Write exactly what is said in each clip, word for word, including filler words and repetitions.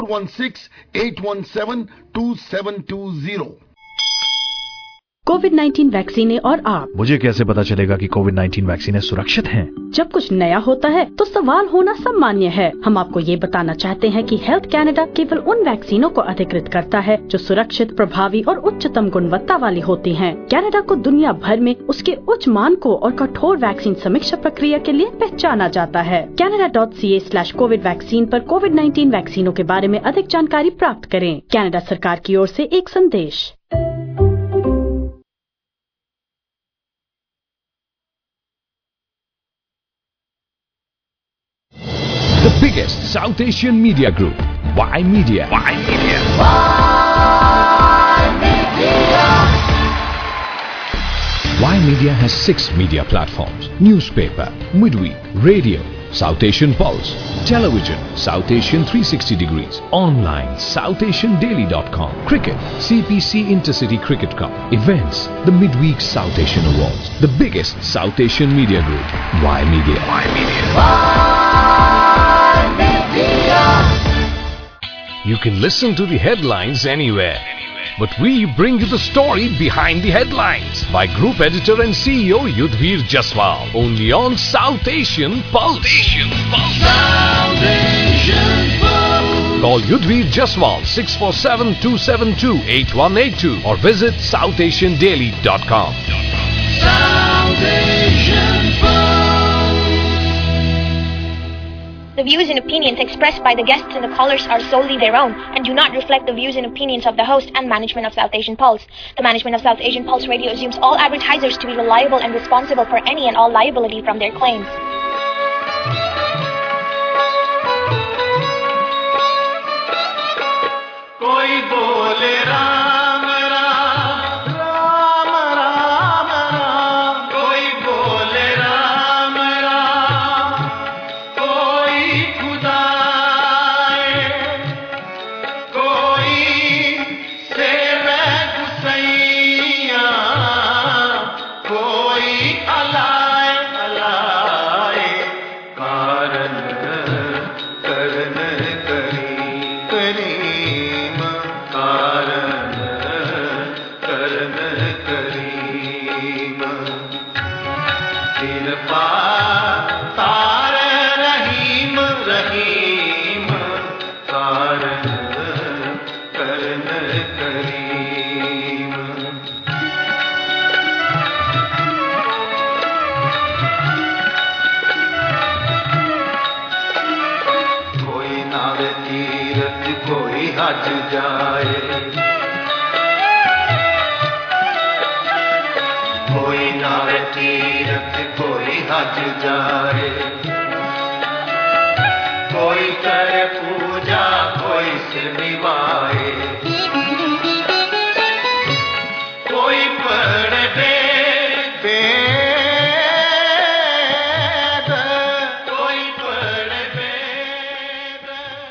one six eight one seven two seven two zero। Covid nineteen vaccine और आप। मुझे कैसे पता चलेगा कि कोविड नाइन्टीन वैक्सीन सुरक्षित हैं? जब कुछ नया होता है तो सवाल होना सामान्य है। हम आपको ये बताना चाहते हैं कि हेल्थ कैनेडा केवल उन वैक्सीनों को अधिकृत करता है जो सुरक्षित, प्रभावी और उच्चतम गुणवत्ता वाली होती हैं। कैनेडा को दुनिया भर में उसके उच्च मानकों और कठोर वैक्सीन समीक्षा प्रक्रिया के लिए पहचाना जाता है। Canada dot C A slash covid vaccine पर कोविड नाइन्टीन वैक्सीनों के बारे में अधिक जानकारी प्राप्त करें। कैनेडा सरकार की ओर से एक संदेश। The biggest South Asian media group, Y Media. Y Media. Y Media. Y Media has six media platforms: newspaper, midweek, radio, South Asian Pulse, television, South Asian three sixty degrees, online, south asian daily dot com, cricket, C P C Intercity Cricket Cup, events, the Midweek South Asian Awards. The biggest South Asian media group, Y Media. Y Media. You can listen to the headlines anywhere, but we bring you the story behind the headlines by Group Editor and C E O Yudhvir Jaswal, only on South Asian Pulse. Asian Pulse. South Asian Pulse. Call Yudhvir Jaswal six four seven two seven two eight one eight two or visit south asian daily dot com. South Asian Pulse. The views and opinions expressed by the guests and the callers are solely their own and do not reflect the views and opinions of the host and management of South Asian Pulse. The management of South Asian Pulse Radio assumes all advertisers to be reliable and responsible for any and all liability from their claims. Koi bole Ram Ram, Ram Ram Ram, koi bole Ram Ram, koi Khuda hai, koi Seve Gusaiya, koi Alay Alay, Karan Karan Kari Kari. हज जाए कोई नावे तीरथ कोई हज जाए कोई करे पूजा कोई सिर निभाए कोई पढ़े वेद कोई पढ़े वेद।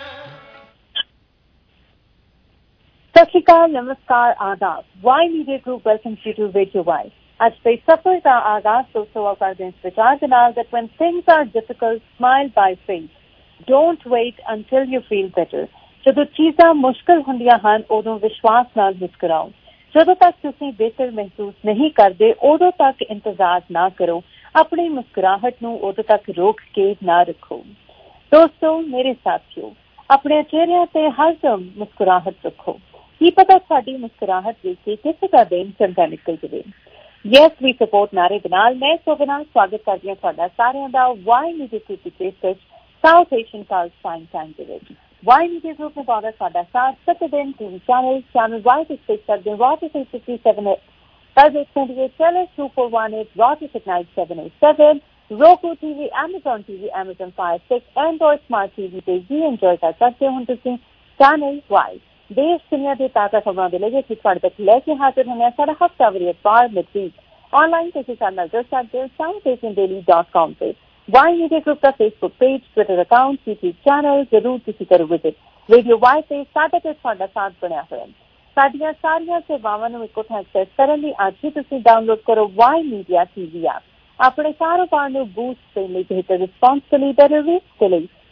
सत श्री अकाल, नमस्कार, आदाब। Y media group welcome you to radio Y. आज ਦੇ ਸਫ਼ਰ ਦਾ ਆਗਾਜ਼ ਦੋਸਤੋ ਕਰਦੇ ਹਾਂ ਵਿਚਾਰ ਦੇ ਨਾਲ that when things are difficult, smile by faith. Don't wait until you feel better. ਜਦੋਂ ਚੀਜ਼ਾਂ ਮੁਸ਼ਕਲ ਹੁੰਦੀਆਂ ਹਨ ਉਦੋਂ ਵਿਸ਼ਵਾਸ ਨਾਲ ਮੁਸਕਰਾਓ। ਜਦੋਂ ਤੱਕ ਤੁਸੀਂ ਬਿਹਤਰ ਮਹਿਸੂਸ ਨਹੀਂ ਕਰਦੇ ਉਦੋਂ ਤੱਕ ਇੰਤਜ਼ਾਰ ਨਾ ਕਰੋ। ਆਪਣੀ ਮੁਸਕਰਾਹਟ ਨੂੰ ਉਦੋਂ ਤੱਕ ਰੋਕ ਕੇ ਨਾ ਰੱਖੋ। ਦੋਸਤੋ, ਮੇਰੇ ਸਾਥੀਓ, ਆਪਣੇ ਚਿਹਰਿਆਂ ਤੇ ਹਰਦਮ ਮੁਸਕਰਾਹਟ ਰੱਖੋ। ਕੀ ਪਤਾ ਸਾਡੀ ਮੁਸਕਰਾਹਟ ਦੇਖ ਕੇ ਕਿਸੇ ਦਾ ਦਿਨ ਚੰਗਾ ਨਿਕਲ ਜਾਵੇ। Yes, we support ਨਾਰੇ ਦੇ ਨਾਲ ਮੈਂ ਸੋਭਨਾ ਸਵਾਗਤ ਕਰਦੀ ਹਾਂ ਤੁਹਾਡਾ ਸਾਰਿਆਂ ਦਾ ਵਾਈ ਮੀਡੀਆ ਗਰੁੱਪ ਦੀ ਪੇਸ਼ਕਸ਼ South Asian Pulse Prime Time ਦੇ ਵਿੱਚ। ਵਾਈ ਮੀਡੀਆ ਗਰੁੱਪ ਨੇ ਬਹੁਤ ਸਾਡਾ ਸਾਥ ਸੱਤ ਦਿਨ ਟੀਵੀ ਚੈਨਲ ਚੈਨਲ ਵਾਈ ਤੇ ਸਪੇਸ ਕਰਦੇ ਰॉट fifty seven Thursday twenty-eight channel two four one eight रॉट Ignite seven eight seven Roku T V Amazon T V Amazon Fire Stick Android Smart T V ਤੇ ਵੀ enjoy ਕਰ ਸਕਦੇ ਹੋ ਤੁਸੀਂ channel Y. देश दुनिया के ताज़ा खबरों के लिए ਤੁਹਾਡੇ तक लेके हाजिर होने सारा हफ्तावारी अखबार मिडवीक ऑनलाइन किसी साथ नजर सकते हो South Asian Daily dot com पे। वाई मीडिया ग्रुप का Facebook page, Twitter account, YouTube channel जरूर किसी करो विजिट। रेडियो वाई से साडा ते ਤੁਹਾਡਾ साथ ਬਣਿਆ ਹੋਇਆ। ਸਾਡੀਆਂ ਸਾਰੀਆਂ ਸੇਵਾਵਾਂ ਨੂੰ ਇੱਕੋ ਥਾਂ ਐਕਸੈਸ ਕਰਨ ਲਈ ਅੱਜ ਹੀ ਤੁਸੀਂ ਡਾਊਨਲੋਡ ਕਰੋ ਵਾਈ ਮੀਡੀਆ ਟੀਵੀ ਐਪ। ਆਪਣੇ ਕਾਰੋਬਾਰ ਨੂੰ ਬੂਸਟ ਦੇਣ ਲਈ ਬਿਹਤਰ ਰਿਸਪਾਂਸ ਦੇ ਲਈ ਬੈਟਰ ਰੀਚ ਦੇ ਲਈ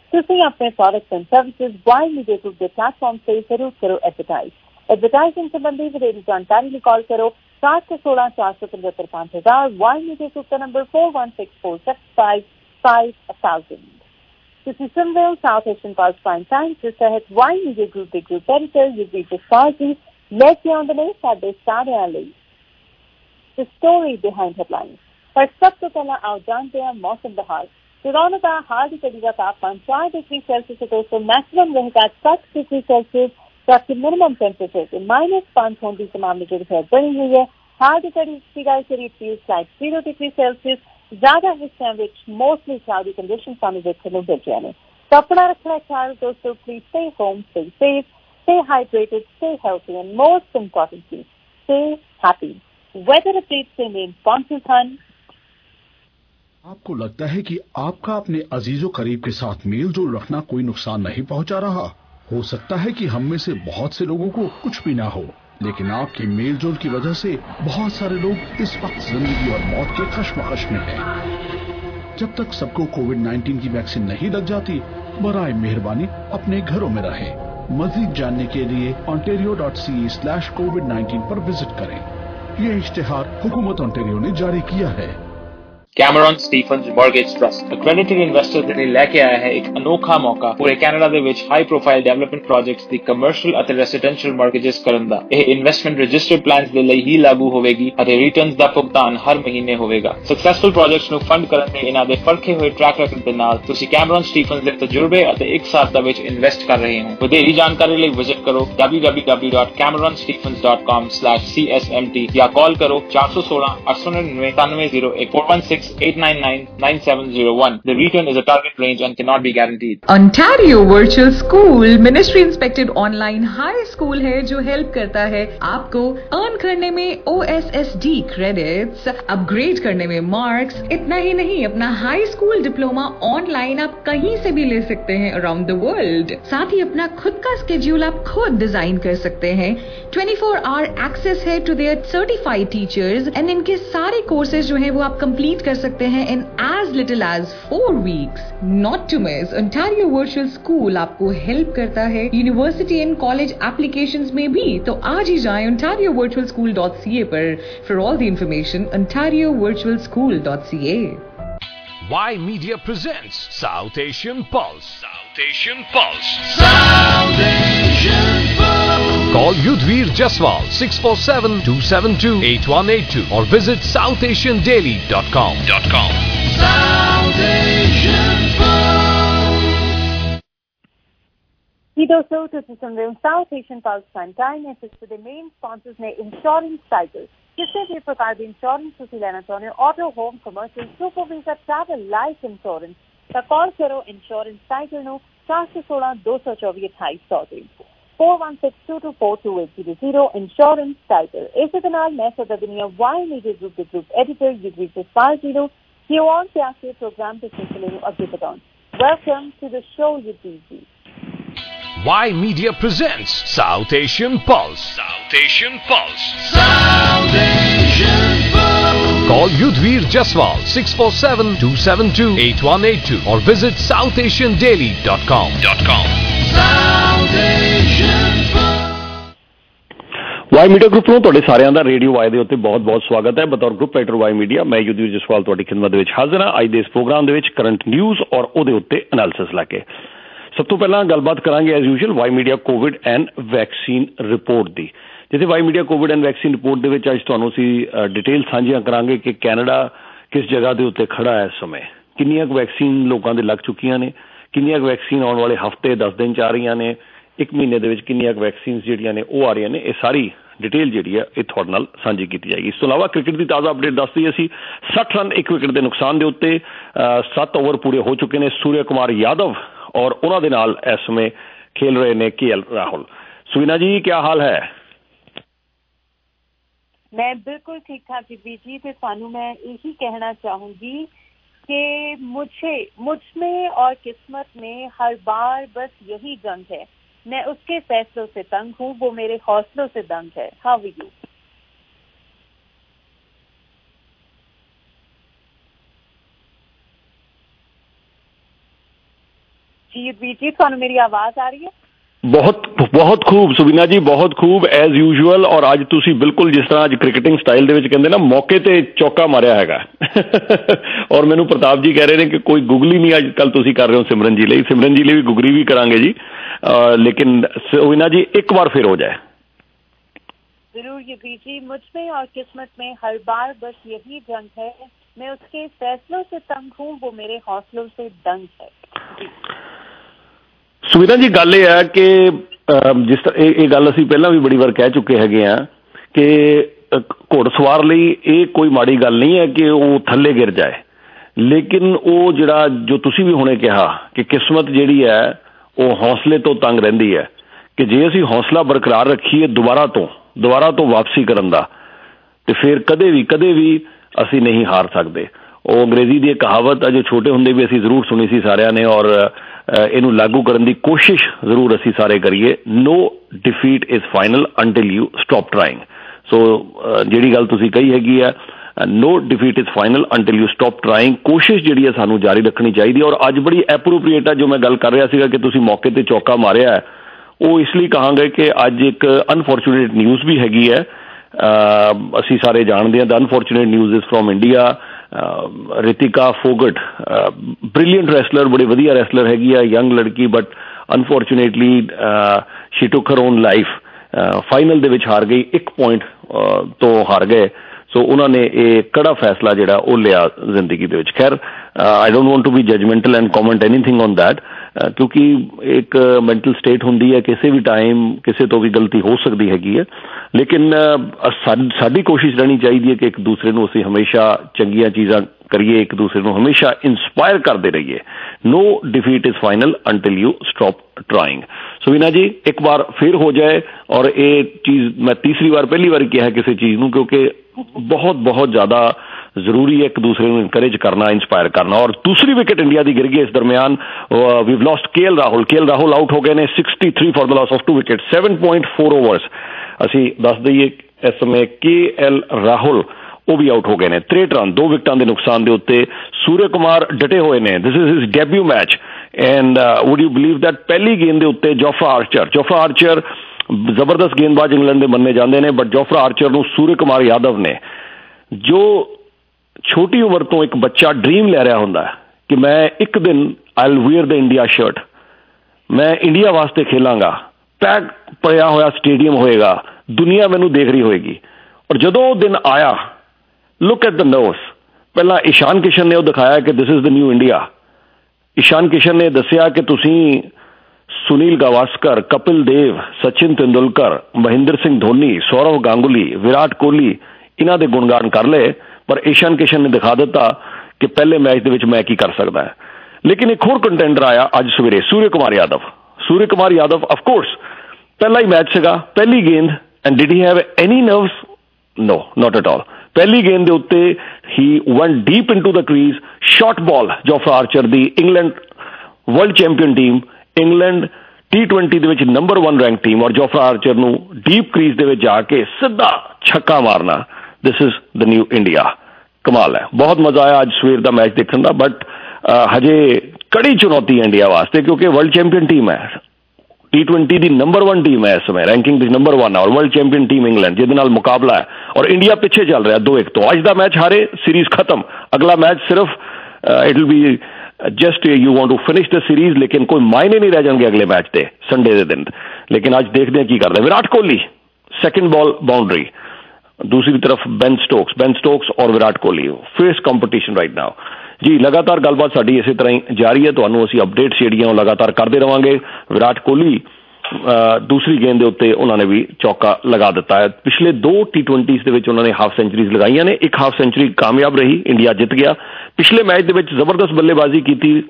ਤੁਸੀਂ ਆਪਣੇ products and services Y media group ਦੇ ਪਲੇਟਫਾਰਮ ਤੇ ਜ਼ਰੂਰ ਕਰੋ ਐਡਵਰਟਾਈਜ਼। ਐਡਵਰटाइजिंग संबंधी विदेशी जानकारी लिए कॉल करो सात सौ सोलह चार सौ पचहत्तर पाँच हजार वाई मीडिया ग्रुप का number four one six four six five five thousand. ਤੁਸੀਂ ਸੁਣ ਰਹੇ ਹੋ South Asian Pulse Prime Time ਦੇ ਤਹਿਤ ਵਾਈ ਮੀਡੀਆ ਗਰੁੱਪ ਦੇ ਗਰੁੱਪ ਐਡੀਟਰ ਯੁਵੀਰ ਜਸਵਾਲ ਜੀ ਲੈ ਕੇ ਆਉਂਦੇ ਨੇ ਸਾਡੇ ਸਾਰਿਆਂ ਲਈ the story behind headlines। ਪਰ ਸਭ ਤੋਂ ਪਹਿਲਾਂ ਆਓ ਜਾਣਦੇ ਹਾਂ ਮੌਸਮ ਦਾ ਹਾਲ। ਟੋਰਾਂਟੋ ਦਾ ਹਾਲ ਦੀ ਘੜੀ ਦਾ ਤਾਪਮਾਨ ਚਾਰ डिग्री सेल्सियस ਤੋਂ ਤੋਂ ਮੈਕਸਿਮਮ ਰਹੇਗਾ ਸੱਤ डिग्री सेल्सियस जबकि मिनिमम टेम्परेचर माइनस पांच होने के मामले जो है बनी हुई है। हाल की घड़ी की गल करीब feels like zero degree Celsius ज्यादा हिस्सों में मोस्टली क्लाउडी कंडीशन सामने देखने को मिल रहे हैं। तो अपना रखना ख्याल दोस्तों, please stay home, stay safe, stay hydrated, stay healthy and most importantly stay happy. Weather update से मेन स्पॉन्सर्स हैं। आपको लगता है कि आपका अपने अजीजों करीब के साथ मेल जोल रखना कोई नुकसान नहीं पहुंचा रहा? हो सकता है कि हम में से बहुत से लोगों को कुछ भी ना हो, लेकिन आपके मेल जोल की वजह से बहुत सारे लोग इस वक्त जिंदगी और मौत के कश्मकश में हैं। जब तक सबको कोविड नाइन्टीन की वैक्सीन नहीं लग जाती, बराए मेहरबानी अपने घरों में रहें। मजीद जानने के लिए ontario dot c a slash covid nineteen पर विजिट करें। ये इश्तिहार हुकूमत ओंटारियो ने जारी किया है। Cameron Stephens mortgage trust accredited investor ਦੇ ਲਈ ਲੈ ਕੇ ਆਇਆ ਹੈ ਇੱਕ ਅਨੋਖਾ ਮੌਕਾ ਪੂਰੇ ਕੈਨੇਡਾ ਦੇ ਵਿੱਚ ਹਾਈ ਪ੍ਰੋਫਾਈਲ ਡਿਵੈਲਪਮੈਂਟ ਪ੍ਰੋਜੈਕਟਸ ਦੀ ਕਮਰਸ਼ੀਅਲ ਅਤੇ ਰੈਜ਼ੀਡੈਂਸ਼ੀਅਲ ਮੌਰਗੇਜਸ ਕਰਨ ਦਾ। ਇਹ ਇਨਵੈਸਟਮੈਂਟ ਰਜਿਸਟਰਡ ਪਲਾਨਸ ਦੇ ਲਈ ਹੀ ਲਾਗੂ ਹੋਵੇਗੀ ਅਤੇ ਰਿਟਰਨਸ ਦਾ ਭੁਗਤਾਨ ਹਰ ਮਹੀਨੇ ਹੋਵੇਗਾ। ਸਕਸੈਸਫੁਲ ਪ੍ਰੋਜੈਕਟਸ ਨੂੰ ਫੰਡ ਕਰਨ ਦੇ ਇਹਨਾਂ ਦੇ ਪਰਖੇ ਹੋਏ ਟਰੈਕ ਰੈਕੋਰਡ ਦੇ ਨਾਲ ਤੁਸੀਂ ਕੈਮਰਨ ਸਟੀਫਨਸ ਦੇ ਤਜਰਬੇ ਅਤੇ ਇੱਕ ਸਾਲ ਦਾ ਵਿੱਚ ਇਨਵੈਸਟ ਕਰ ਰਹੇ ਹੋ। ਵਧੇਰੀ ਜਾਣਕਾਰੀ ਲਈ ਵਿਜ਼ਿਟ ਕਰੋ w w w dot cameron stephens dot com slash c s m t ਜਾਂ ਕਾਲ ਕਰੋ ਚਾਰ ਸੌ ਸੋਲਾਂ ਅੱਠ ਸੌ ਨੜਿਨਵੇਂ ਸਤਾਨਵੇਂ ਜ਼ੀਰੋ ਇੱਕ four one six eight nine nine nine seven zero one. The return is a target range and cannot be guaranteed. Ontario Virtual School ministry inspected online high school है जो हेल्प करता है आपको अर्न करने में O S S D credits, upgrade करने में marks. इतना ही नहीं, अपना हाई स्कूल डिप्लोमा ऑनलाइन आप कहीं से भी ले सकते हैं अराउंड द वर्ल्ड। साथ ही अपना खुद का स्केड्यूल आप खुद डिजाइन कर सकते हैं। चौबीस आवर एक्सेस है to their certified teachers and इनके सारे कोर्सेज जो है वो आप कंप्लीट कर सकते हैं in as little as four weeks. Not to miss, Ontario Virtual School आपको हेल्प करता है यूनिवर्सिटी एंड कॉलेज एप्लीकेशंस में भी। तो आज ही जाएं ontario virtual school dot c a पर for all the information ontario virtual school dot c a। Y Media presents South Asian Pulse. South Asian Pulse. South Asian Pulse. Call Yudhvir Jaswal six four seven two seven two eight one eight two or visit south asian daily dot com. South Asian Pulse. जी दोस्तों, ਤੁਸੀਂ ਸੁਣ ਰਹੇ ਹੋ South Asian Pulse Prime Time. ਇਸ ਦੇ main sponsors ਨੇ insurance cycle. ਕਿਸੇ ਵੀ ਪ੍ਰਕਾਰ ਦੀ ਇੰਸ਼ੋਰੈਂਸ ਤੁਸੀਂ ਲੈਣਾ ਚਾਹੁੰਦੇ ਹੋ, auto, home, commercial, super visa, travel, life insurance, ਤਾਂ ਕਾਲ ਕਰੋ ਇੰਸ਼ੋਰੈਂਸ ਸਾਈਕਲ ਨੂੰ ਚਾਰ ਸੌ ਸੋਲਾਂ ਦੋ ਸੌ ਚੌਵੀ ਅਠਾਈ ਸੌ ਤੇ four one six two two four two eight zero zero insurance cycle. ਇਸੇ ਦੇ ਨਾਲ ਮੈਂ ਸਦਾ ਦੁਨੀਆ ਵਾਈ ਮੀਡੀਆ ਗਰੁੱਪ ਦੇ ਗਰੁੱਪ ਐਡੀਟਰ ਯੁਵੀਰ ਜਸਵਾਲ ਜੀ ਨੂੰ ਕਿਉਂ ਤੇ ਆ ਕੇ ਪ੍ਰੋਗਰਾਮ ਦੇ ਸਿਲਸਿਲੇ ਨੂੰ ਅੱਗੇ ਵਧਾਉਣ। Welcome to the show Yuvir ji. Y Media presents South Asian Pulse. South Asian Pulse. South Asian Pulse. Call Yudhvir Jaswal six four seven two seven two eight one eight two or visit south asian daily dot com. South Asian Pulse. Y media group ਨੂੰ ਤੁਹਾਡੇ ਸਾਰਿਆਂ ਦਾ radio Y ਦੇ ਉੱਤੇ ਬਹੁਤ-ਬਹੁਤ ਸਵਾਗਤ ਹੈ। ਬਤੌਰ group editor Y media ਮੈਂ ਯੁਧਵੀਰ ਜਸਵਾਲ ਤੁਹਾਡੀ ਖਿਦਮਤ ਦੇ ਵਿੱਚ ਹਾਜ਼ਰ ਹਾਂ। ਅੱਜ ਦੇ ਇਸ ਪ੍ਰੋਗਰਾਮ ਦੇ ਵਿੱਚ ਕਰੰਟ ਨਿਊਜ਼ ਔਰ ਉਹਦੇ ਉੱਤੇ ਐਨਾਲਿਸਿਸ ਲੈ ਕੇ ਸਭ ਤੋਂ ਪਹਿਲਾਂ ਗੱਲਬਾਤ ਕਰਾਂਗੇ as usual Y media covid and vaccine report ਦੀ, ਜਿੱਥੇ Y media covid and vaccine report ਦੇ ਵਿੱਚ ਅੱਜ ਤੁਹਾਨੂੰ ਅਸੀਂ ਡਿਟੇਲ ਸਾਂਝੀਆਂ ਕਰਾਂਗੇ ਕਿ ਕੈਨੇਡਾ ਕਿਸ ਜਗ੍ਹਾ ਦੇ ਉੱਤੇ ਖੜਾ ਹੈ ਇਸ ਸਮੇਂ, ਕਿੰਨੀਆਂ ਕੁ ਵੈਕਸੀਨ ਲੋਕਾਂ ਦੇ ਲੱਗ ਚੁੱਕੀਆਂ ਨੇ, ਕਿੰਨੀਆਂ ਕੁ ਵੈਕਸੀਨ ਆਉਣ ਵਾਲੇ ਹਫ਼ਤੇ ਦਸ ਦਿਨ 'ਚ ਆ ਰਹੀਆਂ ਨੇ, ਇੱਕ ਮਹੀਨੇ ਦੇ ਵਿੱਚ ਕਿੰਨੀਆਂ ਕੁ ਵੈਕਸੀਨ ਜਿਹੜੀਆਂ ਨੇ ਉਹ ਆ ਰਹੀਆਂ ਨੇ। ਇਹ ਸਾਰੀ ਡਿਟੇਲ ਜਿਹੜੀ ਆ ਇਹ ਤੁਹਾਡੇ ਨਾਲ ਸਾਂਝੀ ਕੀਤੀ ਜਾਏਗੀ। ਇਸ ਤੋਂ ਇਲਾਵਾ ਕ੍ਰਿਕਟ ਦੀ ਤਾਜ਼ਾ ਅਪਡੇਟ ਦੱਸਦੀ ਅਸੀਂ ਸੱਠ ਰਨ ਇੱਕ ਵਿਕਟ ਦੇ ਨੁਕਸਾਨ ਦੇ ਉੱਤੇ ਸੱਤ ਓਵਰ ਪੂਰੇ ਹੋ ਚੁੱਕੇ ਨੇ। ਸੂਰਿਆ ਕੁਮਾਰ ਯਾਦਵ ਔਰ ਉਹਨਾਂ ਦੇ ਨਾਲ ਇਸ ਸਮੇਂ ਖੇਲ ਰਹੇ ਨੇ ਕੇ ਐਲ ਰਾਹੁਲ। ਸੁਵੀਨਾ ਜੀ ਕੀ ਹਾਲ ਹੈ? मैं बिल्कुल ठीक ठाक जी जी तो सानू मैं यही कहना चाहूंगी कि मुझे मुझ में और किस्मत में हर बार बस यही जंग है। मैं उसके फैसलों से तंग हूँ, वो मेरे हौसलों से दंग है। How are you? जी युद्धवीर जी, थानू मेरी आवाज आ रही है? बहुत बहुत खूब सुबीना जी, बहुत खूब एज यूजुअल। और ਅੱਜ ਤੁਸੀਂ ਬਿਲਕੁਲ ਜਿਸ ਤਰ੍ਹਾਂ ਅੱਜ ਕ੍ਰਿਕਟਿੰਗ ਸਟਾਈਲ ਦੇ ਵਿੱਚ ਕਹਿੰਦੇ ਨਾ ਮੌਕੇ ਤੇ ਚੌਕਾ ਮਾਰਿਆ ਹੈਗਾ। ਔਰ ਮੈਨੂੰ ਪ੍ਰਤਾਪ ਜੀ ਕਹਿ ਰਹੇ ਨੇ ਕਿ ਕੋਈ ਗੁਗਲੀ ਨਹੀਂ ਅੱਜ ਕੱਲ ਤੁਸੀਂ ਕਰ ਰਹੇ ਹੋ ਸਿਮਰਨ ਜੀ ਲਈ। ਸਿਮਰਨ ਜੀ ਲਈ ਵੀ ਗੁਗਲੀ ਵੀ ਕਰਾਂਗੇ ਜੀ, ਲੇਕਿन सुबीना जी एक बार फिर हो जाए। जरूर युद्धवीर जी, मुझ में और किस्मत में हर बार बस यही जंग है। मैं उसके फैसलों से तंग हूँ, वो मेरे हौसलों से दंग है। सुबीना जी गल यह है कि जिस तरह ये गल असीं पहला भी बड़ी बार कह चुके हैगे हैं कि घुड़सवार लई ये कोई माड़ी गल नहीं है कि वो थल्ले गिर जाए, लेकिन वो जिहड़ा जो तुसीं भी हुणे कहा कि किस्मत जिहड़ी है वो हौसले तो तंग रहिंदी है कि जे असीं हौसला बरकरार रखीए दुबारा तो दुबारा तो वापसी करन दा ते फिर कदे भी कदे भी असीं नहीं हार सकते। वो अंग्रेजी की कहावत है जो छोटे होंदे भी असीं जरूर सुनी सी सारिਆਂ ने, और इनू लागू करन दी कोशिश जरूर असीं सारे करिए। No defeat is final until you stop trying. So जिहड़ी गल तुसीं कही हैगी है, no defeat is final until you stop trying. कोशिश जिहड़ी है सानू जारी रखनी चाहिए। और अज बड़ी एप्रोप्रिएट है जो मैं गल कर रहा सीगा कि तुसीं मौके ते चौका मारिया है, वो इसलिए कहांगे कि अज एक अनफॉर्चुनेट न्यूज़ भी हैगी है। असीं सारे जानते हैं the unfortunate news is from India. Ritika Phogat brilliant wrestler, बड़ी वधिया रैसलर हैगी है, यंग लड़की, but unfortunately she took her own life. Final दे विच हार गई, एक पॉइंट तो हार गए। सो उन्होंने ये कड़ा फैसला जिहड़ा वो लिया जिंदगी दे विच। खैर I don't want to be judgmental and comment anything on that, क्योंकि एक मैंटल स्टेट होंदी है, किसी भी टाइम किसी तो भी गलती हो सकती हैगी है। लेकिन साडी कोशिश रहनी चाहिए कि एक दूसरे नूं असीं हमेशा चंगियां चीज़ां करिए, एक दूसरे नूं हमेशा इंस्पायर करते रहिए। No defeat is final until you stop trying. Subina ji एक बार फिर हो जाए, और ये चीज़ मैं तीसरी बार पहली बार किया है किसी चीज़ नूं, क्योंकि बहुत बहुत ज़्यादा जरूरी है एक दूसरे को इनकरेज करना, इंस्पायर करना। और दूसरी विकेट इंडिया की गिर गई इस दरमियान। We have lost K L Rahul. K L Rahul out हो गए ने sixty three for the loss of two wicket, seven point four overs. असी दस दईए इस समय के एल राहुल वो भी आउट हो गए ने, त्रेट रन दो विकेटां के नुकसान के उत्ते। सूर्य कुमार डटे हुए ने, this is his debut match, and would you believe that पहली गेंद के उत्ते जोफ्रा आर्चर जोफ्रा आर्चर जबरदस्त गेंदबाज इंग्लैंड के मन्ने जाते हैं, बट जोफ्रा आर्चर नूं सूर्य कुमार यादव ने, जो छोटी उम्र तो एक बच्चा ड्रीम ले रहा होंदा है कि मैं एक दिन I will wear the India shirt, मैं इंडिया वास्ते खेलांगा, पैक पया होया स्टेडियम होएगा, दुनिया मैनू देख रही होएगी। और जदों वो दिन आया, लुक एट द नर्व्स। पहला ईशान किशन ने वो दिखाया कि this is the new India. Ishan Kishan ने दसिया कि तुसीं सुनील गावस्कर, कपिल देव, सचिन तेंदुलकर, महेंद्र सिंह धोनी, सौरव गांगुली, विराट कोहली इन्हां दे गुणगान कर ले, पर ईशान किशन ने दिखा दिता कि पहले मैच दे विच मैं की कर सकदा है। लेकिन एक होर कंटेंडर आया अज सवेरे, सूर्य कुमार यादव। सूर्य कुमार यादव ऑफ कोर्स पहला ही मैच सीगा, पहली गेंद, and did he have any nerves? No, not at all. पहली गेंद के उत्ते ही went deep into the crease, short ball Jofra Archer दी। England world champion team, England T twenty दे विच नंबर वन रैंक टीम, और जोफ्रा आर्चर नूं डीप क्रीज दे विच जाके सीधा छक्का मारना, this is the new India. कमाल है, बहुत मजा आया आज सवेर का मैच देखने का। बट हजे कड़ी चुनौती है इंडिया वास्ते, क्योंकि वर्ल्ड चैंपियन टीम है, टी ट्वेंटी की नंबर वन टीम है इस समय, रैंकिंग नंबर वन है, और वर्ल्ड चैंपियन टीम इंग्लैंड जिहदे नाल मुकाबला है, और इंडिया पिछे चल रहा है दो एक तो। अज का मैच हारे, सीरीज खत्म, अगला मैच सिर्फ it will be just you want to finish the series, लेकिन कोई मायने नहीं रह जाएंगे अगले मैच के संडे के दिन। लेकिन अज देखते हैं की करते। Virat Kohli second ball boundary, दूसरी तरफ बेन स्टोक्स बेन स्टोक्स और Virat Kohli face competition right now. जी लगातार गलबात साडी इसी तरह ही जारी है, तुहानूं असीं अपडेट्स जिहड़ियां लगातार करते रहांगे। विराट कोहली दूसरी गेंद के उत्ते उन्होंने भी चौका लगा दिता है। पिछले दो टी ट्वेंटीज़ दे विच उन्होंने हाफ सेंचुरीज लगाईयां ने, एक हाफ सेंचुरी कामयाब रही, इंडिया जित गया। पिछले मैच दे विच जबरदस्त बल्लेबाजी की थी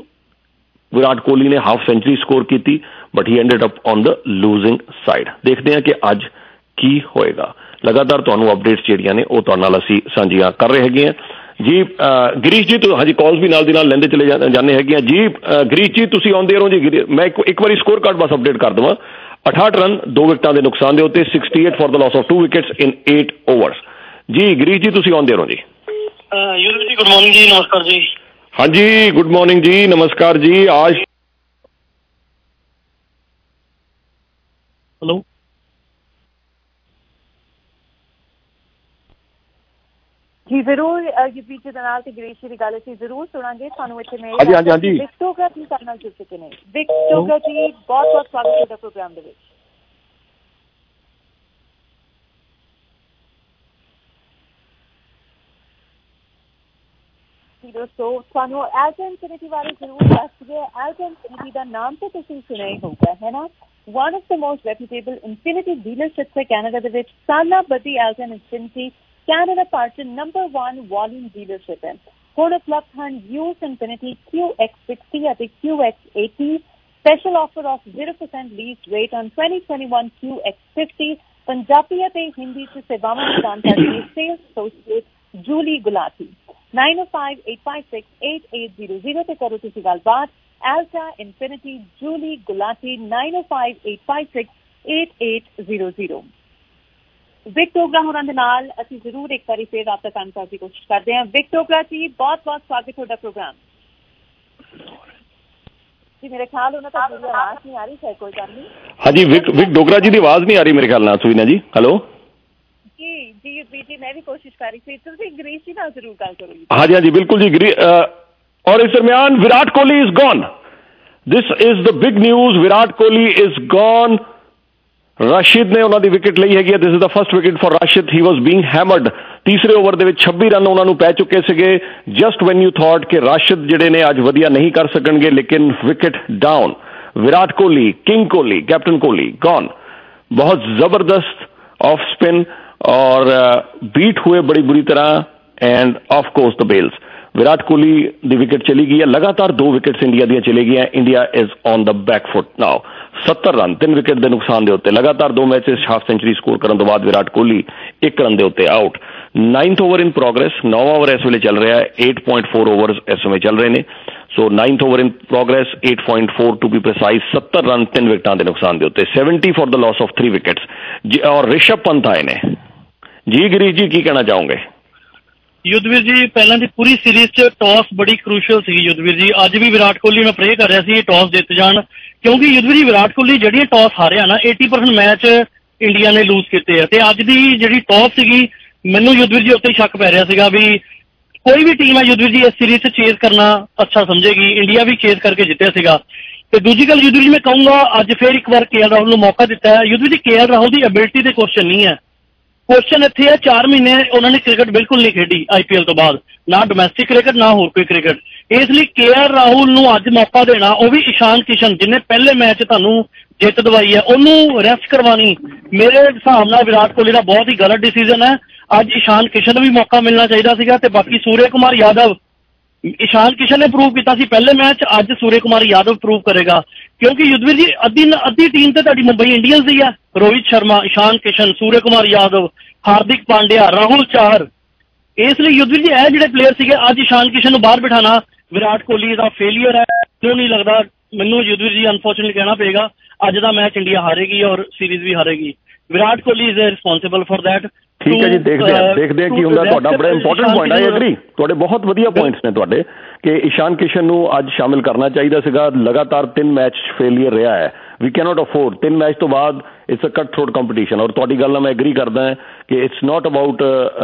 विराट कोहली ने, हाफ सेंचुरी स्कोर की थी, but he ended up on the losing side. देखते हैं कि अज की होएगा। लगातार तुहानूं अपडेट्स जिहड़ियां ने वो तुहाडे नाल असीं सांझियां कर रहे हैगे जी। गिरीश जी तो हाँ जी कॉल्स भी नाल दी नाल लैंदे चले जाने हैगे जी। गिरीश जी तुसीं आउंदे रहो जी। मैं एक, एक बार स्कोर कार्ड बस अपडेट कर देवां। अठाहठ रन दो विकेटां के नुकसान के उत्ते, sixty eight for the loss of two wickets in eight overs. जी गिरीश जी तुसीं आउंदे रहो जी। युद्ध जी गुड मॉर्निंग जी, नमस्कार जी। हाँ जी गुड मॉर्निंग जी, नमस्कार जी। आज ਹੈਲੋ ਜੀ ਜ਼ਰੂਰ ਯੁਧਵੀਰ ਦੇ ਨਾਲ ਤੇ ਗ੍ਰੇਸ਼ੀ ਦੀ ਗੱਲ ਅਸੀਂ ਜ਼ਰੂਰ ਸੁਣਾਂਗੇ। ਤੁਹਾਨੂੰ ਇੱਥੇ ਮੇਰੇ ਹਾਂਜੀ ਹਾਂਜੀ ਹਾਂਜੀ ਵਿਕਟੋਗਾ ਜੀ ਸਾਡੇ ਨਾਲ ਜੁੜ ਚੁੱਕੇ ਨੇ। ਵਿਕਟੋਗਾ ਜੀ ਬਹੁਤ ਬਹੁਤ ਸਵਾਗਤ ਤੁਹਾਡਾ ਪ੍ਰੋਗਰਾਮ ਦੇ ਵਿੱਚ। ਦੋਸਤੋ ਤੁਹਾਨੂੰ ਐਲਟਾ ਇਨਫਿਨਿਟੀ ਬਾਰੇ ਜ਼ਰੂਰ ਦੱਸ ਦਈਏ। ਐਲਟਾ ਇਨਫਿਨਿਟੀ ਦਾ ਨਾਮ ਤਾਂ ਤੁਸੀਂ ਸੁਣਿਆ ਹੀ ਹੋਊਗਾ, ਹੈ ਨਾ। One of the most reputable Infiniti dealership ਹੈ ਕੈਨੇਡਾ ਦੇ ਵਿੱਚ। ਸਾਲਾਂ ਬੱਧੀ ਐਲਟਾ ਇਨਫਿਨਿਟੀ ਕੈਨੇਡਾ ਭਾਰਤ ਚ ਨੰਬਰ ਵਨ ਵੋਲਿਊਮ ਡੀਲਰਸ਼ਿਪ ਹੈ। ਹੁਣ ਉਪਲਬਧ ਹਨ used Infiniti Q X sixty ਅਤੇ Q X eighty. Special offer of zero percent lease rate on twenty twenty one Q X fifty. Punjabi ਅਤੇ ਹਿੰਦੀ ਚ ਸੇਵਾਵਾਂ ਪ੍ਰਦਾਨ ਕਰਦੀ ਹੈ sales associate Julie Gulati. nine oh five, eight five six, eight eight zero zero ਤੇ ਕਰੋ ਤੁਸੀਂ ਗੱਲਬਾਤ। Alta Infiniti Julie Gulati nine oh five, eight five six, eight eight zero zero। ਵਿਕਟੋਗਰਾ ਹੋਰਾਂ ਦੇ ਨਾਲ ਅਸੀਂ ਜ਼ਰੂਰ ਇੱਕ ਵਾਰੀ ਫੇਰ ਰਾਬਤਾ ਕਾਇਮ ਕਰਨ ਦੀ ਕੋਸ਼ਿਸ਼ ਕਰਦੇ ਹਾਂ। ਵਿਕਟੋਗਰਾ ਜੀ ਬਹੁਤ ਬਹੁਤ ਸਵਾਗਤ ਤੁਹਾਡਾ ਪ੍ਰੋਗਰਾਮ ਜੀ। ਮੇਰੇ ਖਿਆਲ ਉਹਨਾਂ ਤਾਂ ਮੇਰੀ ਆਵਾਜ਼ ਨਹੀਂ ਆ ਰਹੀ ਹੈ, ਕੋਈ ਗੱਲ ਨਹੀਂ। ਹਾਂਜੀ ਵਿਕ ਵਿਕ ਡੋਗਰਾ ਜੀ ਦੀ ਆਵਾਜ਼ ਨਹੀਂ ਆ ਰਹੀ ਮੇਰੇ ਖਿਆਲ ਨਾਲ। ਸੁਵੀਨਾ ਜੀ ਹੈਲੋ ਜੀ ਜੀ ਵੀ ਜੀ ਮੈਂ ਵੀ ਕੋਸ਼ਿਸ਼ ਕਰ ਰਹੀ ਸੀ। ਤੁਸੀਂ ਗ੍ਰੀਸ਼ ਜੀ ਨਾਲ ਜ਼ਰੂਰ ਗੱਲ ਕਰੋ ਜੀ। ਹਾਂਜੀ ਹਾਂਜੀ ਬਿਲਕੁਲ ਜੀ ਗਰੀ ਔਰ ਇਸ ਦਰਮਿਆਨ Virat Kohli is gone. This is the big news. Virat Kohli is gone. Rashid ਨੇ ਉਹਨਾਂ ਦੀ ਵਿਕਟ ਲਈ ਹੈਗੀ ਹੈ। This is the first wicket for Rashid. He was being hammered. ਤੀਸਰੇ ਓਵਰ ਦੇ ਵਿੱਚ ਛੱਬੀ ਰਨ ਉਹਨਾਂ ਨੂੰ ਪੈ ਚੁੱਕੇ ਸੀਗੇ। ਜਸਟ ਵੈਨ ਯੂ ਥਾਟ ਕਿ ਰਾਸ਼ਿਦ ਜਿਹੜੇ ਨੇ ਅੱਜ ਵਧੀਆ ਨਹੀਂ ਕਰ ਸਕਣਗੇ, ਲੇਕਿਨ wicket down. Virat Kohli, king Kohli, captain Kohli gone. बहुत जबरदस्त ऑफ स्पिन और बीट हुए बड़ी बुरी तरह end of course the bells. Virat Kohli दी विकेट चली गई है। लगातार दो विकेट्स इंडिया दी चली गई हैं। India is on the back foot now. सत्तर रन तीन विकेट के नुकसान के उत्ते लगातार दो मैचेस हाफ सेंचुरी स्कोर करने तो बाद विराट कोहली एक रन के उत्ते out. Ninth over in progress. नौवां ओवर इस वेले चल रहा है। एट पॉइंट फोर ओवर इस समय चल रहे हैं। So ninth over in progress eight point four to be precise. सत्तर रन तीन विकेटां के नुकसान के उत्ते। Seventy for the loss of three wickets. और ऋषभ पंत आए ने जी। गिरीश जी की कहना चाहोगे? युद्धवीर जी पहला की पूरी सीरीज च टॉस बड़ी क्रूशल सी। युद्धवीर जी अज भी विराट कोहली मैं प्रे कर रहा सी टॉस जित जान, क्योंकि युद्धवीर जी विराट कोहली जड़ियां टॉस हारिया ना एटी परसेंट मैच इंडिया ने लूज किए ते अज दी जिहड़ी टॉप सीगी मैनू युद्धवीर जी उत्ते शक पै रहा सीगा भी कोई भी टीम है युद्धवीर जी इस सीरीज से चेज करना अच्छा समझेगी। इंडिया भी चेज करके जितया सीगा। ते दूजी गल युद्धवीर जी मैं कहूँगा अज फिर एक बार के एल राहुल को मौका दिता है। युद्धवीर जी के एल राहुल की एबिलिटी से क्वेश्चन नहीं है। क्वेश्चन इत्थे है चार महीने उन्होंने क्रिकेट बिल्कुल नहीं खेडी आईपीएल तो बाद, ना डोमैस्टिक क्रिकेट ना होर कोई क्रिकेट। इसलिए के एल राहुल नूं अज मौका देना, वो भी ईशान किशन जिन्हें पहले मैच तुहानूं जित दवाई है उन्होंने रेस्ट करवानी मेरे हिसाब नाल विराट कोहली का बहुत ही गलत डिसीजन है। अज ईशान किशन को भी मौका मिलना चाहिए सीगा ते बाकी सूर्य कुमार यादव, ईशान किशन ने प्रूव किया सी पहले मैच, अज सूर्य कुमार यादव प्रूव करेगा। क्योंकि युद्धवीर जी अद्धी अद्धी टीम तो तुहाडी मुंबई इंडियंस दी है। रोहित शर्मा, ईशान किशन, सूर्य कुमार यादव, हार्दिक पांड्या, राहुल चार। इसलिए युद्धवीर जी यह जिहड़े प्लेयर सीगे अज ईशान किशन को बाहर बिठाना विराट कोहली का फेलियर है। क्यों नहीं लगता मैनू युद्धवीर जी अनफॉर्चुनेटली कहना पेगा अज का मैच इंडिया हारेगी और सीरीज भी हारेगी। Virat Kohli is responsible for that. ठीक है जी, देखते हैं देखते हैं की हुंदा। तुहाडा बड़ा इंपॉर्टेंट पॉइंट है। एग्री तुहाडे बहुत वधिया पॉइंट्स ने तुहाडे कि ईशान किशन नूं अज शामिल करना चाहिए सीगा। लगातार तीन मैच फेलियर रहा है। वी कैनॉट अफोर्ड तीन मैच तो बाद it's a cut throat competition. और तुहाडी गल नाल मैं एग्री करदा है कि it's not about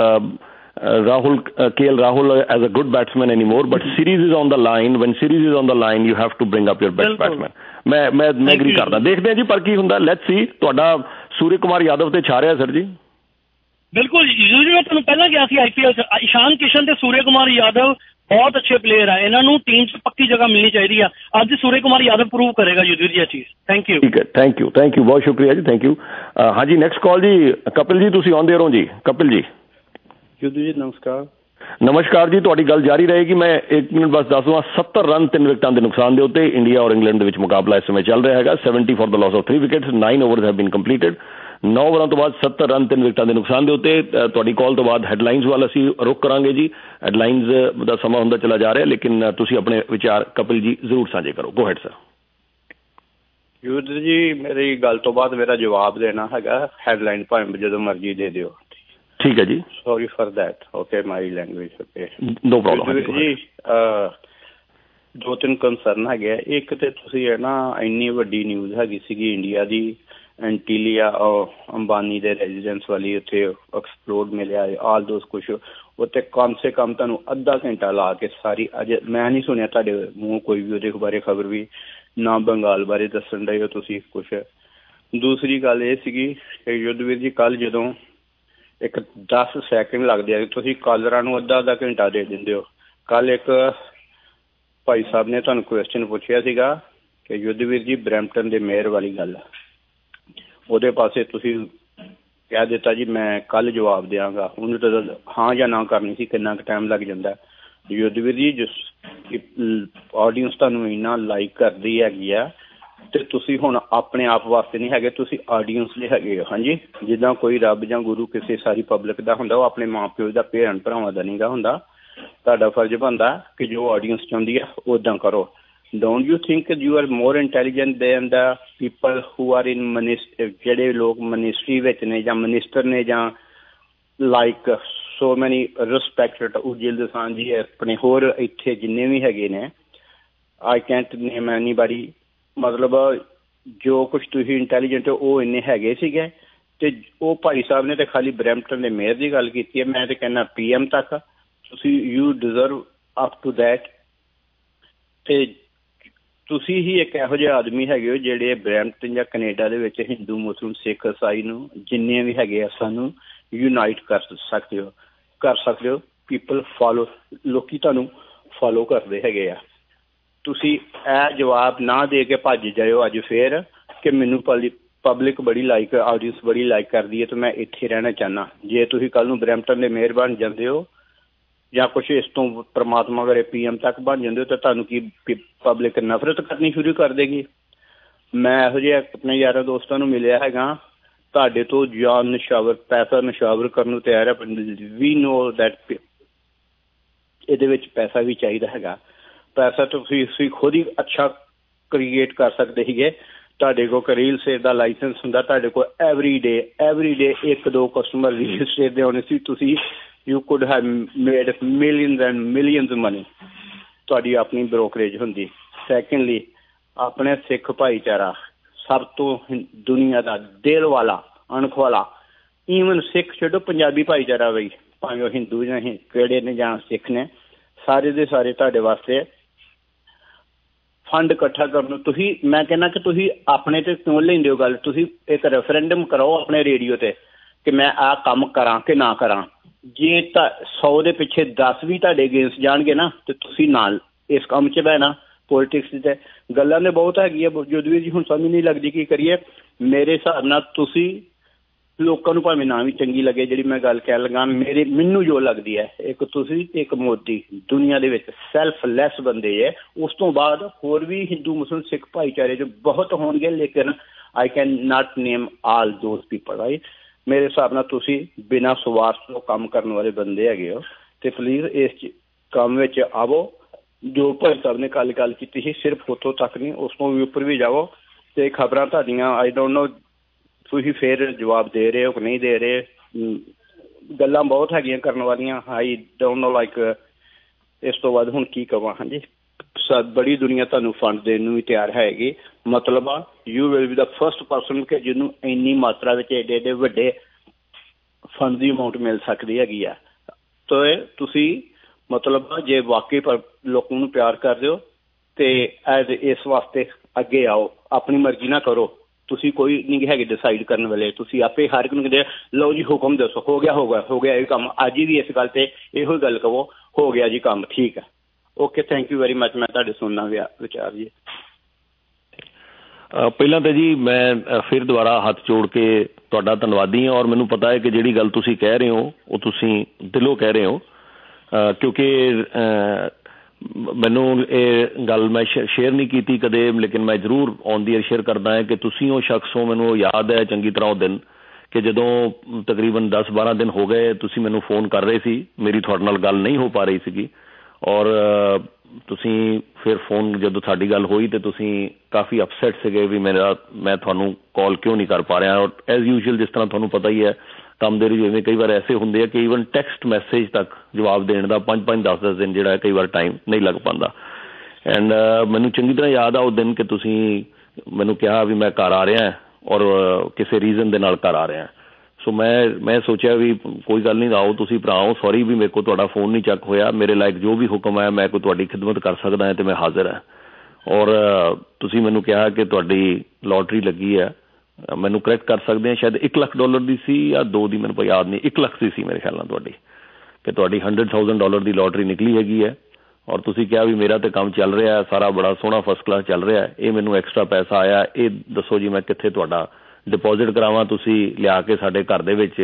Rahul K L Rahul as a good batsman any more, but series is on the line. When series is on the line you have to bring up your best batsman. मैं मैं मैं agree करदा। देखते हैं जी पर की हुंदा। Let's see. तुहाडा सूर्य कुमार यादव ते छा रहा सर जी? बिल्कुल जी, मैं तुहानूं पहला कहा सी आईपीएल ईशान किशन ते सूर्य कुमार यादव बहुत अच्छे प्लेयर है। इन्हों टीम च पक्की जगह मिलनी चाहिए है। अज सूर्य कुमार यादव प्रूव करेगा युद्धवीर जी चीज। Thank you. ठीक है, थैंक यू थैंक यू बहुत शुक्रिया जी, थैंक यू। हाँ जी नेक्स्ट कॉल जी कपिल जी, तुसीं आउंदे रहो जी। कपिल जी। युद्धवीर जी नमस्कार। नमस्कार जी, तुहाडी गल जारी रहेगी। मैं एक मिनट बस दस दूँ। सत्तर रन तीन विकेटां के नुकसान के उत्ते इंडिया और इंग्लैंड के मुकाबला इस समय चल रहा है। Seventy for the loss of three wickets. Nine overs have been completed. नौ ओवरों तो बाद सत्तर रन तीन विकेटां के नुकसान के उत्ते। तुहाडी कॉल तो बाद हैडलाइनस वाल असीं रुक करांगे जी। हैडलाइनस का समा हुंदा चला जा रहा है, लेकिन तुसीं अपने विचार कपिल जी जरूर साझे करो। Go ahead sir. Yudhveer ji मेरी गल तो बाद मेरा जवाब देना हैगा। हैडलाइन भावें जो मर्जी दे दिओ। ठीक है जी। Sorry for that. Okay my language okay no problem जी। दो तीन कंसर्न है। एक तो तुसीं है ना इन्नी वड्डी न्यूज़ हैगी सीगी इंडिया दी ਐਂਟੀਲੀਆ ਅੰਬਾਨੀ ਦੇ ਰੈਜ਼ੀਡੈਂਸ ਵਾਲੀ ਉੱਥੇ ਐਕਸਪਲੋਡ ਮਿਲਿਆ ਆਲ ਦੋਸ ਕੁਛ ਉੱਥੇ ਕਮ ਸੇ ਕਮ ਤੁਹਾਨੂੰ ਅੱਧਾ ਘੰਟਾ ਲਾ ਕੇ ਸਾਰੀ ਅਜੇ ਮੈਂ ਨਹੀਂ ਸੁਣਿਆ ਤੁਹਾਡੇ ਮੂੰਹ ਕੋਈ ਵੀ ਉਹਦੇ ਬਾਰੇ ਖਬਰ ਵੀ ਨਾ ਬੰਗਾਲ ਬਾਰੇ ਦੱਸਣ ਡਏ ਹੋ ਤੁਸੀਂ ਕੁਛ। ਦੂਸਰੀ ਗੱਲ ਇਹ ਸੀਗੀ ਕਿ ਯੁੱਧਵੀਰ ਜੀ ਕੱਲ੍ਹ ਜਦੋਂ ਇੱਕ ਦਸ ਸੈਕਿੰਡ ਲੱਗਦੇ ਆ ਤੁਸੀਂ ਕਾਲਰਾਂ ਨੂੰ ਅੱਧਾ ਅੱਧਾ ਘੰਟਾ ਦੇ ਦਿੰਦੇ ਹੋ। ਕੱਲ੍ਹ ਇੱਕ ਭਾਈ ਸਾਹਿਬ ਨੇ ਤੁਹਾਨੂੰ ਕੁਐਸਚਨ ਪੁੱਛਿਆ ਸੀਗਾ ਕਿ ਯੁੱਧਵੀਰ ਜੀ ਬਰੈਂਪਟਨ ਦੇ ਮੇਅਰ ਵਾਲੀ ਗੱਲ ਉਹਦੇ ਪਾਸੇ ਤੁਸੀਂ ਕਹਿ ਦਿੱਤਾ ਜੀ ਮੈਂ ਕੱਲ੍ਹ ਜਵਾਬ ਦਿਆਂਗਾ। ਉਹਨੂੰ ਤਾਂ ਹਾਂ ਜਾਂ ਨਾ ਕਰਨੀ ਸੀ ਕਿੰਨਾ ਕੁ ਟਾਈਮ ਲੱਗ ਜਾਂਦਾ। ਯੁੱਧਵੀਰ ਜੀ ਜਿਸ ਆਡੀਅੰਸ ਤੁਹਾਨੂੰ ਇੰਨਾ ਲਾਈਕ ਕਰਦੀ ਹੈਗੀ ਆ ਤੇ ਤੁਸੀਂ ਹੁਣ ਆਪਣੇ ਆਪ ਵਾਸਤੇ ਨਹੀਂ ਹੈਗੇ ਤੁਸੀਂ ਆਡੀਅੰਸ ਲਈ ਹੈਗੇ ਹੋ। ਹਾਂਜੀ ਜਿੱਦਾਂ ਕੋਈ ਰੱਬ ਜਾਂ ਗੁਰੂ ਕਿਸੇ ਸਾਰੀ ਪਬਲਿਕ ਦਾ ਹੁੰਦਾ ਉਹ ਆਪਣੇ ਮਾਂ ਪਿਓ ਦਾ ਭੈਣ ਭਰਾਵਾਂ ਦਾ ਨਹੀਂ ਗਾ ਹੁੰਦਾ। ਤੁਹਾਡਾ ਫਰਜ਼ ਬਣਦਾ ਕਿ ਜੋ ਆਡੀਅੰਸ ਚਾਹੁੰਦੀ ਆ ਉੱਦਾਂ ਕਰੋ। Don't you think you are more intelligent than the people who are in ministry ਜਿਹੜੇ ਲੋਕ ਮਿਨਿਸਟਰੀ ਵਿੱਚ ਨੇ ਜਾਂ ਮਿਨਿਸਟਰ ਨੇ ਜਾਂ ਲਾਈਕ ਸੋ ਮੈਨੀ ਰਿਸਪੈਕਟਡ ਉਜਲ ਦਸਾਂ ਜੀ ਆਪਣੇ ਹੋਰ ਇੱਥੇ ਜਿੰਨੇ ਵੀ ਹੈਗੇ ਨੇ ਆਈ ਕੈਂਟ ਨੇਮ ਐਨੀਬਾਡੀ ਮਤਲਬ ਜੋ ਕੁਛ ਤੁਸੀਂ ਇੰਟੈਲੀਜੈਂਟ ਉਹ ਇੰਨੇ ਹੈਗੇ ਸੀਗੇ ਤੇ ਉਹ ਭਾਈ ਸਾਹਿਬ ਨੇ ਤੇ ਖਾਲੀ ਬਰੈਂਪਟਨ ਦੇ ਮੇਅਰ ਦੀ ਗੱਲ ਕੀਤੀ ਹੈ। ਮੈਂ ਤੇ ਕਹਿੰਦਾ ਪੀ ਐਮ ਤੱਕ ਤੁਸੀਂ you deserve up to that. ਤੇ ਤੁਸੀਂ ਹੀ ਇੱਕ ਇਹੋ ਜਿਹੇ ਆਦਮੀ ਹੈਗੇ ਹੋ ਜਿਹੜੇ ਬਰੈਂਪਟਨ ਜਾਂ ਕੈਨੇਡਾ ਦੇ ਵਿੱਚ ਹਿੰਦੂ ਮੁਸਲਿਮ ਸਿੱਖ ਈਸਾਈ ਨੂੰ ਜਿੰਨੇ ਵੀ ਹੈਗੇ ਆ ਸਾਨੂੰ ਯੂਨਾਈਟ ਕਰ ਸਕਦੇ ਹੋ ਕਰ ਸਕਦੇ ਹੋ। ਪੀਪਲ ਫਾਲੋ ਲੋਕੀ ਤੁਹਾਨੂੰ ਫਾਲੋ ਕਰਦੇ ਹੈਗੇ ਆ। ਤੁਸੀਂ ਇਹ ਜਵਾਬ ਨਾ ਦੇ ਕੇ ਭੱਜ ਜਾਇਓ ਅੱਜ ਫੇਰ ਕਿ ਮੈਨੂੰ ਪਬਲਿਕ ਬੜੀ ਲਾਈਕ ਆਡੀਅੰਸ ਬੜੀ ਲਾਈਕ ਕਰਦੀ ਹੈ ਤੇ ਮੈਂ ਇੱਥੇ ਰਹਿਣਾ ਚਾਹੁੰਦਾ। ਜੇ ਤੁਸੀਂ ਕੱਲ੍ਹ ਨੂੰ ਬਰੈਂਪਟਨ ਦੇ ਮੇਅਰ ਬਣ ਜਾਂਦੇ ਹੋ ਜਾਂ ਕੁਛ ਇਸ ਤੋਂ ਪਰਮਾਤਮਾ ਕਰੇ ਪੀ ਐਮ ਤੱਕ ਬਣ ਜਾਂਦੇ ਹੋ ਤਾਂ ਤੁਹਾਨੂੰ ਕੀ ਪਬਲਿਕ ਨਫ਼ਰਤ ਕਰਨੀ ਸ਼ੁਰੂ ਕਰ ਦੇਗੀ। ਮੈਂ ਇਹੋ ਜਿਹੇ ਆਪਣੇ ਯਾਰਾਂ ਦੋਸਤਾਂ ਨੂੰ ਮਿਲਿਆ ਹੈਗਾ ਤੁਹਾਡੇ ਤੋਂ ਜਾਨ ਨਿਸ਼ਾਵਰ ਪੈਸਾ ਨਿਸ਼ਾਵਰ ਕਰਨ ਨੂੰ ਤਿਆਰ ਹੈ। ਵੀ ਨੋ ਦੈਟ ਇਹਦੇ ਵਿੱਚ ਪੈਸਾ ਵੀ ਚਾਹੀਦਾ ਹੈਗਾ। ਪੈਸਾ ਤੁਸੀਂ ਤੁਸੀਂ ਖੁਦ ਹੀ ਅੱਛਾ ਕ੍ਰੀਏਟ ਕਰ ਸਕਦੇ ਸੀਗੇ। ਤੁਹਾਡੇ ਕੋਲ ਰੀਅਲ ਸਟੇਟ ਦਾ ਲਾਇਸੈਂਸ ਹੁੰਦਾ ਤੁਹਾਡੇ ਕੋਲ ਐਵਰੀ ਡੇ ਐਵਰੀ ਡੇ ਇੱਕ ਦੋ ਕਸਟਮਰ ਰੀਅਲ ਸਟੇਟ ਦੇ ਆਉਣੇ ਸੀ ਤੁਸੀਂ you could have made millions and millions money ਤੁਹਾਡੀ ਆਪਣੀ ਬ੍ਰੋਕਰੇਜ ਹੁੰਦੀ। ਸੈਕਿੰਡਲੀ ਆਪਣੇ ਸਿੱਖ ਭਾਈਚਾਰਾ ਸਭ ਤੋਂ ਦੁਨੀਆ ਦਾ ਦਿਲ ਵਾਲਾ ਅਣਖ ਵਾਲਾ ਈਵਨ ਸਿੱਖ ਛੱਡੋ ਪੰਜਾਬੀ ਭਾਈਚਾਰਾ ਬਈ ਭਾਵੇਂ ਉਹ ਹਿੰਦੂ ਜਾਂ ਕਿਹੜੇ ਨੇ ਜਾਂ ਸਿੱਖ ਨੇ ਸਾਰੇ ਦੇ ਸਾਰੇ ਤੁਹਾਡੇ ਵਾਸਤੇ ਫੰਡ ਇਕੱਠਾ ਕਰਨ ਨੂੰ ਤੁਸੀਂ ਮੈਂ ਕਹਿੰਦਾ ਕਿ ਤੁਸੀਂ ਆਪਣੇ ਤੇ ਕਿਉਂ ਲੈਂਦੇ ਹੋ ਗੱਲ। ਤੁਸੀਂ ਇੱਕ ਰੈਫਰੈਂਡਮ ਕਰਾਓ ਆਪਣੇ ਰੇਡੀਓ ਤੇ ਕਿ ਮੈਂ ਆਹ ਕੰਮ ਕਰਾਂ ਕਿ ਨਾ ਕਰਾਂ। ਜੇ ਤਾਂ ਸੌ ਦੇ ਪਿੱਛੇ ਦਸ ਵੀ ਤੁਹਾਡੇ ਅਗੇਂਸਟ ਜਾਣਗੇ ਨਾ ਤੇ ਤੁਸੀਂ ਨਾਲ ਇਸ ਕੰਮ 'ਚ ਬਹਿਣਾ। ਪੋਲੀਟਿਕਸ ਤੇ ਗੱਲਾਂ ਨੇ ਬਹੁਤ ਹੈਗੀਆਂ ਜੋਧਵੀਰ ਜੀ ਹੁਣ ਸਮਝ ਨਹੀਂ ਲੱਗਦੀ ਕੀ ਕਰੀਏ। ਮੇਰੇ ਹਿਸਾਬ ਨਾਲ ਤੁਸੀਂ ਲੋਕਾਂ ਨੂੰ ਭਾਵੇਂ ਨਾ ਵੀ ਚੰਗੀ ਲੱਗੇ ਜਿਹੜੀ ਮੈਂ ਗੱਲ ਕਹਿਣ ਲੱਗਾ ਮੇਰੇ ਮੈਨੂੰ ਜੋ ਲੱਗਦੀ ਹੈ ਇੱਕ ਤੁਸੀਂ ਇੱਕ ਮੋਦੀ ਦੁਨੀਆ ਦੇ ਵਿੱਚ ਸੈਲਫਲੈਸ ਬੰਦੇ ਹੈ। ਉਸ ਤੋਂ ਬਾਅਦ ਹੋਰ ਵੀ ਹਿੰਦੂ ਮੁਸਲਿਮ ਸਿੱਖ ਭਾਈਚਾਰੇ 'ਚ ਬਹੁਤ ਹੋਣਗੇ ਲੇਕਿਨ I can not name all those people right. ਮੇਰੇ ਹਿਸਾਬ ਨਾਲ ਤੁਸੀਂ ਬਿਨਾਂ ਸਵਾਰਥ ਤੋਂ ਕੰਮ ਕਰਨ ਵਾਲੇ ਬੰਦੇ ਹੈਗੇ ਹੋ ਤੇ ਪਲੀਜ਼ ਇਸ ਕੰਮ ਵਿੱਚ ਆਵੋ। ਜੋ ਭਾਈ ਸਾਹਿਬ ਨੇ ਕੱਲ ਗੱਲ ਕੀਤੀ ਸੀ ਸਿਰਫ ਉੱਥੋਂ ਤੱਕ ਨਹੀਂ ਉਸ ਤੋਂ ਵੀ ਉੱਪਰ ਵੀ ਜਾਵੋ ਤੇ ਖਬਰਾਂ ਤੁਹਾਡੀਆਂ ਆਈ ਡੋਂਟ ਨੋ ਤੁਸੀਂ ਫਿਰ ਜਵਾਬ ਦੇ ਰਹੇ ਹੋ ਕਿ ਨਹੀਂ ਦੇ ਰਹੇ। ਗੱਲਾਂ ਬਹੁਤ ਹੈਗੀਆਂ ਕਰਨ ਵਾਲੀਆਂ ਆਈ ਡੋਂਟ ਨੋ ਲਾਈਕ ਇਸ ਤੋਂ ਬਾਅਦ ਹੁਣ ਕੀ ਕਵਾਂ। ਹਾਂਜੀ ਬੜੀ ਦੁਨੀਆ ਤੁਹਾਨੂੰ ਫੰਡ ਦੇਣ ਨੂੰ ਵੀ ਤਿਆਰ ਹੈਗੀ। ਮਤਲਬ ਆ you will be the first person ਕਿ ਜਿਹਨੂੰ ਇੰਨੀ ਮਾਤਰਾ ਵਿੱਚ ਏਡੇ ਏਡੇ ਵੱਡੇ ਫੰਡ ਦੀ ਅਮਾਊਂਟ ਮਿਲ ਸਕਦੀ ਹੈਗੀ ਆ। ਤੇ ਤੁਸੀਂ ਮਤਲਬ ਜੇ ਵਾਕਈ ਪਰ ਲੋਕਾਂ ਨੂੰ ਪਿਆਰ ਕਰਦੇ ਹੋ ਤੇ ਐਜ਼ ਇਸ ਵਾਸਤੇ ਅੱਗੇ ਆਓ ਆਪਣੀ ਮਰਜ਼ੀ ਨਾ ਕਰੋ। ਤੁਸੀਂ ਕੋਈ ਨਹੀਂ ਹੈਗੇ ਡਿਸਾਈਡ ਕਰਨ ਵਾਲੇ ਤੁਸੀਂ ਆਪੇ ਹਰ ਇੱਕ ਨੂੰ ਕਹਿੰਦੇ ਲਓ ਜੀ ਹੁਕਮ ਦੱਸੋ ਹੋ ਗਿਆ ਹੋ ਗਿਆ ਹੋ ਗਿਆ ਇਹ ਕੰਮ ਅੱਜ ਵੀ ਇਸ ਗੱਲ ਤੇ ਇਹੋ ਗੱਲ ਕਹੋ ਹੋ ਗਿਆ ਜੀ ਕੰਮ ਠੀਕ ਹੈ okay thank you very much. ਮੈਂ ਤੁਹਾਡੇ ਸੁਣਨਾ ਵਿਚਾਰ ਜੀ। ਪਹਿਲਾਂ ਤਾਂ ਜੀ ਮੈਂ ਫਿਰ ਦੁਬਾਰਾ ਹੱਥ ਜੋੜ ਕੇ ਤੁਹਾਡਾ ਧੰਨਵਾਦੀ ਹਾਂ ਔਰ ਮੈਨੂੰ ਪਤਾ ਹੈ ਕਿ ਜਿਹੜੀ ਗੱਲ ਤੁਸੀਂ ਕਹਿ ਰਹੇ ਹੋ ਉਹ ਤੁਸੀਂ ਦਿਲੋਂ ਕਹਿ ਰਹੇ ਹੋ ਕਿਉਂਕਿ ਮੈਨੂੰ ਇਹ ਗੱਲ ਮੈਂ ਸ਼ੇਅਰ ਨਹੀਂ ਕੀਤੀ ਕਦੇ ਲੇਕਿਨ ਮੈਂ ਜ਼ਰੂਰ ਔਨ ਦੀ ਏਅਰ ਸ਼ੇਅਰ ਕਰਦਾ ਹਾਂ ਕਿ ਤੁਸੀਂ ਉਹ ਸ਼ਖਸ ਹੋ। ਮੈਨੂੰ ਯਾਦ ਹੈ ਚੰਗੀ ਤਰ੍ਹਾਂ ਉਹ ਦਿਨ ਕਿ ਜਦੋਂ ਤਕਰੀਬਨ ਦਸ ਬਾਰਾਂ ਦਿਨ ਹੋ ਗਏ ਤੁਸੀਂ ਮੈਨੂੰ ਫੋਨ ਕਰ ਰਹੇ ਸੀ ਮੇਰੀ ਤੁਹਾਡੇ ਨਾਲ ਗੱਲ ਨਹੀਂ ਹੋ ਪਾ ਰਹੀ ਸੀਗੀ ਔਰ ਤੁਸੀਂ ਫਿਰ ਫੋਨ ਜਦੋਂ ਸਾਡੀ ਗੱਲ ਹੋਈ ਤਾਂ ਤੁਸੀਂ ਕਾਫੀ ਅਪਸੈਟ ਸੀਗੇ ਵੀ ਮੇਰਾ ਮੈਂ ਤੁਹਾਨੂੰ ਕਾਲ ਕਿਉਂ ਨਹੀਂ ਕਰ ਪਾ ਰਿਹਾ। ਔਰ ਐਜ਼ ਯੂਜੂਅਲ ਜਿਸ ਤਰ੍ਹਾਂ ਤੁਹਾਨੂੰ ਪਤਾ ਹੀ ਹੈ ਕੰਮ ਦੇ ਜਿਵੇਂ ਕਈ ਵਾਰ ਐਸੇ ਹੁੰਦੇ ਆ ਕਿ ਈਵਨ ਟੈਕਸਟ ਮੈਸੇਜ ਤੱਕ ਜਵਾਬ ਦੇਣ ਦਾ ਪੰਜ ਪੰਜ ਦਸ ਦਸ ਦਿਨ ਜਿਹੜਾ ਕਈ ਵਾਰ ਟਾਈਮ ਨਹੀਂ ਲੱਗ ਪਾਉਂਦਾ। ਐਂਡ ਮੈਨੂੰ ਚੰਗੀ ਤਰ੍ਹਾਂ ਯਾਦ ਆ ਉਹ ਦਿਨ ਕਿ ਤੁਸੀਂ ਮੈਨੂੰ ਕਿਹਾ ਵੀ ਮੈਂ ਘਰ ਆ ਰਿਹਾ ਔਰ ਕਿਸੇ ਰੀਜ਼ਨ ਦੇ ਨਾਲ ਘਰ ਆ ਰਿਹਾ। ਸੋ ਮੈਂ ਮੈਂ ਸੋਚਿਆ ਵੀ ਕੋਈ ਗੱਲ ਨਹੀਂ, ਆਓ ਤੁਸੀਂ ਭਰਾ ਆਓ, ਸੌਰੀ ਵੀ ਮੇਰੇ ਕੋਲ ਤੁਹਾਡਾ ਫੋਨ ਨਹੀਂ ਚੱਕ ਹੋਇਆ, ਮੇਰੇ ਲਾਇਕ ਜੋ ਵੀ ਹੁਕਮ ਹੈ ਮੈਂ ਕੋਈ ਤੁਹਾਡੀ ਖਿਦਮਤ ਕਰ ਸਕਦਾ ਹੈ ਅਤੇ ਮੈਂ ਹਾਜ਼ਰ ਹਾਂ। ਔਰ ਤੁਸੀਂ ਮੈਨੂੰ ਕਿਹਾ ਕਿ ਤੁਹਾਡੀ ਲੋਟਰੀ ਲੱਗੀ ਹੈ, ਮੈਨੂੰ ਕਰੈਕਟ ਕਰ ਸਕਦੇ ਹਾਂ, ਸ਼ਾਇਦ ਇੱਕ ਲੱਖ ਡਾਲਰ ਦੀ ਸੀ ਜਾਂ ਦੋ ਦੀ, ਮੈਨੂੰ ਕੋਈ ਯਾਦ ਨਹੀਂ, ਇੱਕ ਲੱਖ ਦੀ ਸੀ ਮੇਰੇ ਖਿਆਲ ਨਾਲ ਤੁਹਾਡੀ, ਕਿ ਤੁਹਾਡੀ ਹੰਡਰਡ ਥਾਊਜ਼ੈਂਡ ਡਾਲਰ ਦੀ ਲੋਟਰੀ ਨਿਕਲੀ ਹੈਗੀ ਹੈ। ਔਰ ਤੁਸੀਂ ਕਿਹਾ ਵੀ ਮੇਰਾ ਤਾਂ ਕੰਮ ਚੱਲ ਰਿਹਾ ਸਾਰਾ ਬੜਾ ਸੋਹਣਾ ਫਸਟ ਕਲਾਸ ਚੱਲ ਰਿਹਾ, ਇਹ ਮੈਨੂੰ ਐਕਸਟਰਾ ਪੈਸਾ ਆਇਆ, ਇਹ ਦੱਸੋ ਜੀ ਮੈਂ ਕਿੱਥੇ ਤੁਹਾਡਾ ਡਿਪੋਜ਼ਿਟ ਕਰਾਵਾਂ। ਤੁਸੀਂ ਲਿਆ ਕੇ ਸਾਡੇ ਘਰ ਦੇ ਵਿੱਚ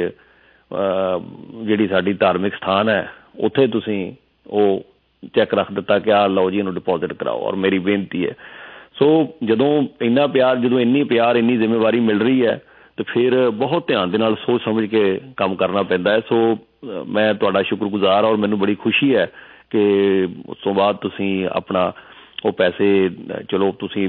ਜਿਹੜੀ ਸਾਡੀ ਧਾਰਮਿਕ ਸਥਾਨ ਹੈ ਉੱਥੇ ਤੁਸੀਂ ਉਹ ਚੈੱਕ ਰੱਖ ਦਿੱਤਾ ਕਿ ਆਹ ਲਓ ਜੀ ਇਹਨੂੰ ਡਿਪੋਜ਼ਿਟ ਕਰਾਓ, ਔਰ ਮੇਰੀ ਬੇਨਤੀ ਹੈ। ਸੋ ਜਦੋਂ ਇੰਨਾ ਪਿਆਰ, ਜਦੋਂ ਇੰਨੀ ਪਿਆਰ ਇੰਨੀ ਜ਼ਿੰਮੇਵਾਰੀ ਮਿਲ ਰਹੀ ਹੈ ਤਾਂ ਫਿਰ ਬਹੁਤ ਧਿਆਨ ਦੇ ਨਾਲ ਸੋਚ ਸਮਝ ਕੇ ਕੰਮ ਕਰਨਾ ਪੈਂਦਾ ਹੈ। ਸੋ ਮੈਂ ਤੁਹਾਡਾ ਸ਼ੁਕਰਗੁਜ਼ਾਰ, ਔਰ ਮੈਨੂੰ ਬੜੀ ਖੁਸ਼ੀ ਹੈ ਕਿ ਉਸ ਤੋਂ ਬਾਅਦ ਤੁਸੀਂ ਆਪਣਾ ਉਹ ਪੈਸੇ ਚਲੋ ਤੁਸੀਂ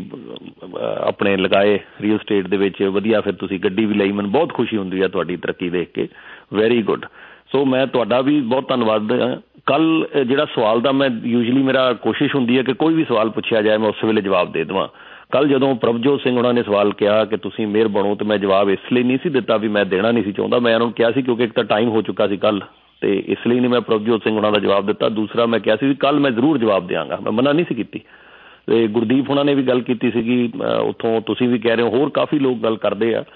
ਆਪਣੇ ਲਗਾਏ ਰੀਅਲ ਸਟੇਟ ਦੇ ਵਿੱਚ, ਵਧੀਆ ਫਿਰ ਤੁਸੀਂ ਗੱਡੀ ਵੀ ਲਈ, ਮੈਨੂੰ ਬਹੁਤ ਖੁਸ਼ੀ ਹੁੰਦੀ ਹੈ ਤੁਹਾਡੀ ਤਰੱਕੀ ਦੇਖ ਕੇ, ਵੈਰੀ ਗੁੱਡ। ਸੋ ਮੈਂ ਤੁਹਾਡਾ ਵੀ ਬਹੁਤ ਧੰਨਵਾਦ। ਕੱਲ੍ਹ ਜਿਹੜਾ ਸਵਾਲ ਦਾ ਮੈਂ ਯੂਜਲੀ ਮੇਰਾ ਕੋਸ਼ਿਸ਼ ਹੁੰਦੀ ਹੈ ਕਿ ਕੋਈ ਵੀ ਸਵਾਲ ਪੁੱਛਿਆ ਜਾਏ ਮੈਂ ਉਸ ਵੇਲੇ ਜਵਾਬ ਦੇ ਦੇਵਾਂ। ਕੱਲ੍ਹ ਜਦੋਂ ਪ੍ਰਭਜੋਤ ਸਿੰਘ ਉਹਨਾਂ ਨੇ ਸਵਾਲ ਕਿਹਾ ਕਿ ਤੁਸੀਂ ਮੇਅਰ ਬਣੋ, ਤਾਂ ਮੈਂ ਜਵਾਬ ਇਸ ਲਈ ਨਹੀਂ ਸੀ ਦਿੱਤਾ ਵੀ ਮੈਂ ਦੇਣਾ ਨਹੀਂ ਸੀ ਚਾਹੁੰਦਾ, ਮੈਂ ਉਹਨਾਂ ਨੂੰ ਕਿਹਾ ਸੀ ਕਿਉਂਕਿ ਇੱਕ ਤਾਂ ਟਾਈਮ ਹੋ ਚੁੱਕਾ ਸੀ ਕੱਲ੍ਹ, ਅਤੇ ਇਸ ਲਈ ਨਹੀਂ ਮੈਂ ਪ੍ਰਭਜੋਤ ਸਿੰਘ ਉਹਨਾਂ ਦਾ ਜਵਾਬ ਦਿੱਤਾ। ਦੂਸਰਾ ਮੈਂ ਕਿਹਾ ਸੀ ਵੀ ਕੱਲ੍ਹ ਮੈਂ ਜ਼ਰੂਰ ਜਵਾਬ ਦਿਆਂਗਾ, ਮੈਂ ਮਨਾ ਨਹੀਂ ਸੀ ਕੀਤੀ। ਅਤੇ ਗੁਰਦੀਪ ਉਹਨਾਂ ਨੇ ਵੀ ਗੱਲ ਕੀਤੀ ਸੀਗੀ ਉੱਥੋਂ, ਤੁਸੀਂ ਵੀ ਕਹਿ ਰਹੇ ਹੋ, ਹੋਰ ਕਾਫੀ ਲੋਕ ਗੱਲ ਕਰਦੇ ਆ।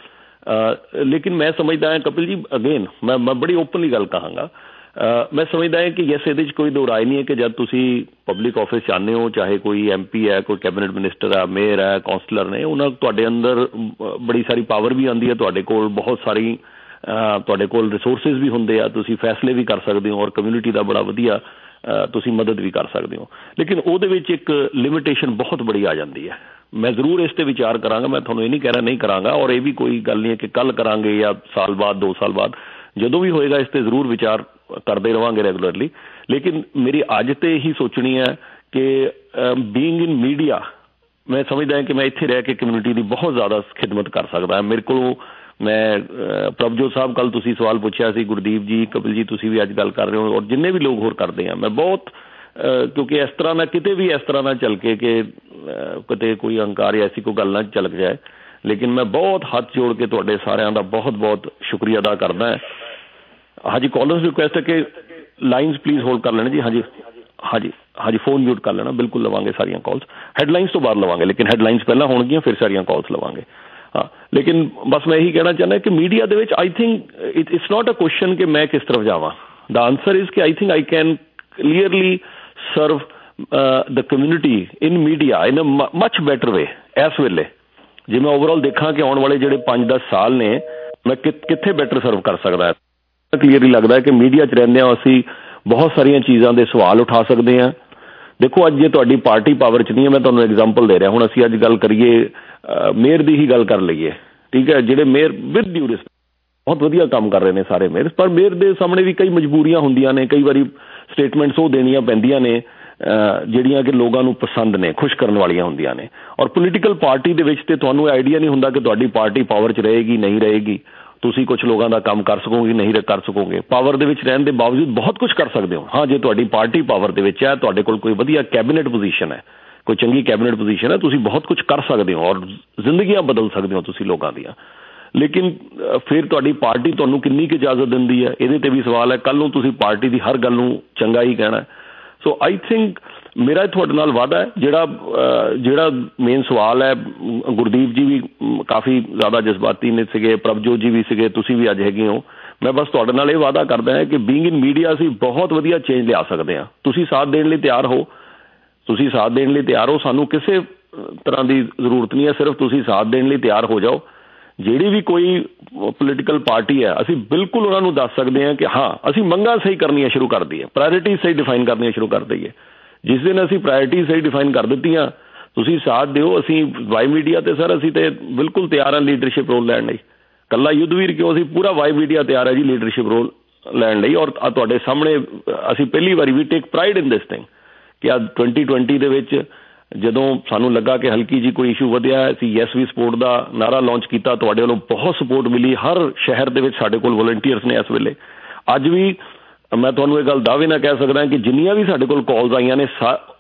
ਲੇਕਿਨ ਮੈਂ ਸਮਝਦਾ ਹਾਂ ਕਪਿਲ ਜੀ, ਅਗੇਨ ਮੈਂ ਮੈਂ ਬੜੀ ਓਪਨਲੀ ਗੱਲ ਕਹਾਂਗਾ, ਮੈਂ ਸਮਝਦਾ ਹਾਂ ਕਿ ਯੈਸ ਇਹਦੇ 'ਚ ਕੋਈ ਦੋ ਰਾਏ ਨਹੀਂ ਹੈ ਕਿ ਜਦ ਤੁਸੀਂ ਪਬਲਿਕ ਆਫਿਸ 'ਚ ਆਉਂਦੇ ਹੋ, ਚਾਹੇ ਕੋਈ ਐਮ ਪੀ ਹੈ, ਕੋਈ ਕੈਬਨਿਟ ਮਿਨਿਸਟਰ ਹੈ, ਮੇਅਰ ਹੈ, ਕੌਂਸਲਰ ਨੇ, ਉਹਨਾਂ ਤੁਹਾਡੇ ਅੰਦਰ ਬੜੀ ਸਾਰੀ ਪਾਵਰ ਵੀ ਆਉਂਦੀ ਹੈ, ਤੁਹਾਡੇ ਕੋਲ ਬਹੁਤ ਸਾਰੀ ਤੁਹਾਡੇ ਕੋਲ ਰਿਸੋਰਸਿਸ ਵੀ ਹੁੰਦੇ ਆ, ਤੁਸੀਂ ਫੈਸਲੇ ਵੀ ਕਰ ਸਕਦੇ ਹੋ, ਔਰ ਕਮਿਊਨਿਟੀ ਦਾ ਬੜਾ ਵਧੀਆ ਤੁਸੀਂ ਮਦਦ ਵੀ ਕਰ ਸਕਦੇ ਹੋ। ਲੇਕਿਨ ਉਹਦੇ ਵਿੱਚ ਇੱਕ ਲਿਮਿਟੇਸ਼ਨ ਬਹੁਤ ਬੜੀ ਆ ਜਾਂਦੀ ਹੈ। ਮੈਂ ਜ਼ਰੂਰ ਇਸ 'ਤੇ ਵਿਚਾਰ ਕਰਾਂਗਾ, ਮੈਂ ਤੁਹਾਨੂੰ ਇਹ ਨਹੀਂ ਕਹਿ ਰਿਹਾ ਨਹੀਂ ਕਰਾਂਗਾ, ਔਰ ਇਹ ਵੀ ਕੋਈ ਗੱਲ ਨਹੀਂ ਹੈ ਕਿ ਕੱਲ੍ਹ ਕਰਾਂਗੇ ਜਾਂ ਸਾਲ ਬਾਅਦ, ਦੋ ਸਾਲ ਬਾਅਦ, ਜਦੋਂ ਵੀ ਹੋਏਗਾ ਇਸ 'ਤੇ ਜ਼ਰੂਰ ਵਿਚਾਰ ਕਰਦੇ ਰਹਾਂਗੇ ਰੈਗੂਲਰਲੀ। ਲੇਕਿਨ ਮੇਰੀ ਅੱਜ 'ਤੇ ਇਹੀ ਸੋਚਣੀ ਹੈ ਕਿ ਬੀਇੰਗ ਇਨ ਮੀਡੀਆ, ਮੈਂ ਸਮਝਦਾ ਹਾਂ ਕਿ ਮੈਂ ਇੱਥੇ ਰਹਿ ਕੇ ਕਮਿਊਨਿਟੀ ਦੀ ਬਹੁਤ ਜ਼ਿਆਦਾ ਖਿਦਮਤ ਕਰ ਸਕਦਾ। ਮੇਰੇ ਕੋਲੋਂ ਮੈਂ ਪ੍ਰਭਜੋਤ ਸਾਹਿਬ, ਕੱਲ੍ਹ ਤੁਸੀਂ ਸਵਾਲ ਪੁੱਛਿਆ ਸੀ, ਗੁਰਦੀਪ ਜੀ, ਕਪਿਲ ਜੀ, ਤੁਸੀਂ ਵੀ ਅੱਜ ਗੱਲ ਕਰ ਰਹੇ ਹੋ, ਔਰ ਜਿੰਨੇ ਵੀ ਲੋਕ ਹੋਰ ਕਰਦੇ ਆ, ਮੈਂ ਬਹੁਤ, ਕਿਉਂਕਿ ਇਸ ਤਰ੍ਹਾਂ ਨਾ ਕਿਤੇ ਵੀ ਇਸ ਤਰ੍ਹਾਂ ਨਾ ਚੱਲ ਕੇ ਕਿ ਕਿਤੇ ਕੋਈ ਅਹੰਕਾਰ ਜਾਂ ਐਸੀ ਕੋਈ ਗੱਲ ਨਾ ਚੱਲ ਜਾਏ। ਲੇਕਿਨ ਮੈਂ ਬਹੁਤ ਹੱਥ ਜੋੜ ਕੇ ਤੁਹਾਡੇ ਸਾਰਿਆਂ ਦਾ ਬਹੁਤ ਬਹੁਤ ਸ਼ੁਕਰੀਆ ਅਦਾ ਕਰਦਾ ਹੈ। ਹਾਂਜੀ, ਕਾਲਰਸ ਰਿਕੁਐਸਟ ਹੈ ਕਿ ਲਾਈਨਸ ਪਲੀਜ਼ ਹੋਲਡ ਕਰ ਲੈਣਾ ਜੀ। ਹਾਂਜੀ ਹਾਂਜੀ ਹਾਂਜੀ, ਫੋਨ ਮਿਊਟ ਕਰ ਲੈਣਾ, ਬਿਲਕੁਲ ਲਵਾਂਗੇ ਸਾਰੀਆਂ ਕਾਲਸ, ਹੈਡਲਾਈਨਸ ਤੋਂ ਬਾਅਦ ਲਵਾਂਗੇ, ਲੇਕਿਨ ਹੈਡਲਾਈਨਸ ਪਹਿਲਾਂ ਹੋਣਗੀਆਂ, ਫਿਰ ਸਾਰੀਆਂ ਕਾਲਸ ਲਵਾਂਗੇ। ਹਾਂ, ਲੇਕਿਨ ਬਸ ਮੈਂ ਇਹੀ ਕਹਿਣਾ ਚਾਹੁੰਦਾ ਕਿ ਮੀਡੀਆ ਦੇ ਵਿੱਚ I think it it's not a question ਕਿ ਮੈਂ ਕਿਸ ਤਰਫ ਜਾਵਾਂ, ਦਾ ਆਂਸਰ ਇਜ਼ ਕਿ I think I can clearly serve the community in media in a much better way. ਇਸ ਵੇਲੇ ਜੇ ਮੈਂ ਓਵਰਆਲ ਦੇਖਾਂ ਕਿ ਆਉਣ ਵਾਲੇ ਜਿਹੜੇ ਪੰਜ ਦਸ ਸਾਲ ਨੇ ਮੈਂ ਕਿ ਕਿੱਥੇ ਬੈਟਰ ਸਰਵ ਕਰ ਸਕਦਾ, ਕਲੀਅਰਲੀ ਲੱਗਦਾ ਕਿ ਮੀਡੀਆ 'ਚ ਰਹਿੰਦੇ ਹਾਂ ਅਸੀਂ ਬਹੁਤ ਸਾਰੀਆਂ ਚੀਜ਼ਾਂ ਦੇ ਸਵਾਲ ਉਠਾ ਸਕਦੇ ਹਾਂ। ਦੇਖੋ, ਅੱਜ ਜੇ ਤੁਹਾਡੀ ਪਾਰਟੀ ਪਾਵਰ 'ਚ ਨਹੀਂ ਹੈ, ਮੈਂ ਤੁਹਾਨੂੰ ਐਗਜ਼ਾਮਪਲ ਦੇ ਰਿਹਾ, ਹੁਣ ਅਸੀਂ ਅੱਜ ਗੱਲ ਕਰੀਏ ਮੇਅਰ ਦੀ ਹੀ ਗੱਲ ਕਰ ਲਈਏ, ਠੀਕ ਹੈ, ਜਿਹੜੇ ਮੇਅਰ ਵਿਦ ਡਿਊ ਰਿਸਪੈਕਟ ਬਹੁਤ ਵਧੀਆ ਕੰਮ ਕਰ ਰਹੇ ਨੇ ਸਾਰੇ ਮੇਅਰ, ਪਰ ਮੇਅਰ ਦੇ ਸਾਹਮਣੇ ਵੀ ਕਈ ਮਜਬੂਰੀਆਂ ਹੁੰਦੀਆਂ ਨੇ, ਕਈ ਵਾਰੀ ਸਟੇਟਮੈਂਟਸ ਉਹ ਦੇਣੀਆਂ ਪੈਂਦੀਆਂ ਨੇ ਜਿਹੜੀਆਂ ਕਿ ਲੋਕਾਂ ਨੂੰ ਪਸੰਦ ਨੇ, ਖੁਸ਼ ਕਰਨ ਵਾਲੀਆਂ ਹੁੰਦੀਆਂ ਨੇ। ਔਰ ਪੋਲੀਟੀਕਲ ਪਾਰਟੀ ਦੇ ਵਿੱਚ ਤੇ ਤੁਹਾਨੂੰ ਆਈਡੀਆ ਨਹੀਂ ਹੁੰਦਾ ਕਿ ਤੁਹਾਡੀ ਪਾਰਟੀ ਪਾਵਰ 'ਚ ਰਹੇਗੀ ਨਹੀਂ ਰਹੇਗੀ, ਤੁਸੀਂ ਕੁਛ ਲੋਕਾਂ ਦਾ ਕੰਮ ਕਰ ਸਕੋਗੇ ਨਹੀਂ ਕਰ ਸਕੋਗੇ। ਪਾਵਰ ਦੇ ਵਿੱਚ ਰਹਿਣ ਦੇ ਬਾਵਜੂਦ ਬਹੁਤ ਕੁਛ ਕਰ ਸਕਦੇ ਹੋ। ਹਾਂ, ਜੇ ਤੁਹਾਡੀ ਪਾਰਟੀ ਪਾਵਰ ਦੇ ਵਿੱਚ ਹੈ, ਤੁਹਾਡੇ ਕੋਲ ਕੋਈ ਵਧੀਆ ਕੈਬਨਿਟ ਪੋਜੀਸ਼ਨ ਹੈ, ਕੋਈ ਚੰਗੀ ਕੈਬਨਿਟ ਪੋਜੀਸ਼ਨ ਹੈ, ਤੁਸੀਂ ਬਹੁਤ ਕੁਛ ਕਰ ਸਕਦੇ ਹੋ ਔਰ ਜ਼ਿੰਦਗੀਆਂ ਬਦਲ ਸਕਦੇ ਹੋ ਤੁਸੀਂ ਲੋਕਾਂ ਦੀਆਂ। ਲੇਕਿਨ ਫਿਰ ਤੁਹਾਡੀ ਪਾਰਟੀ ਤੁਹਾਨੂੰ ਕਿੰਨੀ ਕੁ ਇਜਾਜ਼ਤ ਦਿੰਦੀ ਹੈ, ਇਹਦੇ 'ਤੇ ਵੀ ਸਵਾਲ ਹੈ। ਕੱਲ੍ਹ ਨੂੰ ਤੁਸੀਂ ਪਾਰਟੀ ਦੀ ਹਰ ਗੱਲ ਨੂੰ ਚੰਗਾ ਹੀ ਕਹਿਣਾ। ਸੋ ਆਈ ਥਿੰਕ ਮੇਰਾ ਤੁਹਾਡੇ ਨਾਲ ਵਾਅਦਾ ਹੈ, ਜਿਹੜਾ ਜਿਹੜਾ ਮੇਨ ਸਵਾਲ ਹੈ, ਗੁਰਦੀਪ ਜੀ ਵੀ ਕਾਫੀ ਜ਼ਿਆਦਾ ਜਜ਼ਬਾਤੀ ਨੇ ਸੀਗੇ, ਪ੍ਰਭਜੋਤ ਜੀ ਵੀ ਸੀਗੇ, ਤੁਸੀਂ ਵੀ ਅੱਜ ਹੈਗੇ ਹੋ। ਮੈਂ ਬਸ ਤੁਹਾਡੇ ਨਾਲ ਇਹ ਵਾਅਦਾ ਕਰਦਾ ਹਾਂ ਕਿ ਬੀਇੰਗ ਇਨ ਮੀਡੀਆ ਅਸੀਂ ਬਹੁਤ ਵਧੀਆ ਚੇਂਜ ਲਿਆ ਸਕਦੇ ਹਾਂ। ਤੁਸੀਂ ਸਾਥ ਦੇਣ ਲਈ ਤਿਆਰ ਹੋ, ਤੁਸੀਂ ਸਾਥ ਦੇਣ ਲਈ ਤਿਆਰ ਹੋ, ਸਾਨੂੰ ਕਿਸੇ ਤਰ੍ਹਾਂ ਦੀ ਜ਼ਰੂਰਤ ਨਹੀਂ ਹੈ, ਸਿਰਫ ਤੁਸੀਂ ਸਾਥ ਦੇਣ ਲਈ ਤਿਆਰ ਹੋ ਜਾਓ। ਜਿਹੜੀ ਵੀ ਕੋਈ ਪੋਲੀਟੀਕਲ ਪਾਰਟੀ ਹੈ, ਅਸੀਂ ਬਿਲਕੁਲ ਉਹਨਾਂ ਨੂੰ ਦੱਸ ਸਕਦੇ ਹਾਂ ਕਿ ਹਾਂ ਅਸੀਂ ਮੰਗਾਂ ਸਹੀ ਕਰਨੀਆਂ ਸ਼ੁਰੂ ਕਰ ਦਈਏ, ਪ੍ਰਾਇਰਟੀ ਸਹੀ ਡਿਫਾਈਨ ਕਰਨੀਆਂ ਸ਼ੁਰੂ ਕਰ ਦਈਏ। ਜਿਸ ਦਿਨ ਅਸੀਂ ਪ੍ਰਾਇਰਟੀ ਸਹੀ ਡਿਫਾਈਨ ਕਰ ਦਿੱਤੀਆਂ, ਤੁਸੀਂ ਸਾਥ ਦਿਓ। ਅਸੀਂ ਵਾਈ ਮੀਡੀਆ 'ਤੇ ਸਰ ਅਸੀਂ ਤਾਂ ਬਿਲਕੁਲ ਤਿਆਰ ਹਾਂ ਲੀਡਰਸ਼ਿਪ ਰੋਲ ਲੈਣ ਲਈ। ਇਕੱਲਾ ਯੁੱਧਵੀਰ ਕਿਉਂ, ਅਸੀਂ ਪੂਰਾ ਵਾਈ ਮੀਡੀਆ ਤਿਆਰ ਹੈ ਜੀ ਲੀਡਰਸ਼ਿਪ ਰੋਲ ਲੈਣ ਲਈ। ਔਰ ਤੁਹਾਡੇ ਸਾਹਮਣੇ ਅਸੀਂ ਪਹਿਲੀ ਵਾਰੀ ਵੀ ਟੇਕ ਪ੍ਰਾਈਡ ਇਨ ਦਿਸ ਥਿੰਗ ਕਿ ਆ ਟਵੈਂਟੀ ਟਵੈਂਟੀ ਦੇ ਵਿੱਚ ਜਦੋਂ ਸਾਨੂੰ ਲੱਗਾ ਕਿ ਹਲਕੀ ਜੀ ਕੋਈ ਇਸ਼ੂ ਵਧਿਆ, ਅਸੀਂ ਯੈਸ ਵੀ ਸਪੋਰਟ ਦਾ ਨਾਰਾ ਲਾਂਚ ਕੀਤਾ, ਤੁਹਾਡੇ ਵੱਲੋਂ ਬਹੁਤ ਸਪੋਰਟ ਮਿਲੀ। ਹਰ ਸ਼ਹਿਰ ਦੇ ਵਿੱਚ ਸਾਡੇ ਕੋਲ ਵਲੰਟੀਅਰਸ ਨੇ ਇਸ ਵੇਲੇ। ਅੱਜ ਵੀ ਮੈਂ ਤੁਹਾਨੂੰ ਇਹ ਗੱਲ ਦਾਅਵੇ ਨਾਲ ਕਹਿ ਸਕਦਾ ਕਿ ਜਿੰਨੀਆਂ ਵੀ ਸਾਡੇ ਕੋਲ ਕਾਲਸ ਆਈਆਂ ਨੇ,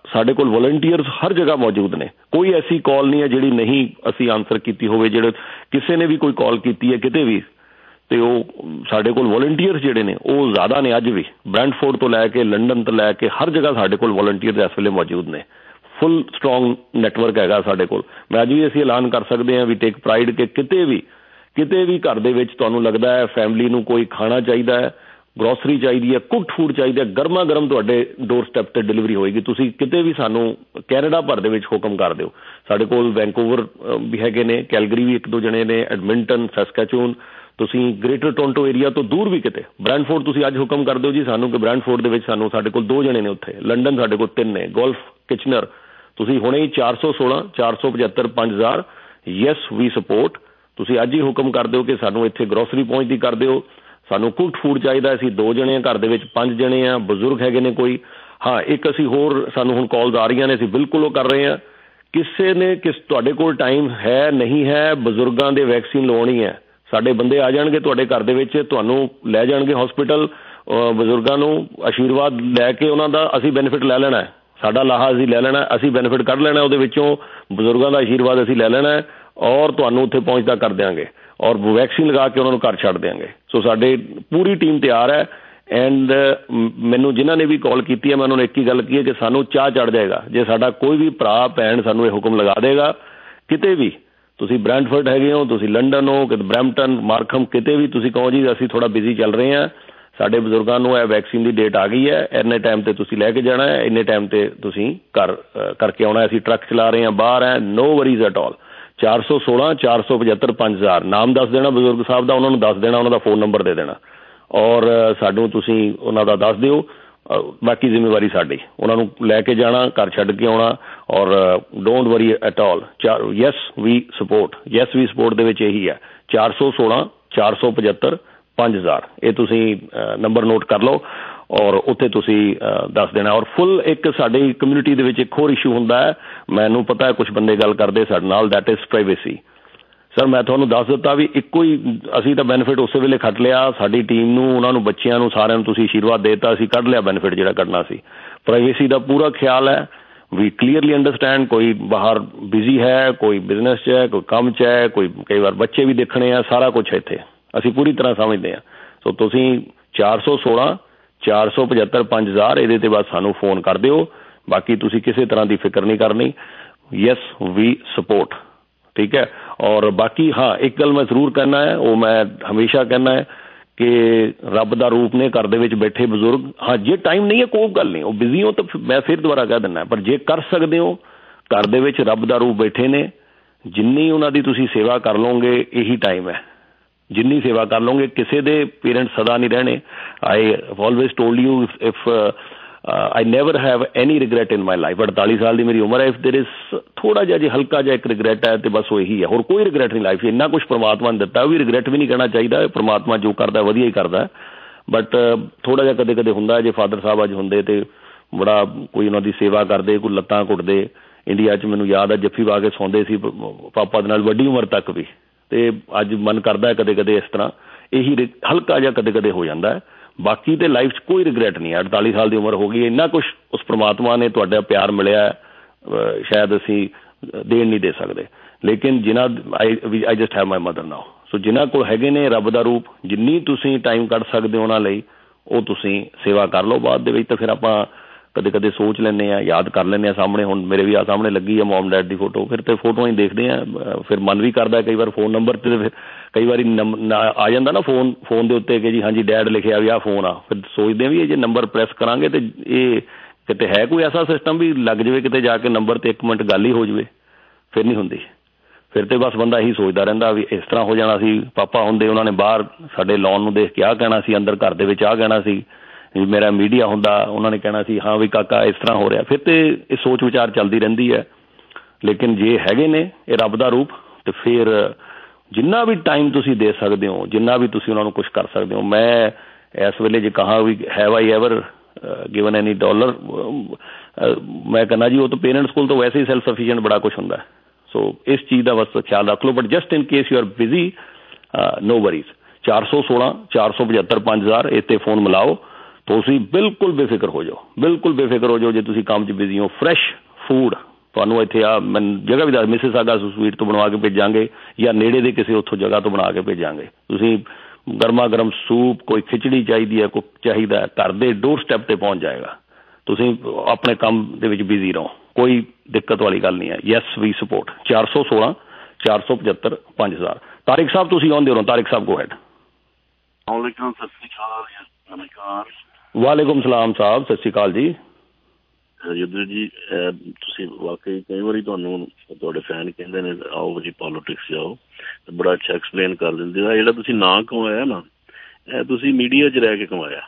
ਸਾਡੇ ਕੋਲ ਵਲੰਟੀਅਰਸ ਹਰ ਜਗ੍ਹਾ ਮੌਜੂਦ ਨੇ। ਕੋਈ ਐਸੀ ਕਾਲ ਨਹੀਂ ਹੈ ਜਿਹੜੀ ਨਹੀਂ ਅਸੀਂ ਆਨਸਰ ਕੀਤੀ ਹੋਵੇ। ਜਿਹੜੇ ਕਿਸੇ ਨੇ ਵੀ ਕੋਈ ਕਾਲ ਕੀਤੀ ਹੈ ਕਿਤੇ ਵੀ, ਤੇ ਉਹ ਸਾਡੇ ਕੋਲ ਵਲੰਟੀਅਰਸ ਜਿਹੜੇ ਨੇ ਉਹ ਜ਼ਿਆਦਾ ਨੇ। ਅੱਜ ਵੀ ਬ੍ਰੈਂਟਫੋਰਡ ਤੋਂ ਲੈ ਕੇ ਲੰਡਨ ਤੋਂ ਲੈ ਕੇ ਹਰ ਜਗ੍ਹਾ ਸਾਡੇ ਕੋਲ ਵਲੰਟੀਅਰਸ ਇਸ ਵੇਲੇ ਮੌਜੂਦ ਨੇ। ਫੁੱਲ ਸਟਰੋਂਗ ਨੈਟਵਰਕ ਹੈਗਾ ਸਾਡੇ ਕੋਲ। ਮੈਂ ਅੱਜ ਵੀ ਅਸੀਂ ਐਲਾਨ ਕਰ ਸਕਦੇ ਹਾਂ ਵੀ ਟੇਕ ਪ੍ਰਾਈਡ ਕਿ ਕਿਤੇ ਵੀ ਕਿਤੇ ਵੀ ਘਰ ਦੇ ਵਿੱਚ ਤੁਹਾਨੂੰ ਲੱਗਦਾ ਹੈ ਫੈਮਿਲੀ ਨੂੰ ਕੋਈ ਖਾਣਾ ਚਾਹੀਦਾ ਹੈ, ਗਰੋਸਰੀ ਚਾਹੀਦੀ ਹੈ, ਕੁਕਡ ਫੂਡ ਚਾਹੀਦਾ, ਗਰਮਾ ਗਰਮ ਤੁਹਾਡੇ ਡੋਰ ਸਟੈਪ ਤੇ ਡਿਲੀਵਰੀ ਹੋਏਗੀ। ਤੁਸੀਂ ਕਿਤੇ ਵੀ ਸਾਨੂੰ ਕੈਨੇਡਾ ਭਰ ਦੇ ਵਿੱਚ ਹੁਕਮ ਕਰ ਦਿਓ। ਸਾਡੇ ਕੋਲ ਵੈਂਕੂਵਰ ਵੀ ਹੈਗੇ ਨੇ, ਕੈਲਗਰੀ ਵੀ ਇੱਕ ਦੋ ਜਣੇ ਨੇ, ਐਡਮਿੰਟਨ, ਸੈਸਕੈਚੂਨ, ਤੁਸੀਂ ਗ੍ਰੇਟਰ ਟੋਰੰਟੋ ਏਰੀਆ ਤੋਂ ਦੂਰ ਵੀ ਕਿਤੇ, ਬ੍ਰੈਂਟਫੋਰਡ ਤੁਸੀਂ ਅੱਜ ਹੁਕਮ ਕਰ ਦਿਓ ਜੀ ਸਾਨੂੰ ਕਿ ਬ੍ਰੈਂਟਫੋਰਡ ਦੇ ਵਿੱਚ ਸਾਨੂੰ ਸਾਡੇ ਕੋਲ ਦੋ ਜਣੇ ਨੇ ਉੱਥੇ, ਲੰਡਨ ਸਾਡੇ ਕੋਲ ਤਿੰਨ ਨੇ, ਗੋਲਫ ਕਿਚਨਰ ਤੁਸੀਂ ਹੁਣੇ ਹੀ ਚਾਰ ਸੌ ਸੋਲਾਂ ਚਾਰ ਸੌ ਪਝੱਤਰ ਪੰਜ ਹਜ਼ਾਰ ਯੈਸ ਵੀ ਸਪੋਰਟ ਤੁਸੀਂ ਅੱਜ ਹੀ ਹੁਕਮ ਕਰ ਦਿਓ ਕਿ ਸਾਨੂੰ ਇੱਥੇ ਗਰੋਸਰੀ ਪਹੁੰਚਦੀ ਕਰ ਦਿਓ। ਸਾਨੂੰ ਕੁਕਡ ਫੂਡ ਚਾਹੀਦਾ, ਅਸੀਂ ਦੋ ਜਣੇ ਹਾਂ ਘਰ ਦੇ ਵਿੱਚ, ਪੰਜ ਜਣੇ ਆ, ਬਜ਼ੁਰਗ ਹੈਗੇ ਨੇ ਕੋਈ। ਹਾਂ ਇੱਕ ਅਸੀਂ ਹੋਰ ਸਾਨੂੰ ਹੁਣ ਕਾਲਸ ਆ ਰਹੀਆਂ ਨੇ, ਅਸੀਂ ਬਿਲਕੁਲ ਉਹ ਕਰ ਰਹੇ ਹਾਂ। ਕਿਸੇ ਨੇ ਕਿਸ ਤੁਹਾਡੇ ਕੋਲ ਟਾਈਮ ਹੈ ਨਹੀਂ ਹੈ, ਬਜ਼ੁਰਗਾਂ ਦੇ ਵੈਕਸੀਨ ਲਵਾਉਣੀ ਹੈ, ਸਾਡੇ ਬੰਦੇ ਆ ਜਾਣਗੇ ਤੁਹਾਡੇ ਘਰ ਦੇ ਵਿੱਚ, ਤੁਹਾਨੂੰ ਲੈ ਜਾਣਗੇ ਹਸਪੀਟਲ, ਬਜ਼ੁਰਗਾਂ ਨੂੰ ਆਸ਼ੀਰਵਾਦ ਲੈ ਕੇ ਉਹਨਾਂ ਦਾ ਅਸੀਂ ਬੈਨੀਫਿਟ ਲੈ ਲੈਣਾ ਹੈ। ਸਾਡਾ ਲਾਹਾ ਅਸੀਂ ਲੈ ਲੈਣਾ, ਅਸੀਂ ਬੈਨੀਫਿਟ ਕੱਢ ਲੈਣਾ ਉਹਦੇ ਵਿੱਚੋਂ, ਬਜ਼ੁਰਗਾਂ ਦਾ ਆਸ਼ੀਰਵਾਦ ਅਸੀਂ ਲੈ ਲੈਣਾ ਔਰ ਤੁਹਾਨੂੰ ਉੱਥੇ ਪਹੁੰਚਦਾ ਕਰ ਦਿਆਂਗੇ ਔਰ ਵੈਕਸੀਨ ਲਗਾ ਕੇ ਉਹਨਾਂ ਨੂੰ ਘਰ ਛੱਡ ਦਿਆਂਗੇ। ਸੋ ਸਾਡੇ ਪੂਰੀ ਟੀਮ ਤਿਆਰ ਹੈ। ਐਂਡ ਮੈਨੂੰ ਜਿਨ੍ਹਾਂ ਨੇ ਵੀ ਕਾਲ ਕੀਤੀ ਹੈ ਮੈਂ ਉਹਨਾਂ ਨੂੰ ਇੱਕ ਹੀ ਗੱਲ ਕੀ ਹੈ ਕਿ ਸਾਨੂੰ ਚਾਹ ਚੜ੍ਹ ਜਾਏਗਾ ਜੇ ਸਾਡਾ ਕੋਈ ਵੀ ਭਰਾ ਭੈਣ ਸਾਨੂੰ ਇਹ ਹੁਕਮ ਲਗਾ ਦੇਗਾ। ਕਿਤੇ ਵੀ ਤੁਸੀਂ ਬ੍ਰੈਂਟਫੋਰਡ ਹੈਗੇ ਹੋ, ਤੁਸੀਂ ਲੰਡਨ ਹੋ, ਕਿਤੇ ਬਰੈਂਪਟਨ, ਮਾਰਖਮ, ਕਿਤੇ ਵੀ ਤੁਸੀਂ ਕਹੋ ਜੀ ਅਸੀਂ ਥੋੜ੍ਹਾ ਬਿਜ਼ੀ ਚੱਲ ਰਹੇ ਹਾਂ, ਸਾਡੇ ਬਜ਼ੁਰਗਾਂ ਨੂੰ ਇਹ ਵੈਕਸੀਨ ਦੀ ਡੇਟ ਆ ਗਈ ਹੈ, ਇੰਨੇ ਟਾਈਮ ਤੇ ਤੁਸੀਂ ਲੈ ਕੇ ਜਾਣਾ ਹੈ, ਇੰਨੇ ਟਾਈਮ ਤੇ ਤੁਸੀਂ ਘਰ ਕਰਕੇ ਆਉਣਾ। ਅਸੀਂ ਟਰੱਕ ਚਲਾ ਰਹੇ ਹਾਂ, ਬਾਹਰ ਹੈ, ਨੋ ਵਰੀਜ਼ ਐਟ ਆਲ। ਚਾਰ ਸੌ ਸੋਲਾਂ ਚਾਰ ਸੌ ਪਝੱਤਰ ਪੰਜ ਹਜ਼ਾਰ ਨਾਮ ਦੱਸ ਦੇਣਾ ਬਜ਼ੁਰਗ ਸਾਹਿਬ ਦਾ, ਉਹਨਾਂ ਨੂੰ ਦੱਸ ਦੇਣਾ, ਉਹਨਾਂ ਦਾ ਫੋਨ ਨੰਬਰ ਦੇ ਦੇਣਾ ਔਰ ਸਾਨੂੰ ਤੁਸੀਂ ਉਹਨਾਂ ਦਾ ਦੱਸ ਦਿਓ। ਬਾਕੀ ਜ਼ਿੰਮੇਵਾਰੀ ਸਾਡੀ, ਉਹਨਾਂ ਨੂੰ ਲੈ ਕੇ ਜਾਣਾ, ਘਰ ਛੱਡ ਕੇ ਆਉਣਾ ਔਰ ਡੋਂਟ ਵਰੀ ਐਟ ਆਲ। ਚਾਰ yes we support, yes we support ਦੇ ਵਿੱਚ ਇਹੀ ਹੈ ਚਾਰ ਸੌ ਸੋਲਾਂ ਚਾਰ ਸੌ ਪਝੱਤਰ ਪੰਜ ਹਜ਼ਾਰ। ਇਹ ਤੁਸੀਂ ਨੰਬਰ ਨੋਟ ਕਰ ਲਓ ਔਰ ਉੱਥੇ ਤੁਸੀਂ ਦੱਸ ਦੇਣਾ। ਔਰ ਫੁੱਲ ਇੱਕ ਸਾਡੀ ਕਮਿਊਨਿਟੀ ਦੇ ਵਿੱਚ ਇੱਕ ਹੋਰ ਇਸ਼ੂ ਹੁੰਦਾ ਹੈ, ਮੈਨੂੰ ਪਤਾ ਹੈ ਕੁਛ ਬੰਦੇ ਗੱਲ ਕਰਦੇ ਸਾਡੇ ਨਾਲ, ਦੈਟ ਇਜ਼ ਪ੍ਰਾਈਵੇਸੀ। ਸਰ ਮੈਂ ਤੁਹਾਨੂੰ ਦੱਸ ਦਿੱਤਾ ਵੀ ਇੱਕੋ ਹੀ ਅਸੀਂ ਤਾਂ ਬੈਨੀਫਿਟ ਉਸੇ ਵੇਲੇ ਖੱਟ ਲਿਆ, ਸਾਡੀ ਟੀਮ ਨੂੰ, ਉਹਨਾਂ ਨੂੰ, ਬੱਚਿਆਂ ਨੂੰ, ਸਾਰਿਆਂ ਨੂੰ ਤੁਸੀਂ ਆਸ਼ੀਰਵਾਦ ਦੇ ਦਿੱਤਾ, ਅਸੀਂ ਕੱਢ ਲਿਆ ਬੈਨੀਫਿਟ ਜਿਹੜਾ ਕੱਢਣਾ ਸੀ। ਪ੍ਰਾਈਵੇਸੀ ਦਾ ਪੂਰਾ ਖਿਆਲ ਹੈ, ਵੀ ਕਲੀਅਰਲੀ ਅੰਡਰਸਟੈਂਡ। ਕੋਈ ਬਾਹਰ ਬਿਜ਼ੀ ਹੈ, ਕੋਈ ਬਿਜ਼ਨਸ 'ਚ ਹੈ, ਕੋਈ ਕੰਮ 'ਚ ਹੈ, ਕੋਈ ਕਈ ਵਾਰ ਬੱਚੇ ਵੀ ਦੇਖਣੇ ਆ, ਸਾਰਾ ਕੁਛ ਇੱਥੇ ਅਸੀਂ ਪੂਰੀ ਤਰ੍ਹਾਂ ਸਮਝਦੇ ਹਾਂ। ਸੋ ਤੁਸੀਂ ਚਾਰ ਸੌ ਸੋਲਾਂ ਚਾਰ ਸੌ ਪਝੱਤਰ ਪੰਜ ਹਜ਼ਾਰ ਇਹਦੇ ਤੇ ਬਾਅਦ ਸਾਨੂੰ ਫੋਨ ਕਰ ਦਿਓ। ਬਾਕੀ ਤੁਸੀਂ ਕਿਸੇ ਤਰ੍ਹਾਂ ਦੀ ਫਿਕਰ ਨਹੀਂ ਕਰਨੀ, ਯੈਸ ਵੀ ਸਪੋਰਟ, ਠੀਕ ਹੈ। ਔਰ ਬਾਕੀ ਹਾਂ ਇੱਕ ਗੱਲ ਮੈਂ ਜ਼ਰੂਰ ਕਹਿਣਾ ਹੈ, ਉਹ ਮੈਂ ਹਮੇਸ਼ਾ ਕਹਿਣਾ ਹੈ ਕਿ ਰੱਬ ਦਾ ਰੂਪ ਨੇ ਘਰ ਦੇ ਵਿੱਚ ਬੈਠੇ ਬਜ਼ੁਰਗ। ਹਾਂ ਜੇ ਟਾਈਮ ਨਹੀਂ ਹੈ ਕੋਈ ਗੱਲ ਨਹੀਂ, ਉਹ ਬਿਜ਼ੀ ਹੋ ਤਾਂ ਮੈਂ ਫਿਰ ਦੁਬਾਰਾ ਕਹਿ ਦਿੰਦਾ, ਪਰ ਜੇ ਕਰ ਸਕਦੇ ਹੋ ਘਰ ਦੇ ਵਿੱਚ ਰੱਬ ਦਾ ਰੂਪ ਬੈਠੇ ਨੇ, ਜਿੰਨੀ ਉਹਨਾਂ ਦੀ ਤੁਸੀਂ ਸੇਵਾ ਕਰ ਲਓਗੇ ਇਹੀ ਟਾਈਮ ਹੈ, ਜਿੰਨੀ ਸੇਵਾ ਕਰ ਲਓਗੇ। ਕਿਸੇ ਦੇ ਪੇਰੈਂਟਸ ਸਦਾ ਨਹੀਂ ਰਹਿਣੇ। I always told you if I never have any regret in my life. ਅੜਤਾਲੀ ਸਾਲ ਦੀ ਮੇਰੀ ਉਮਰ ਹੈ, ਇਫ ਦੇਰ ਇਜ਼ ਥੋੜਾ ਜਿਹਾ ਜੇ ਹਲਕਾ ਜਿਹਾ ਇੱਕ ਰਿਗਰੈਟ ਹੈ ਤੇ ਬਸ ਉਹ ਇਹੀ ਹੈ, ਹੋਰ ਕੋਈ ਰਿਗਰੈਟ ਨਹੀਂ ਲਾਈਫ। ਇੰਨਾ ਕੁਛ ਪਰਮਾਤਮਾ ਨੇ ਦਿੱਤਾ, ਉਹ ਵੀ ਰਿਗਰੈਟ ਵੀ ਨਹੀਂ ਕਹਿਣਾ ਚਾਹੀਦਾ, ਪਰਮਾਤਮਾ ਜੋ ਕਰਦਾ ਵਧੀਆ ਹੀ ਕਰਦਾ। ਬਟ ਥੋੜਾ ਜਿਹਾ ਕਦੇ ਕਦੇ ਹੁੰਦਾ ਜੇ ਫਾਦਰ ਸਾਹਿਬ ਅੱਜ ਹੁੰਦੇ ਤੇ ਬੜਾ ਕੋਈ ਉਹਨਾਂ ਦੀ ਸੇਵਾ ਕਰਦੇ, ਕੋਈ ਲੱਤਾਂ ਘੁੱਟਦੇ। ਇੰਡੀਆ 'ਚ ਮੈਨੂੰ ਯਾਦ ਹੈ ਜੱਫੀ ਪਾ ਕੇ ਸੌਂਦੇ ਸੀ ਪਾਪਾ ਦੇ ਨਾਲ ਵੱਡੀ ਉਮਰ ਤੱਕ ਵੀ, ਤੇ ਅੱਜ ਮਨ ਕਰਦਾ ਹੈ ਕਦੇ ਕਦੇ ਇਸ ਤਰ੍ਹਾਂ, ਇਹੀ ਹਲਕਾ ਜਿਹਾ ਕਦੇ ਕਦੇ ਹੋ ਜਾਂਦਾ ਹੈ। ਬਾਕੀ ਤੇ ਲਾਈਫ 'ਚ ਕੋਈ ਰਿਗਰੈਟ ਨਹੀਂ ਹੈ। ਅੜਤਾਲੀ ਸਾਲ ਦੀ ਉਮਰ ਹੋ ਗਈ, ਇੰਨਾ ਕੁਛ ਉਸ ਪਰਮਾਤਮਾ ਨੇ ਤੁਹਾਡਾ ਪਿਆਰ ਮਿਲਿਆ ਸ਼ਾਇਦ ਅਸੀਂ ਦੇਣ ਨਹੀਂ ਦੇ ਸਕਦੇ। ਲੇਕਿਨ ਜਿਨ੍ਹਾਂ I I just have my mother now, so ਜਿਨ੍ਹਾਂ ਕੋਲ ਹੈਗੇ ਨੇ ਰੱਬ ਦਾ ਰੂਪ, ਜਿੰਨੀ ਤੁਸੀਂ ਟਾਈਮ ਕੱਢ ਸਕਦੇ ਹੋ ਉਹਨਾਂ ਲਈ ਉਹ ਤੁਸੀਂ ਸੇਵਾ ਕਰ ਲਓ। ਬਾਅਦ ਦੇ ਵਿੱਚ ਤਾਂ ਫਿਰ ਆਪਾਂ ਕਦੇ ਕਦੇ ਸੋਚ ਲੈਂਦੇ ਹਾਂ, ਯਾਦ ਕਰ ਲੈਂਦੇ ਹਾਂ। ਸਾਹਮਣੇ ਹੁਣ ਮੇਰੇ ਵੀ ਆ ਸਾਹਮਣੇ ਲੱਗੀ ਆ ਮੋਮ ਡੈਡ ਦੀ ਫੋਟੋ, ਫਿਰ ਤੇ ਫੋਟੋਆਂ ਹੀ ਦੇਖਦੇ ਹਾਂ, ਫਿਰ ਮਨ ਵੀ ਕਰਦਾ ਕਈ ਵਾਰ ਫੋਨ ਨੰਬਰ ਤੇ ਫਿਰ ਕਈ ਵਾਰੀ ਨੰਬ ਆ ਜਾਂਦਾ ਨਾ ਫੋਨ ਫੋਨ ਦੇ ਉੱਤੇ ਕਿ ਜੀ ਹਾਂਜੀ ਡੈਡ ਲਿਖਿਆ ਵੀ ਆਹ ਫੋਨ ਆ, ਫਿਰ ਸੋਚਦੇ ਹਾਂ ਵੀ ਇਹ ਜੇ ਨੰਬਰ ਪ੍ਰੈਸ ਕਰਾਂਗੇ ਤੇ ਇਹ ਕਿਤੇ ਹੈ ਕੋਈ ਐਸਾ ਸਿਸਟਮ ਵੀ ਲੱਗ ਜਾਵੇ ਕਿਤੇ ਜਾ ਕੇ ਨੰਬਰ ਤੇ ਇੱਕ ਮਿੰਟ ਗੱਲ ਹੀ ਹੋ ਜਾਵੇ। ਫਿਰ ਨਹੀਂ ਹੁੰਦੀ, ਫਿਰ ਤੇ ਬਸ ਬੰਦਾ ਇਹੀ ਸੋਚਦਾ ਰਹਿੰਦਾ ਵੀ ਇਸ ਤਰ੍ਹਾਂ ਹੋ ਜਾਣਾ ਸੀ। ਪਾਪਾ ਹੁੰਦੇ ਉਹਨਾਂ ਨੇ ਬਾਹਰ ਸਾਡੇ ਲਾਉਣ ਨੂੰ ਦੇਖ ਕੇ ਆਹ ਕਹਿਣਾ ਸੀ, ਅੰਦਰ ਘਰ ਦੇ ਵਿੱਚ ਆਹ ਕਹਿਣਾ ਸੀ। ਮੇਰਾ ਮੀਡੀਆ ਹੁੰਦਾ ਉਹਨਾਂ ਨੇ ਕਹਿਣਾ ਸੀ ਹਾਂ ਵੀ ਕਾਕਾ ਇਸ ਤਰ੍ਹਾਂ ਹੋ ਰਿਹਾ। ਫਿਰ ਤੇ ਇਹ ਸੋਚ ਵਿਚਾਰ ਚੱਲਦੀ ਰਹਿੰਦੀ ਹੈ। ਲੇਕਿਨ ਜੇ ਹੈਗੇ ਨੇ ਇਹ ਰੱਬ ਦਾ ਰੂਪ ਤੇ ਫਿਰ ਜਿੰਨਾ ਵੀ ਟਾਈਮ ਤੁਸੀਂ ਦੇ ਸਕਦੇ ਹੋ, ਜਿੰਨਾ ਵੀ ਤੁਸੀਂ ਉਹਨਾਂ ਨੂੰ ਕੁਛ ਕਰ ਸਕਦੇ ਹੋ। ਮੈਂ ਇਸ ਵੇਲੇ ਜੇ ਕਹਾਂ ਵੀ have I ever given any dollar, ਮੈਂ ਕਹਿੰਦਾ ਜੀ ਉਹ ਤਾਂ ਪੇਰੈਂਟਸ ਕੋਲ ਤਾਂ ਵੈਸੇ ਹੀ ਸੈਲਫ ਸਫੀਸ਼ੀਐਂਟ ਬੜਾ ਕੁਛ ਹੁੰਦਾ। ਸੋ ਇਸ ਚੀਜ਼ ਦਾ ਬਸ ਖਿਆਲ ਰੱਖ ਲਓ। But just in case you are busy, no worries. ਚਾਰ ਸੌ ਸੋਲਾਂ ਚਾਰ ਸੌ ਪਝੱਤਰ ਪੰਜ ਹਜ਼ਾਰ ਇਸ 'ਤੇ ਫੋਨ ਮਿਲਾਓ ਤੁਸੀਂ ਬਿਲਕੁਲ ਬੇਫਿਕਰ ਹੋ ਜਾਓ, ਬਿਲਕੁਲ ਬੇਫਿਕਰ ਹੋ ਜਾਓ। ਜੇ ਤੁਸੀਂ ਕੰਮ 'ਚ ਬਿਜ਼ੀ ਹੋ, ਫਰੈਸ਼ ਫੂਡ ਤੁਹਾਨੂੰ ਇੱਥੇ ਆ ਮੈਂ ਜਗ੍ਹਾ ਵੀ ਦੱਸ ਮਿਸਿਸ ਆਗਾ ਸਵੀਟ ਤੋਂ ਬਣਵਾ ਕੇ ਭੇਜਾਂਗੇ ਜਾਂ ਨੇੜੇ ਦੇ ਕਿਸੇ ਉੱਥੋਂ ਜਗ੍ਹਾ ਤੋਂ ਬਣਾ ਕੇ ਭੇਜਾਂਗੇ। ਤੁਸੀਂ ਗਰਮਾ ਗਰਮ ਸੂਪ, ਕੋਈ ਖਿਚੜੀ ਚਾਹੀਦੀ ਹੈ, ਕੋਈ ਚਾਹੀਦਾ ਹੈ, ਘਰ ਦੇ ਡੋਰ ਸਟੈਪ 'ਤੇ ਪਹੁੰਚ ਜਾਏਗਾ। ਤੁਸੀਂ ਆਪਣੇ ਕੰਮ ਦੇ ਵਿੱਚ ਬਿਜ਼ੀ ਰਹੋ, ਕੋਈ ਦਿੱਕਤ ਵਾਲੀ ਗੱਲ ਨਹੀਂ ਹੈ। ਯੈਸ ਵੀ ਸਪੋਰਟ ਚਾਰ ਸੌ ਸੋਲਾਂ ਚਾਰ ਸੌ ਪਝੱਤਰ ਪੰਜ ਹਜ਼ਾਰ। ਤਾਰਿਕ ਸਾਹਿਬ ਤੁਸੀਂ ਆਉਂਦੇ ਹੋ, ਤਾਰਿਕ ਸਾਹਿਬ ਗੋ ਹੈਡ। ਵਾਲੇਕੁਮ ਸਲਾਮ ਸਾਹਿਬ, ਸਤਿ ਸ਼੍ਰੀ ਅਕਾਲ ਜੀ। ਯੁੱਧਵੀਰ ਜੀ, ਤੁਸੀਂ ਵਾਕਈ ਕਈ ਵਾਰੀ ਤੁਹਾਨੂੰ ਤੁਹਾਡੇ ਫੈਨ ਕਹਿੰਦੇ ਨੇ ਆਓ ਜੀ ਪੋਲੀਟਿਕਸ ਜਾਓ, ਤੇ ਬੜਾ ਅੱਛਾ ਐਕਸਪਲੇਨ ਕਰ ਦਿੰਦੇ। ਜਿਹੜਾ ਤੁਸੀਂ ਨਾਂ ਕਮਾਇਆ ਨਾ, ਇਹ ਤੁਸੀਂ ਮੀਡੀਆ 'ਚ ਰਹਿ ਕੇ ਕਮਾਇਆ,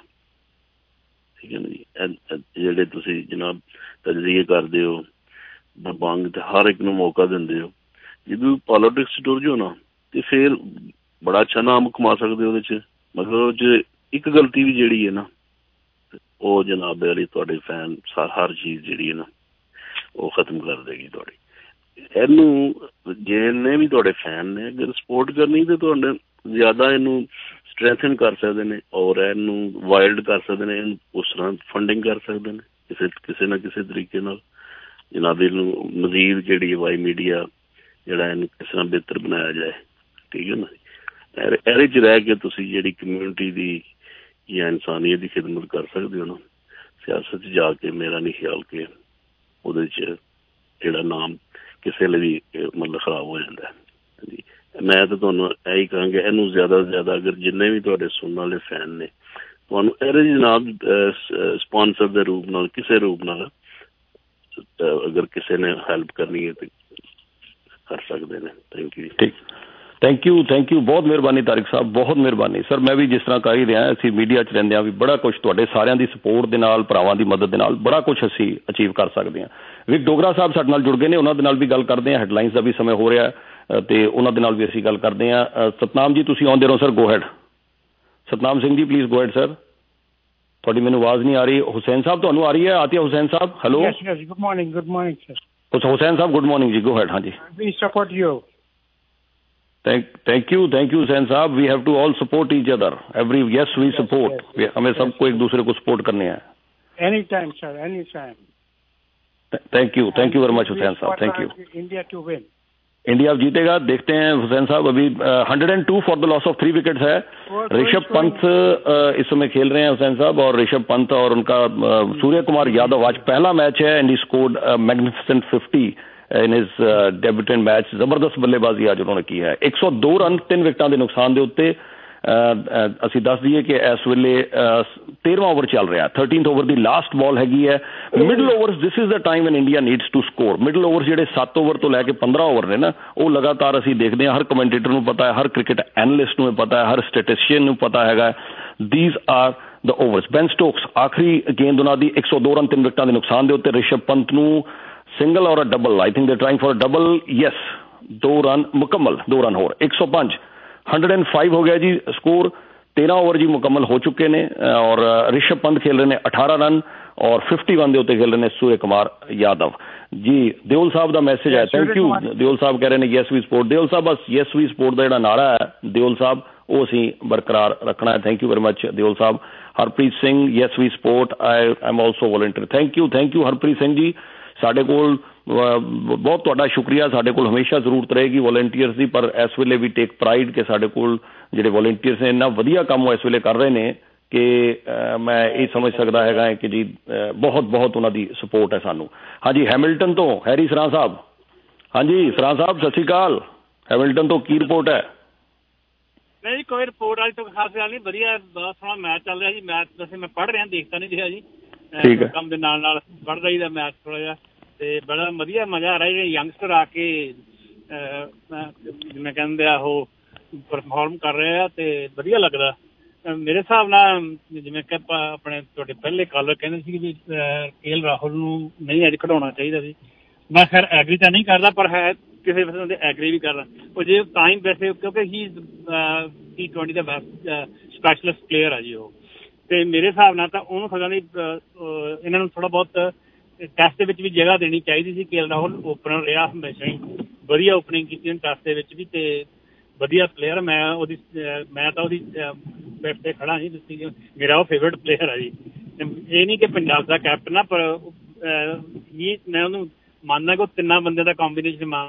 ਠੀਕ ਹੈ ਨਾ ਜੀ। ਜਿਹੜੇ ਤੁਸੀਂ ਜਨਾਬ ਤਜਜ਼ੀਏ ਕਰਦੇ ਹੋ, ਬੰਗ ਤੇ ਹਰ ਇੱਕ ਨੂੰ ਮੌਕਾ ਦਿੰਦੇ ਹੋ, ਜਦੋਂ ਪੋਲੀਟਿਕਸ ਟੁਰ ਜਾਓ ਨਾ ਤੇ ਫਿਰ ਬੜਾ ਅੱਛਾ ਨਾਮ ਕਮਾ ਸਕਦੇ ਹੋ ਉਹਦੇ 'ਚ। ਮਤਲਬ ਜੇ ਇੱਕ ਗਲਤੀ ਵੀ ਜਿਹੜੀ ਹੈ ਨਾ, ਉਹ ਜਨਾਬ ਵਾਲੀ ਤੁਹਾਡੇ ਫੈਨ ਹਰ ਚੀਜ਼ ਜਿਹੜੀ ਹੈ ਨਾ ਉਹ ਖਤਮ ਕਰ ਦੇਗੀ ਤੁਹਾਡੀ। ਇਹਨੂੰ ਜਿੰਨੇ ਵੀ ਤੁਹਾਡੇ ਫੈਨ ਨੇ ਅਗਰ ਸਪੋਰਟ ਕਰਨੀ ਤੇ ਤੁਹਾਡੇ ਜ਼ਿਆਦਾ ਇਹਨੂੰ ਸਟਰੈਂਥਨ ਕਰ ਸਕਦੇ ਨੇ ਔਰ ਇਹਨੂੰ ਵਾਈਲਡ ਕਰ ਸਕਦੇ ਨੇ, ਇਹਨੂੰ ਉਸ ਤਰ੍ਹਾਂ ਫੰਡਿੰਗ ਕਰ ਸਕਦੇ ਨੇ ਕਿਸੇ ਕਿਸੇ ਨਾ ਕਿਸੇ ਤਰੀਕੇ ਨਾਲ। ਜਨਾਬ ਇਹਨੂੰ ਮਜ਼ੀਦ ਜਿਹੜੀ ਵਾਈ ਮੀਡੀਆ ਜਿਹੜਾ ਇਹਨੂੰ ਕਿਸ ਤਰ੍ਹਾਂ ਬਿਹਤਰ ਬਣਾਇਆ ਜਾਏ, ਠੀਕ ਹੈ ਨਾ। ਇਹਦੇ 'ਚ ਰਹਿ ਕੇ ਤੁਸੀਂ ਜਿਹੜੀ ਕਮਿਊਨਿਟੀ ਦੀ ਜਾਂ ਇਨਸਾਨੀਅਤ ਦੀ ਖਿਦਮਤ ਕਰ ਸਕਦੇ ਹੋ ਨਾ, ਸਿਆਸਤ 'ਚ ਜਾ ਕੇ ਮੇਰਾ ਨਹੀਂ ਖਿਆਲ ਕਿ ਉਹਦੇ 'ਚ ਜਿਹੜਾ ਨਾਮ ਕਿਸੇ ਲਈ ਵੀ ਮਤਲਬ ਖਰਾਬ ਹੋ ਜਾਂਦਾ ਜੀ। ਮੈਂ ਤਾਂ ਤੁਹਾਨੂੰ ਇਹੀ ਕਹਾਂਗਾ, ਇਹਨੂੰ ਜ਼ਿਆਦਾ ਤੋਂ ਜ਼ਿਆਦਾ ਅਗਰ ਜਿੰਨੇ ਵੀ ਤੁਹਾਡੇ ਸੁਣਨ ਵਾਲੇ ਫੈਨ ਨੇ ਤੁਹਾਨੂੰ ਇਹਦੇ ਜਨਾਬ ਸਪਾਂਸਰ ਦੇ ਰੂਪ ਨਾਲ ਕਿਸੇ ਰੂਪ ਨਾਲ ਅਗਰ ਕਿਸੇ ਨੇ ਹੈਲਪ ਕਰਨੀ ਹੈ ਤਾਂ ਕਰ ਸਕਦੇ ਨੇ। Thank you. ਠੀਕ, ਥੈਂਕ ਯੂ ਥੈਂਕ ਯੂ ਬਹੁਤ ਮਿਹਰਬਾਨੀ ਤਾਰਿਕ ਸਾਹਿਬ, ਬਹੁਤ ਮਿਹਰਬਾਨੀ ਸਰ। ਮੈਂ ਵੀ ਜਿਸ ਤਰ੍ਹਾਂ ਕਰ ਹੀ ਰਿਹਾ, ਅਸੀਂ ਮੀਡੀਆ 'ਚ ਰਹਿੰਦੇ ਹਾਂ ਵੀ ਬੜਾ ਕੁਛ ਤੁਹਾਡੇ ਸਾਰਿਆਂ ਦੀ ਸਪੋਰਟ ਦੇ ਨਾਲ, ਭਰਾਵਾਂ ਦੀ ਮਦਦ ਦੇ ਨਾਲ ਬੜਾ ਕੁਛ ਅਸੀਂ ਅਚੀਵ ਕਰ ਸਕਦੇ ਹਾਂ। ਵਿਕ ਡੋਗਰਾ ਸਾਹਿਬ ਸਾਡੇ ਨਾਲ ਜੁੜ ਗਏ ਨੇ, ਉਹਨਾਂ ਦੇ ਨਾਲ ਵੀ ਗੱਲ ਕਰਦੇ ਹਾਂ। ਹੈਡਲਾਈਨਸ ਦਾ ਵੀ ਸਮੇਂ ਹੋ ਰਿਹਾ ਤੇ ਉਹਨਾਂ ਦੇ ਨਾਲ ਵੀ ਅਸੀਂ ਗੱਲ ਕਰਦੇ ਹਾਂ। ਸਤਨਾਮ ਜੀ ਤੁਸੀਂ ਆਉਂਦੇ ਰਹੋ sir, go ahead. Satnam Singh ji please go ahead sir. ਤੁਹਾਡੀ ਮੈਨੂੰ ਆਵਾਜ਼ ਨਹੀਂ ਆ ਰਹੀ। ਹੁਸੈਨ ਸਾਹਿਬ ਤੁਹਾਨੂੰ ਆ ਰਹੀ ਹੈ? ਆਤੀ ਹੈ Hussain Sahib? Hello good morning. Good morning sir. Hussain Sahib good morning ਜੀ, ਗੋ ਹੈਡ। हाँ जी, we support you. Thank, thank you, thank you, Hussain साहब। We have to all support each other. Every yes, we yes, support. Yes, yes, हमें yes, सबको yes. एक दूसरे को support करने हैं। Anytime, sir. Anytime. Thank you, thank you very much, Hussain साहब। Thank you. India to win. India जीतेगा, देखते हैं हुसैन साहब। अभी hundred and two for the loss of three wickets है। ऋषभ पंत इस समय खेल रहे हैं हुसैन साहब, और ऋषभ पंत और उनका सूर्य कुमार यादव आज पहला मैच है and he scored magnificent fifty in his debutant match. जबरदस्त बल्लेबाजी आज उन्होंने की है। एक सौ दो रन तीन विकटां दे नुकसान दे उत्ते ਅਸੀਂ ਦੱਸ ਦਈਏ ਕਿ ਇਸ ਵੇਲੇ तेरहवां ओवर चल रहा है। थर्टीनथ ओवर की लास्ट बॉल हैगी है। Middle overs this is the time when India needs to score. Middle over ਜਿਹੜੇ सत्त ओवर ਤੋਂ ਲੈ ਕੇ पंद्रह ओवर ਨੇ ਨਾ, ਉਹ ਲਗਾਤਾਰ ਅਸੀਂ ਦੇਖਦੇ ਹਾਂ। ਹਰ ਕਮੈਂਟੇਟਰ ਨੂੰ ਪਤਾ ਹੈ, ਹਰ ਕ੍ਰਿਕਟ ਐਨਲਿਸਟ ਨੂੰ ਪਤਾ ਹੈ, ਹਰ ਸਟੈਟਿਸਟੀਅਨ ਨੂੰ ਪਤਾ ਹੈਗਾ। these are the overs। Ben Stokes ਆਖਰੀ ਗੇਂਦ ਉਹਨਾਂ ਦੀ ਇੱਕ ਸੌ ਦੋ ਰਨ ਤਿੰਨ ਵਿਕਟਾਂ ਦੇ ਨੁਕਸਾਨ ਦੇ ਉੱਤੇ। ਰਿਸ਼ਭ ਪੰਤ ਨੂੰ ਸਿੰਗਲ ਔਰ double, I think they trying for double, yes ਦੋ ਰਨ ਮੁਕੰਮਲ, ਦੋ ਰਨ ਹੋਰ। एक सौ पाँच हंड्रेड एंड फाइव हो गया जी स्कोर। तेरह ओवर जी मुकम्मल हो चुके ने और ऋषभ पंत खेल रहे हैं अठारह रन और फिफ्टी वन के उत्ते खेल रहे हैं सूर्य कुमार यादव जी। दियोल साहब का मैसेज है, थैंक यू। दियोल साहब कह रहे हैं यस वी सपोर्ट। दियोल साहब बस यस वी सपोर्ट का जो नारा है दियोल साहब वो असीं बरकरार रखना है। Thank you very much Deol Sahab. Harpreet Singh yes we support, I am also volunteer. Thank you thank you Harpreet Singh ji. साडे कोल बहुत तुहाडा शुक्रिया। साडे कोल हमेशा जरूरत रहेगी वॉलंटियर्स की, पर इस वेले भी टेक प्राइड कि साडे कोल जिहड़े वॉलंटियर्स ने इन्ना वधिया काम इस वेले कर रहे हैं कि मैं ये समझ सकता है कि जी बहुत बहुत उन्हां दी सपोर्ट है सानू। हाँ जी, हैमिल्टन तो हैरी सरां साहब। हाँ जी सरां साहब सत श्री अकाल। हैमिल्टन तो की रिपोर्ट है? नहीं कोई रिपोर्ट आज तो खास गल नहीं, वधिया बहुत सोहना मैच चल रहा जी। मैच वैसे मैं पढ़ रहा, देखता नहीं दिया जी, ठीक है, काम दे नाल नाल पढ़ रही मैच थोड़ा जिहा ਤੇ ਬੜਾ ਵਧੀਆ ਮਜ਼ਾ ਆ ਰਿਹਾ। ਜਿਹੜੇ ਯੰਗਸਟਰ ਆ ਕੇ ਜਿਵੇਂ ਕਹਿੰਦੇ ਆ ਉਹ ਪਰਫਾਰਮ ਕਰ ਰਹੇ ਆ ਤੇ ਵਧੀਆ ਲੱਗਦਾ ਮੇਰੇ ਹਿਸਾਬ ਨਾਲ। ਜਿਵੇਂ ਕਿ ਆਪਣੇ ਤੁਹਾਡੇ ਪਹਿਲੇ ਕਾਲਰ ਕਹਿੰਦੇ ਸੀ ਵੀ ਕੇ ਐਲ ਰਾਹੁਲ ਨੂੰ ਨਹੀਂ ਅੱਜ ਖਿਡਾਉਣਾ ਚਾਹੀਦਾ ਸੀ। ਮੈਂ ਖੈਰ ਐਗਰੀ ਤਾਂ ਨਹੀਂ ਕਰਦਾ, ਪਰ ਹੈ ਕਿਸੇ ਵਜ੍ਹਾ ਦੇ ਐਗਰੀ ਵੀ ਕਰਦਾ। ਉਹ ਜੇ ਟਾਈਮ ਵੈਸੇ ਕਿਉਂਕਿ ਹੀ ਟੀ ਟਵੈਂਟੀ ਦਾ ਬੈਸਟ ਸਪੈਸ਼ਲਿਸਟ ਪਲੇਅਰ ਆ ਜੀ ਉਹ, ਤੇ ਮੇਰੇ ਹਿਸਾਬ ਨਾਲ ਤਾਂ ਉਹਨੂੰ ਖਿਡਾਉਣ ਦੀ ਇਹਨਾਂ ਨੂੰ ਥੋੜ੍ਹਾ ਬਹੁਤ ਟੈਸਟ ਦੇ ਵਿੱਚ ਵੀ ਜਗ੍ਹਾ ਦੇਣੀ ਚਾਹੀਦੀ ਸੀ। ਕੇ ਐਲ ਰਾਹੁਲ ਓਪਨਰ ਰਿਹਾ ਹਮੇਸ਼ਾ ਹੀ, ਵਧੀਆ ਓਪਨਿੰਗ ਕੀਤੀ ਟੈਸਟ ਦੇ ਵਿੱਚ ਵੀ ਤੇ ਵਧੀਆ ਪਲੇਅਰ। ਮੈਂ ਉਹਦੀ ਮੈਂ ਤਾਂ ਉਹਦੀ ਪਿੱਠ ਤੇ ਖੜਾ ਜੀ, ਤੁਸੀਂ ਮੇਰਾ ਉਹ ਫੇਵਰਟ ਪਲੇਅਰ ਆ ਜੀ। ਇਹ ਨਹੀਂ ਕਿ ਪੰਜਾਬ ਦਾ ਕੈਪਟਨ ਆ, ਪਰ ਹੀ ਮੈਂ ਉਹਨੂੰ ਮੰਨਦਾ ਕਿ ਉਹ ਤਿੰਨਾਂ ਬੰਦੇ ਦਾ ਕੰਬੀਨੇਸ਼ਨ ਮਾਂ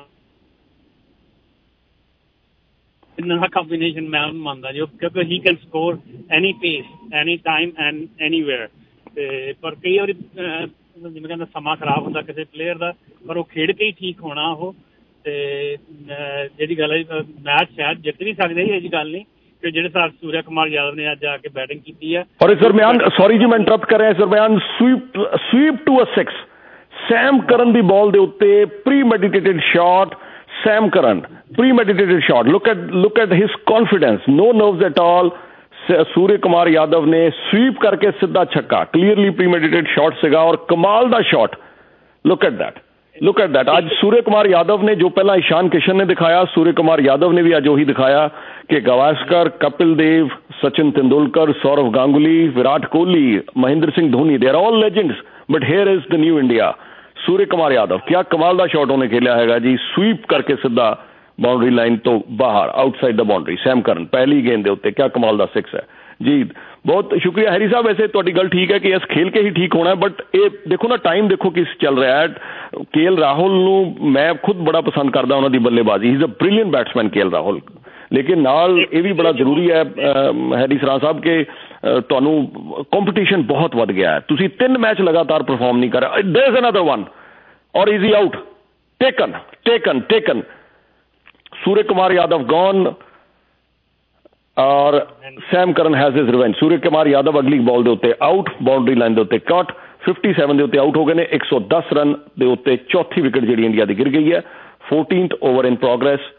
ਤਿੰਨਾਂ ਦਾ ਕੰਬੀਨੇਸ਼ਨ ਮੈਂ ਉਹਨੂੰ ਮੰਨਦਾ ਜੀ, ਕਿਉਂਕਿ ਹੀ ਕੈਨ ਸਕੋਰ ਐਨੀ ਪੇਸ ਐਨੀ ਟਾਈਮ ਐਂਡ ਐਨੀਵੇਅਰ। ਤੇ ਪਰ ਕਈ ਵਾਰੀ ਜਿਵੇਂ ਕਹਿੰਦਾ ਸਮਾਂ ਖਰਾਬ ਹੁੰਦਾ ਕਿਸੇ ਪਲੇਅਰ ਦਾ, ਪਰ ਉਹ ਖੇਡ ਕੇ ਹੀ ਠੀਕ ਹੋਣਾ ਉਹ। ਤੇ ਜਿਹੜੀ ਗੱਲ ਹੈ ਮੈਚ ਸ਼ਾਇਦ ਜਿੱਤ ਵੀ ਸਕਦੇ ਸੀ, ਇਹ ਜੀ ਗੱਲ ਨਹੀਂ ਕਿ ਜਿਹੜੇ ਸਾਲ ਸੂਰਿਆ ਕੁਮਾਰ ਯਾਦਵ ਨੇ ਅੱਜ ਆ ਕੇ ਬੈਟਿੰਗ ਕੀਤੀ ਹੈ। ਔਰ ਇਸ ਦਰਮਿਆਨ ਸੌਰੀ ਜੀ ਮੈਂ ਇੰਟਰਪਟ ਕਰ ਰਿਹਾ, ਇਸ ਦਰਮਿਆਨ sweep sweep to a six Sam Curran ਦੀ ਬਾਲ ਦੇ ਉੱਤੇ pre ਮੈਡੀਟੇਟਿਡ shot. Sam Curran premeditated shot, look at look at his confidence, no nervous at all. Surya Kumar Yadav ਨੇ ਸਵੀਪ ਕਰਕੇ ਸਿੱਧਾ ਛੱਕਾ, ਕਲੀਅਰਲੀ ਪ੍ਰੀ ਮੈਡੀਟੇਟਿਡ ਸ਼ਾਟ ਸੀਗਾ ਔਰ ਕਮਾਲ ਦਾ shot. Look at that, look at that. ਅੱਜ ਸੂਰਿਆ ਕੁਮਾਰ ਯਾਦਵ ਨੇ ਜੋ ਪਹਿਲਾਂ ਇਸ਼ਾਨ ਕਿਸ਼ਨ ਨੇ ਦਿਖਾਇਆ, ਸੂਰਿਆ ਕੁਮਾਰ ਯਾਦਵ ਨੇ ਵੀ ਅੱਜ ਉਹੀ ਦਿਖਾਇਆ ਕਿ Gavaskar, Kapil Dev, Sachin Tendulkar, Sourav Ganguly, Virat Kohli, Mahendra Singh Dhoni, they are all legends, but here is the new India. Surya Kumar Yadav क्या कमाल का शॉट उन्हें खेलिया हैगा जी, स्वीप करके सीधा बाउंड्री लाइन तो बाहर outside the boundary. Sam Curran पहली गेंद के उत्ते क्या कमाल का सिक्स है जी। बहुत शुक्रिया हैरी साहब। वैसे तुहाडी गल ठीक है कि इस खेल के ही ठीक होना है, बट ये देखो ना टाइम देखो किस चल रहा है। के एल राहुल नूं मैं खुद बड़ा पसंद करदा उन्हां दी बल्लेबाजी, he is a brilliant batsman K L Rahul. लेकिन नाल ये भी बड़ा जरूरी है हैरी सरां साहब के तुहानूं कंपटीशन बहुत वध गया है, तुसीं तीन मैच लगातार परफॉर्म नहीं कर रहे। There is another one or is he out, taken taken taken Surya Kumar Yadav gone और Sam Curran has his revenge. Surya Kumar Yadav अगली बॉल के उत्ते आउट, बाउंड्री लाइन के उत्ते कट, सत्तावन के उत्ते आउट हो गए ने। एक सौ दस रन के उत्ते चौथी विकेट जी इंडिया की गिर गई है। फोर्टीनथ ओवर इन प्रोग्रेस,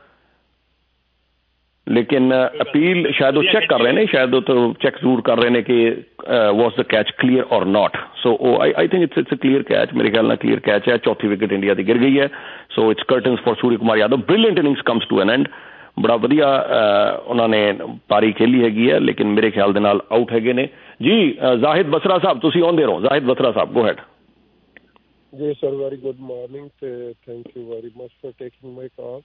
लेकिन अपील शायद वो चेक कर रहे हैं, शायद वो तो चेक जरूर कर रहे हैं कि was the catch clear or not. So I I think it's it's a clear catch, मेरे ख्याल ना क्लियर कैच है। चौथी विकेट इंडिया की गिर गई है। So it's curtains for Surya Kumar Yadav. Brilliant innings comes to an end, बड़ा वधिया उन्होंने पारी खेली हैगी है, लेकिन मेरे ख्याल दे नाल आउट हैगे ने जी। जाहिद बसरा साहब तुसीं आउंदे रहो। Zahid Basra Sahab go ahead ji sir. Very good morning, thank you very much for taking my call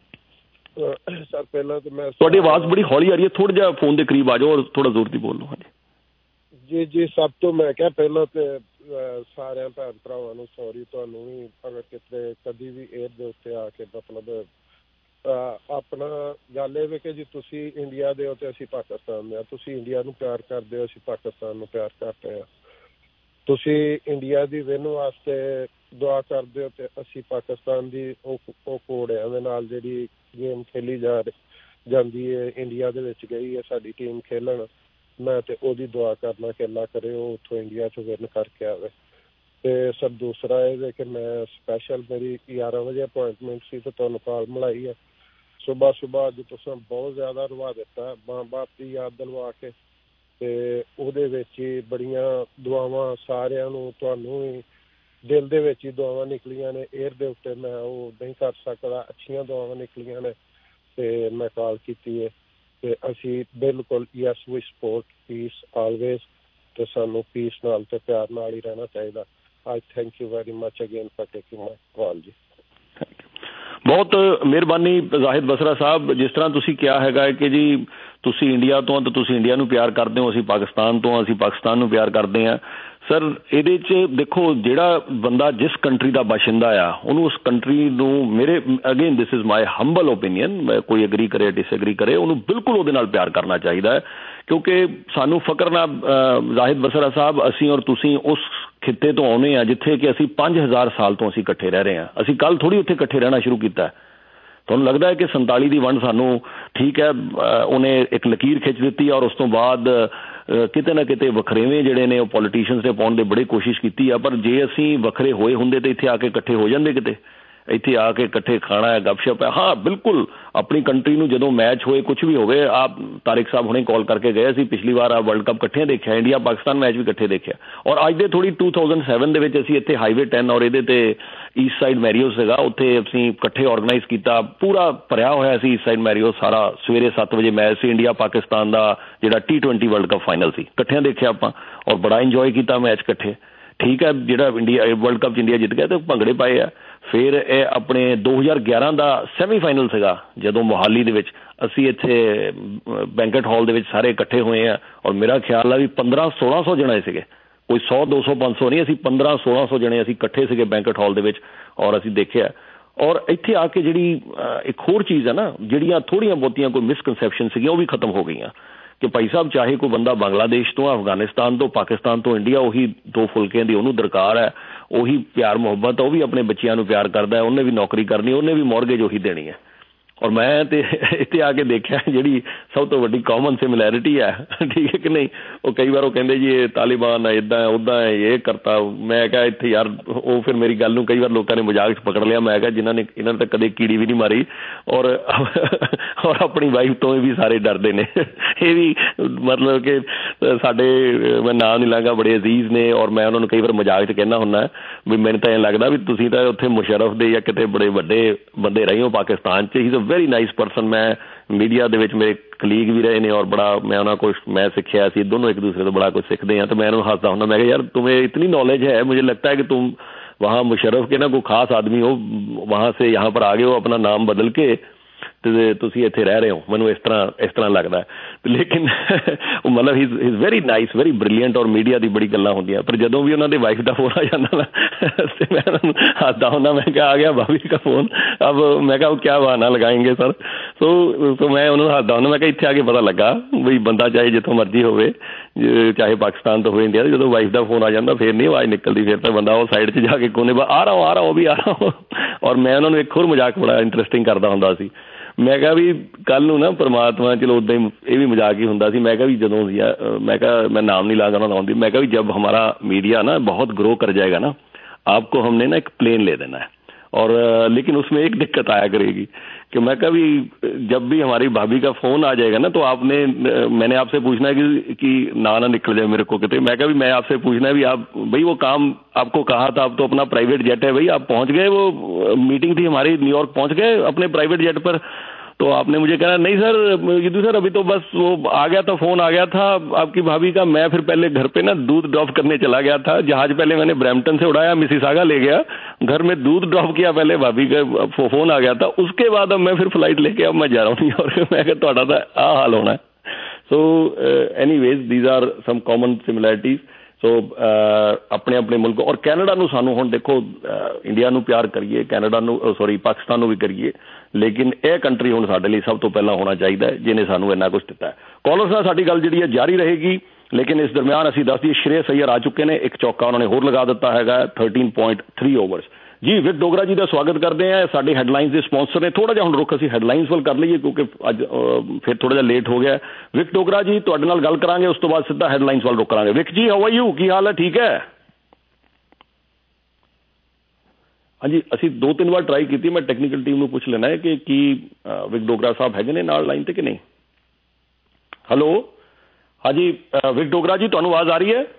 sir. पहला तो मैं तुहाडी आवाज़ बड़ी हौली आ रही है, थोड़ा जिहा फोन के करीब आ जाओ और थोड़ा जोर दी बोलो। हाँ जी जी सब तो मैं क्या पहला तो सारे भैन भरावां नूं सॉरी, तुहानूं भी अगर किते कदी भी एयर दे उत्ते आके मतलब अपना गल ये कि जी तुसी इंडिया दे हो ते असीं पाकिस्तान दे आ, तुसी इंडिया नूं प्यार करदे हो, असीं पाकिस्तान नूं प्यार करदे आ। तुसी इंडिया दी विन वास्ते दुआ करदे हो ते असीं पाकिस्तान दी ओह घोड़ियां दे नाल जिहड़ी गेम खेली जा जांदी है, इंडिया दे विच गई है साडी टीम खेलण, मैं ते ओहदी दुआ करना कि अल्लाह करे ओह उत्थों इंडिया चों विन करके आवे। ते सर दूसरा है कि मैं स्पैशल मेरी ग्यारह बजे अपॉइंटमेंट सी ते तुहानूं कॉल मिलाई है। सुबह सुबह अज तुसां बहुत ज़्यादा रुवा दिता मां बाप की याद दिलवा के, ते ਉਹਦੇ ਵਿੱਚ ਹੀ ਬੜੀਆਂ ਦੁਆਵਾਂ ਸਾਰਿਆਂ ਨੂੰ ਤੁਹਾਨੂੰ ਵੀ ਦਿਲ ਦੇ ਵਿੱਚ ਹੀ ਦੁਆਵਾਂ ਨਿਕਲੀਆਂ ਨੇ। 에ਅਰ ਦੇ ਉੱਤੇ ਮੈਂ ਉਹ ਨਹੀਂ ਕਰ ਸਕਦਾ, ਅੱਛੀਆਂ ਦੁਆਵਾਂ ਨਿਕਲੀਆਂ ਨੇ ਤੇ ਮੈਂ ਕਾਲ ਕੀਤੀ ਹੈ। ਤੇ ਅਸੀਂ ਬਿਲਕੁਲ yes we support peace always, ਤੇ ਸਾਨੂੰ ਪੀਸ ਨਾਲ ਤੇ ਪਿਆਰ ਨਾਲ ਹੀ ਰਹਿਣਾ ਚਾਹੀਦਾ। I thank you very much again for taking my call जी। बहुत मेहरबानी जाहिद बसरा साहब। जिस तरह तुसी क्या हैगा कि जी तुसी इंडिया तो तो तुसी इंडिया नूं प्यार करदे हो, असीं पाकिस्तान तो असीं पाकिस्तान नूं प्यार करदे हैं। सर ਇਹਦੇ 'ਚ देखो ਜਿਹੜਾ ਬੰਦਾ ਜਿਸ ਕੰਟਰੀ ਦਾ ਬਾਸ਼ਿੰਦਾ ਆ ਉਹਨੂੰ ਉਸ ਕੰਟਰੀ ਨੂੰ ਮੇਰੇ again this is my humble opinion, ਕੋਈ ਐਗਰੀ ਕਰੇ ਡਿਸਐਗਰੀ ਕਰੇ, ਉਹਨੂੰ ਬਿਲਕੁਲ ਉਹਦੇ ਨਾਲ ਪਿਆਰ ਕਰਨਾ ਚਾਹੀਦਾ ਹੈ। ਕਿਉਂਕਿ ਸਾਨੂੰ ਫਕਰ ਨਾ ਜ਼ਾਹਿਦ ਬਸਰਾ ਸਾਹਿਬ ਅਸੀਂ ਔਰ ਤੁਸੀਂ ਉਸ ਖਿੱਤੇ ਤੋਂ ਆਉਂਦੇ ਹਾਂ ਜਿੱਥੇ ਕਿ ਅਸੀਂ ਪੰਜ ਹਜ਼ਾਰ ਸਾਲ ਤੋਂ ਅਸੀਂ ਇਕੱਠੇ ਰਹਿ ਰਹੇ ਹਾਂ। ਅਸੀਂ ਕੱਲ੍ਹ ਥੋੜ੍ਹੀ ਉੱਥੇ ਇਕੱਠੇ ਰਹਿਣਾ ਸ਼ੁਰੂ ਕੀਤਾ। ਤੁਹਾਨੂੰ ਲੱਗਦਾ ਹੈ ਕਿ ਸੰਤਾਲੀ ਦੀ ਵੰਡ ਸਾਨੂੰ ਠੀਕ ਹੈ ਉਹਨੇ ਇੱਕ ਲਕੀਰ ਖਿੱਚ ਦਿੱਤੀ ਔਰ ਉਸ ਤੋਂ ਬਾਅਦ ਕਿਤੇ ਨਾ ਕਿਤੇ ਵੱਖਰੇਵੇਂ ਜਿਹੜੇ ਨੇ ਉਹ ਪੋਲੀਟੀਸ਼ੀਅਨਸ ਨੇ ਪਾਉਣ ਦੇ ਬੜੀ ਕੋਸ਼ਿਸ਼ ਕੀਤੀ ਆ। ਪਰ ਜੇ ਅਸੀਂ ਵੱਖਰੇ ਹੋਏ ਹੁੰਦੇ ਤਾਂ ਇੱਥੇ ਆ ਕੇ ਇਕੱਠੇ ਹੋ ਜਾਂਦੇ, ਕਿਤੇ ਇੱਥੇ ਆ ਕੇ ਇਕੱਠੇ ਖਾਣਾ ਹੈ, ਗੱਪਸ਼ਪ ਹੈ। ਹਾਂ ਬਿਲਕੁਲ ਆਪਣੀ ਕੰਟਰੀ ਨੂੰ ਜਦੋਂ ਮੈਚ ਹੋਏ ਕੁਛ ਵੀ ਹੋਵੇ, ਆਪ ਤਾਰਿਕ ਸਾਹਿਬ ਹੁਣੇ ਕਾਲ ਕਰਕੇ ਗਏ ਸੀ ਪਿਛਲੀ ਵਾਰ ਆ ਵਰਲਡ ਕੱਪ ਇਕੱਠੇ ਦੇਖਿਆ, ਇੰਡੀਆ ਪਾਕਿਸਤਾਨ ਮੈਚ ਵੀ ਇਕੱਠੇ ਦੇਖਿਆ। ਔਰ ਅੱਜ ਦੇ ਥੋੜ੍ਹੀ ਟੂ ਥਾਊਜ਼ੈਂਡ ਸੈਵਨ ਦੇ ਵਿੱਚ ਅਸੀਂ ਇੱਥੇ ਹਾਈਵੇ ਟੈਨ ਔਰ ਇਹਦੇ ਤੇ ਈਸਟ ਸਾਈਡ ਮੈਰੀਓ ਸੀਗਾ, ਉੱਥੇ ਅਸੀਂ ਇਕੱਠੇ ਔਰਗਨਾਈਜ਼ ਕੀਤਾ, ਪੂਰਾ ਭਰਿਆ ਹੋਇਆ ਸੀ ਈਸਟ ਸਾਈਡ ਮੈਰੀਓ ਸਾਰਾ। ਸਵੇਰੇ ਸੱਤ ਵਜੇ ਮੈਚ ਸੀ ਇੰਡੀਆ ਪਾਕਿਸਤਾਨ ਦਾ ਜਿਹੜਾ T twenty world cup final ਸੀ, ਇਕੱਠਿਆਂ ਦੇਖਿਆ ਆਪਾਂ ਔਰ ਬੜਾ ਇੰਜੋਏ ਕੀਤਾ ਮੈਚ ਇਕੱਠੇ। ਠੀਕ ਹੈ ਜਿਹੜਾ ਇੰਡੀਆ ਵਰਲਡ ਕੱਪ 'ਚ ਇੰਡੀਆ ਜਿੱਤ ਗਿਆ ਤੇ ਭੰਗੜੇ ਪਾਏ ਆ। ਫਿਰ ਇਹ ਆਪਣੇ ਦੋ ਹਜ਼ਾਰ ਗਿਆਰਾਂ ਦਾ ਸੈਮੀ ਫਾਈਨਲ ਸੀਗਾ ਜਦੋਂ ਮੋਹਾਲੀ ਦੇ ਵਿੱਚ ਅਸੀਂ ਇੱਥੇ ਬੈਂਕਟ ਹਾਲ ਦੇ ਵਿੱਚ ਸਾਰੇ ਇਕੱਠੇ ਹੋਏ ਆ ਔਰ ਮੇਰਾ ਖਿਆਲ ਆ ਵੀ ਪੰਦਰਾਂ ਸੋਲਾਂ ਸੌ ਜਣੇ ਸੀਗੇ, ਕੋਈ ਸੌ ਦੋ ਸੌ ਪੰਜ ਸੌ ਨਹੀਂ, ਅਸੀਂ ਪੰਦਰਾਂ ਸੋਲਾਂ ਸੌ ਜਣੇ ਅਸੀਂ ਇਕੱਠੇ ਸੀਗੇ ਬੈਂਕਟ ਹਾਲ ਦੇ ਵਿੱਚ ਔਰ ਅਸੀਂ ਦੇਖਿਆ। ਔਰ ਇੱਥੇ ਆ ਕੇ ਜਿਹੜੀ ਇੱਕ ਹੋਰ ਚੀਜ਼ ਹੈ ਨਾ, ਜਿਹੜੀਆਂ ਥੋੜ੍ਹੀਆਂ ਬਹੁਤੀਆਂ ਕੋਈ ਮਿਸਕਨਸੈਪਸ਼ਨ ਸੀਗੀਆਂ ਉਹ ਵੀ ਖਤਮ ਹੋ ਗਈਆਂ ਕਿ ਭਾਈ ਸਾਹਿਬ ਚਾਹੇ ਕੋਈ ਬੰਦਾ ਬੰਗਲਾਦੇਸ਼ ਤੋਂ, ਅਫਗਾਨਿਸਤਾਨ ਤੋਂ, ਪਾਕਿਸਤਾਨ ਤੋਂ ਇੰਡੀਆ, ਉਹੀ ਦੋ ਫੁਲਕਿਆਂ ਦੀ ਉਹਨੂੰ ਦਰਕਾਰ ਹੈ, ਉਹੀ ਪਿਆਰ ਮੁਹੱਬਤ, ਉਹ ਵੀ ਆਪਣੇ ਬੱਚਿਆਂ ਨੂੰ ਪਿਆਰ ਕਰਦਾ, ਉਹਨੇ ਵੀ ਨੌਕਰੀ ਕਰਨੀ, ਉਹਨੇ ਵੀ ਮੌਰਗੇਜ ਉਹੀ ਦੇਣੀ ਹੈ। ਔਰ ਮੈਂ ਤੇ ਇੱਥੇ ਆ ਕੇ ਦੇਖਿਆ ਜਿਹੜੀ ਸਭ ਤੋਂ ਵੱਡੀ ਕਾਮਨ ਸਿਮਿਲੈਰਿਟੀ ਹੈ, ਠੀਕ ਹੈ ਕਿ ਨਹੀਂ, ਉਹ ਕਈ ਵਾਰ ਉਹ ਕਹਿੰਦੇ ਜੀ ਇਹ ਤਾਲਿਬਾਨ ਹੈ, ਇੱਦਾਂ ਉੱਦਾਂ ਹੈ, ਇਹ ਕਰਤਾ। ਮੈਂ ਕਿਹਾ ਇੱਥੇ ਯਾਰ ਉਹ ਫਿਰ ਮੇਰੀ ਗੱਲ ਨੂੰ ਕਈ ਵਾਰ ਲੋਕਾਂ ਨੇ ਮਜ਼ਾਕ 'ਚ ਪਕੜ ਲਿਆ। ਮੈਂ ਕਿਹਾ ਜਿਨ੍ਹਾਂ ਨੇ ਇਹਨਾਂ ਨੇ ਤਾਂ ਕਦੇ ਕੀੜੀ ਵੀ ਨਹੀਂ ਮਾਰੀ ਔਰ ਔਰ ਆਪਣੀ ਵਾਈਫ ਤੋਂ ਵੀ ਸਾਰੇ ਡਰਦੇ ਨੇ। ਇਹ ਵੀ ਮਤਲਬ ਕਿ ਸਾਡੇ, ਮੈਂ ਨਾਂ ਨਹੀਂ ਲਾਂਗਾ, ਬੜੇ ਅਜ਼ੀਜ਼ ਨੇ ਔਰ ਮੈਂ ਉਹਨਾਂ ਨੂੰ ਕਈ ਵਾਰ ਮਜ਼ਾਕ 'ਚ ਕਹਿੰਦਾ ਹੁੰਦਾ ਵੀ ਮੈਨੂੰ ਤਾਂ ਐਂ ਲੱਗਦਾ ਵੀ ਤੁਸੀਂ ਤਾਂ ਉੱਥੇ ਮੁਸ਼ਰਫ ਦੇ ਜਾਂ ਕਿਤੇ ਬੜੇ ਵੱਡੇ ਬੰਦੇ ਰਹੇ ਹੋ ਪਾਕਿਸਤਾਨ 'ਚ। He very nice person. ਮੈਂ ਮੀਡੀਆ ਦੇ ਵਿੱਚ ਮੇਰੇ ਕਲੀਗ ਵੀ ਰਹੇ ਨੇ ਔਰ ਬੜਾ ਮੈਂ ਉਹਨਾਂ ਕੋਲ ਮੈਂ ਸਿੱਖਿਆ ਸੀ, ਦੋਨੋਂ ਇੱਕ ਦੂਸਰੇ ਤੋਂ ਬੜਾ ਕੁਛ ਸਿੱਖਦੇ ਹਾਂ। तो मैं उन्हें हंसता हूँ, मैं यार तुम्हें इतनी नॉलेज है, मुझे लगता है कि तुम वहाँ मुशर्रफ के ना कोई खास आदमी हो, वहाँ से यहाँ पर आ गए हो अपना नाम बदल के ਤੇ ਤੁਸੀਂ ਇੱਥੇ ਰਹਿ ਰਹੇ ਹੋ, ਮੈਨੂੰ ਇਸ ਤਰ੍ਹਾਂ ਇਸ ਤਰ੍ਹਾਂ ਲੱਗਦਾ। ਲੇਕਿਨ ਮਤਲਬ he is very nice, very brilliant ਔਰ ਮੀਡੀਆ ਦੀ ਬੜੀ ਗੱਲਾਂ ਹੁੰਦੀਆਂ। ਪਰ ਜਦੋਂ ਵੀ ਉਹਨਾਂ ਦੀ ਵਾਈਫ ਦਾ ਫੋਨ ਆ ਜਾਂਦਾ ਨਾ ਤੇ ਮੈਂ ਉਹਨਾਂ ਨੂੰ ਹੱਸਦਾ ਹੁੰਦਾ, ਮੈਂ ਕਿਹਾ ਆ ਗਿਆ ਭਾਬੀ ਦਾ ਫੋਨ, ਅਬ ਮੈਂ ਕਿਹਾ ਕਿਆ ਬਹਾਨਾ ਲਗਾਏਂਗੇ ਸਰ। ਸੋ ਸੋ ਮੈਂ ਉਹਨਾਂ ਨੂੰ ਹੱਸਦਾ ਹੁੰਦਾ, ਮੈਂ ਕਿਹਾ ਇੱਥੇ ਆ ਕੇ ਪਤਾ ਲੱਗਾ ਬਈ ਬੰਦਾ ਚਾਹੇ ਜਿੱਥੋਂ ਮਰਜ਼ੀ ਹੋਵੇ, ਚਾਹੇ ਪਾਕਿਸਤਾਨ ਤੋਂ ਹੋਵੇ ਇੰਡੀਆ, ਜਦੋਂ ਵਾਈਫ ਦਾ ਫੋਨ ਆ ਜਾਂਦਾ ਫਿਰ ਨਹੀਂ ਆਵਾਜ਼ ਨਿਕਲਦੀ, ਫਿਰ ਤਾਂ ਬੰਦਾ ਉਹ ਸਾਈਡ 'ਚ ਜਾ ਕੇ ਕੋਨੇ ਬਾ ਆ ਰਹਾ ਆ ਰਹਾ ਉਹ ਵੀ ਆ ਰਹਾ। ਔਰ ਮੈਂ ਉਹਨਾਂ ਨੂੰ ਇੱਕ ਹੋਰ ਮਜ਼ਾਕ ਬੜਾ ਇੰਟਰਸਟਿੰਗ ਕਰਦਾ ਹੁੰਦਾ ਸੀ। ਮੈਂ ਕਿਹਾ ਵੀ ਕੱਲ੍ਹ ਨੂੰ ਨਾ ਪਰਮਾਤਮਾ, ਚਲੋ ਉੱਦਾਂ ਹੀ ਇਹ ਵੀ ਮਜ਼ਾਕ ਹੀ ਹੁੰਦਾ ਸੀ। ਮੈਂ ਕਿਹਾ ਵੀ ਜਦੋਂ ਸੀ ਮੈਂ ਕਿਹਾ मैं नाम नहीं लागा ਉਹਨਾਂ नाम दी, मैं कहा भी जब हमारा मीडिया ना बहुत ग्रो कर जाएगा ना, आपको हमने ना एक प्लेन ले देना है। और लेकिन उसमें एक दिक्कत आया करेगी कि मैं कहा भी जब भी हमारी भाभी का फ़ोन आ जाएगा ना तो आपने मैंने आपसे पूछना है कि कि ना ना निकल जाए मेरे को कहते। मैं कहा भी मैं आपसे पूछना है भी आप भाई वो काम आपको कहा था, आप तो अपना प्राइवेट जेट है भाई, आप पहुंच गए, वो मीटिंग थी हमारी न्यूयॉर्क, पहुंच गए अपने प्राइवेट जेट पर। तो आपने मुझे कहा नहीं सर यदु सर अभी तो बस वो आ गया था, फ़ोन आ गया था आपकी भाभी का, मैं फिर पहले घर पे ना दूध ड्रॉप करने चला गया था, जहाज पहले मैंने ब्रैम्पटन से उड़ाया, मिसिसागा ले गया, घर में दूध ड्रॉप किया, पहले भाभी का फ़ोन आ गया था, उसके बाद अब मैं फिर फ्लाइट लेके अब मैं जा रहा हूँ। और मैं कहा ਤੁਹਾਡਾ ਤਾਂ ਆਹ ਹਾਲ ਹੋਣਾ। So anyways these are some common similarities. So अपने अपने मुल्क और कैनेडा ਨੂੰ ਸਾਨੂੰ ਹੁਣ ਦੇਖੋ ਇੰਡੀਆ ਨੂੰ ਪਿਆਰ ਕਰੀਏ, ਕੈਨੇਡਾ ਨੂੰ ਸੌਰੀ ਪਾਕਿਸਤਾਨ ਨੂੰ ਵੀ ਕਰੀਏ, ਲੇਕਿਨ ਇਹ ਕੰਟਰੀ ਹੁਣ ਸਾਡੇ ਲਈ ਸਭ ਤੋਂ ਪਹਿਲਾਂ ਹੋਣਾ ਚਾਹੀਦਾ ਹੈ ਜਿਹਨੇ ਸਾਨੂੰ ਇੰਨਾ ਕੁਛ ਦਿੱਤਾ ਹੈ। ਕਾਲਰਸ ਨਾਲ ਸਾਡੀ ਗੱਲ ਜਿਹੜੀ ਹੈ ਜਾਰੀ ਰਹੇਗੀ, ਲੇਕਿਨ ਇਸ ਦਰਮਿਆਨ ਅਸੀਂ ਦੱਸ ਦਈਏ ਸ਼੍ਰੇਯਸ ਅਈਅਰ ਆ ਚੁੱਕੇ ਨੇ, ਇੱਕ ਚੌਕਾ ਉਹਨਾਂ ਨੇ ਹੋਰ ਲਗਾ ਦਿੱਤਾ ਹੈਗਾ ਥਰਟੀਨ ਪੁਆਇੰਟ ਥ੍ਰੀ ਓਵਰਸ। ਜੀ ਵਿਕ ਡੋਗਰਾ ਜੀ ਦਾ ਸਵਾਗਤ ਕਰਦੇ ਹਾਂ, ਸਾਡੇ ਹੈਡਲਾਈਨਸ ਦੇ ਸਪਾਂਸਰ ਨੇ। ਥੋੜਾ ਜਿਹਾ ਹੁਣ ਰੁਕ ਅਸੀਂ ਹੈਡਲਾਈਨਸ ਵੱਲ ਕਰ ਲਈਏ ਕਿਉਂਕਿ ਅੱਜ ਫਿਰ ਥੋੜਾ ਜਿਹਾ ਲੇਟ ਹੋ ਗਿਆ। ਵਿਕ ਡੋਗਰਾ ਜੀ ਤੁਹਾਡੇ ਨਾਲ ਗੱਲ ਕਰਾਂਗੇ, ਉਸ ਤੋਂ ਬਾਅਦ ਸਿੱਧਾ ਹੈਡਲਾਈਨਸ ਵੱਲ ਰੁਕ ਕਰਾਂਗੇ। ਵਿਕ ਜੀ ਹਾਊ ਆਰ ਯੂ, ਕੀ ਹਾਲ ਹੈ, ਠੀਕ ਹੈ? ਹਾਂਜੀ ਅਸੀਂ ਦੋ ਤਿੰਨ ਵਾਰ ਟਰਾਈ ਕੀਤੀ, ਮੈਂ ਟੈਕਨੀਕਲ ਟੀਮ ਨੂੰ ਪੁੱਛ ਲੈਣਾ ਹੈ ਕਿ ਕੀ ਵਿਕ ਡੋਗਰਾ ਸਾਹਿਬ ਹੈਗੇ ਨੇ ਨਾਲ ਲਾਈਨ ਤੇ ਕਿ ਨਹੀਂ। ਹੈਲੋ ਹਾਂਜੀ ਵਿਕ ਡੋਗਰਾ ਜੀ ਤੁਹਾਨੂੰ ਆਵਾਜ਼ ਆ ਰਹੀ ਹੈ?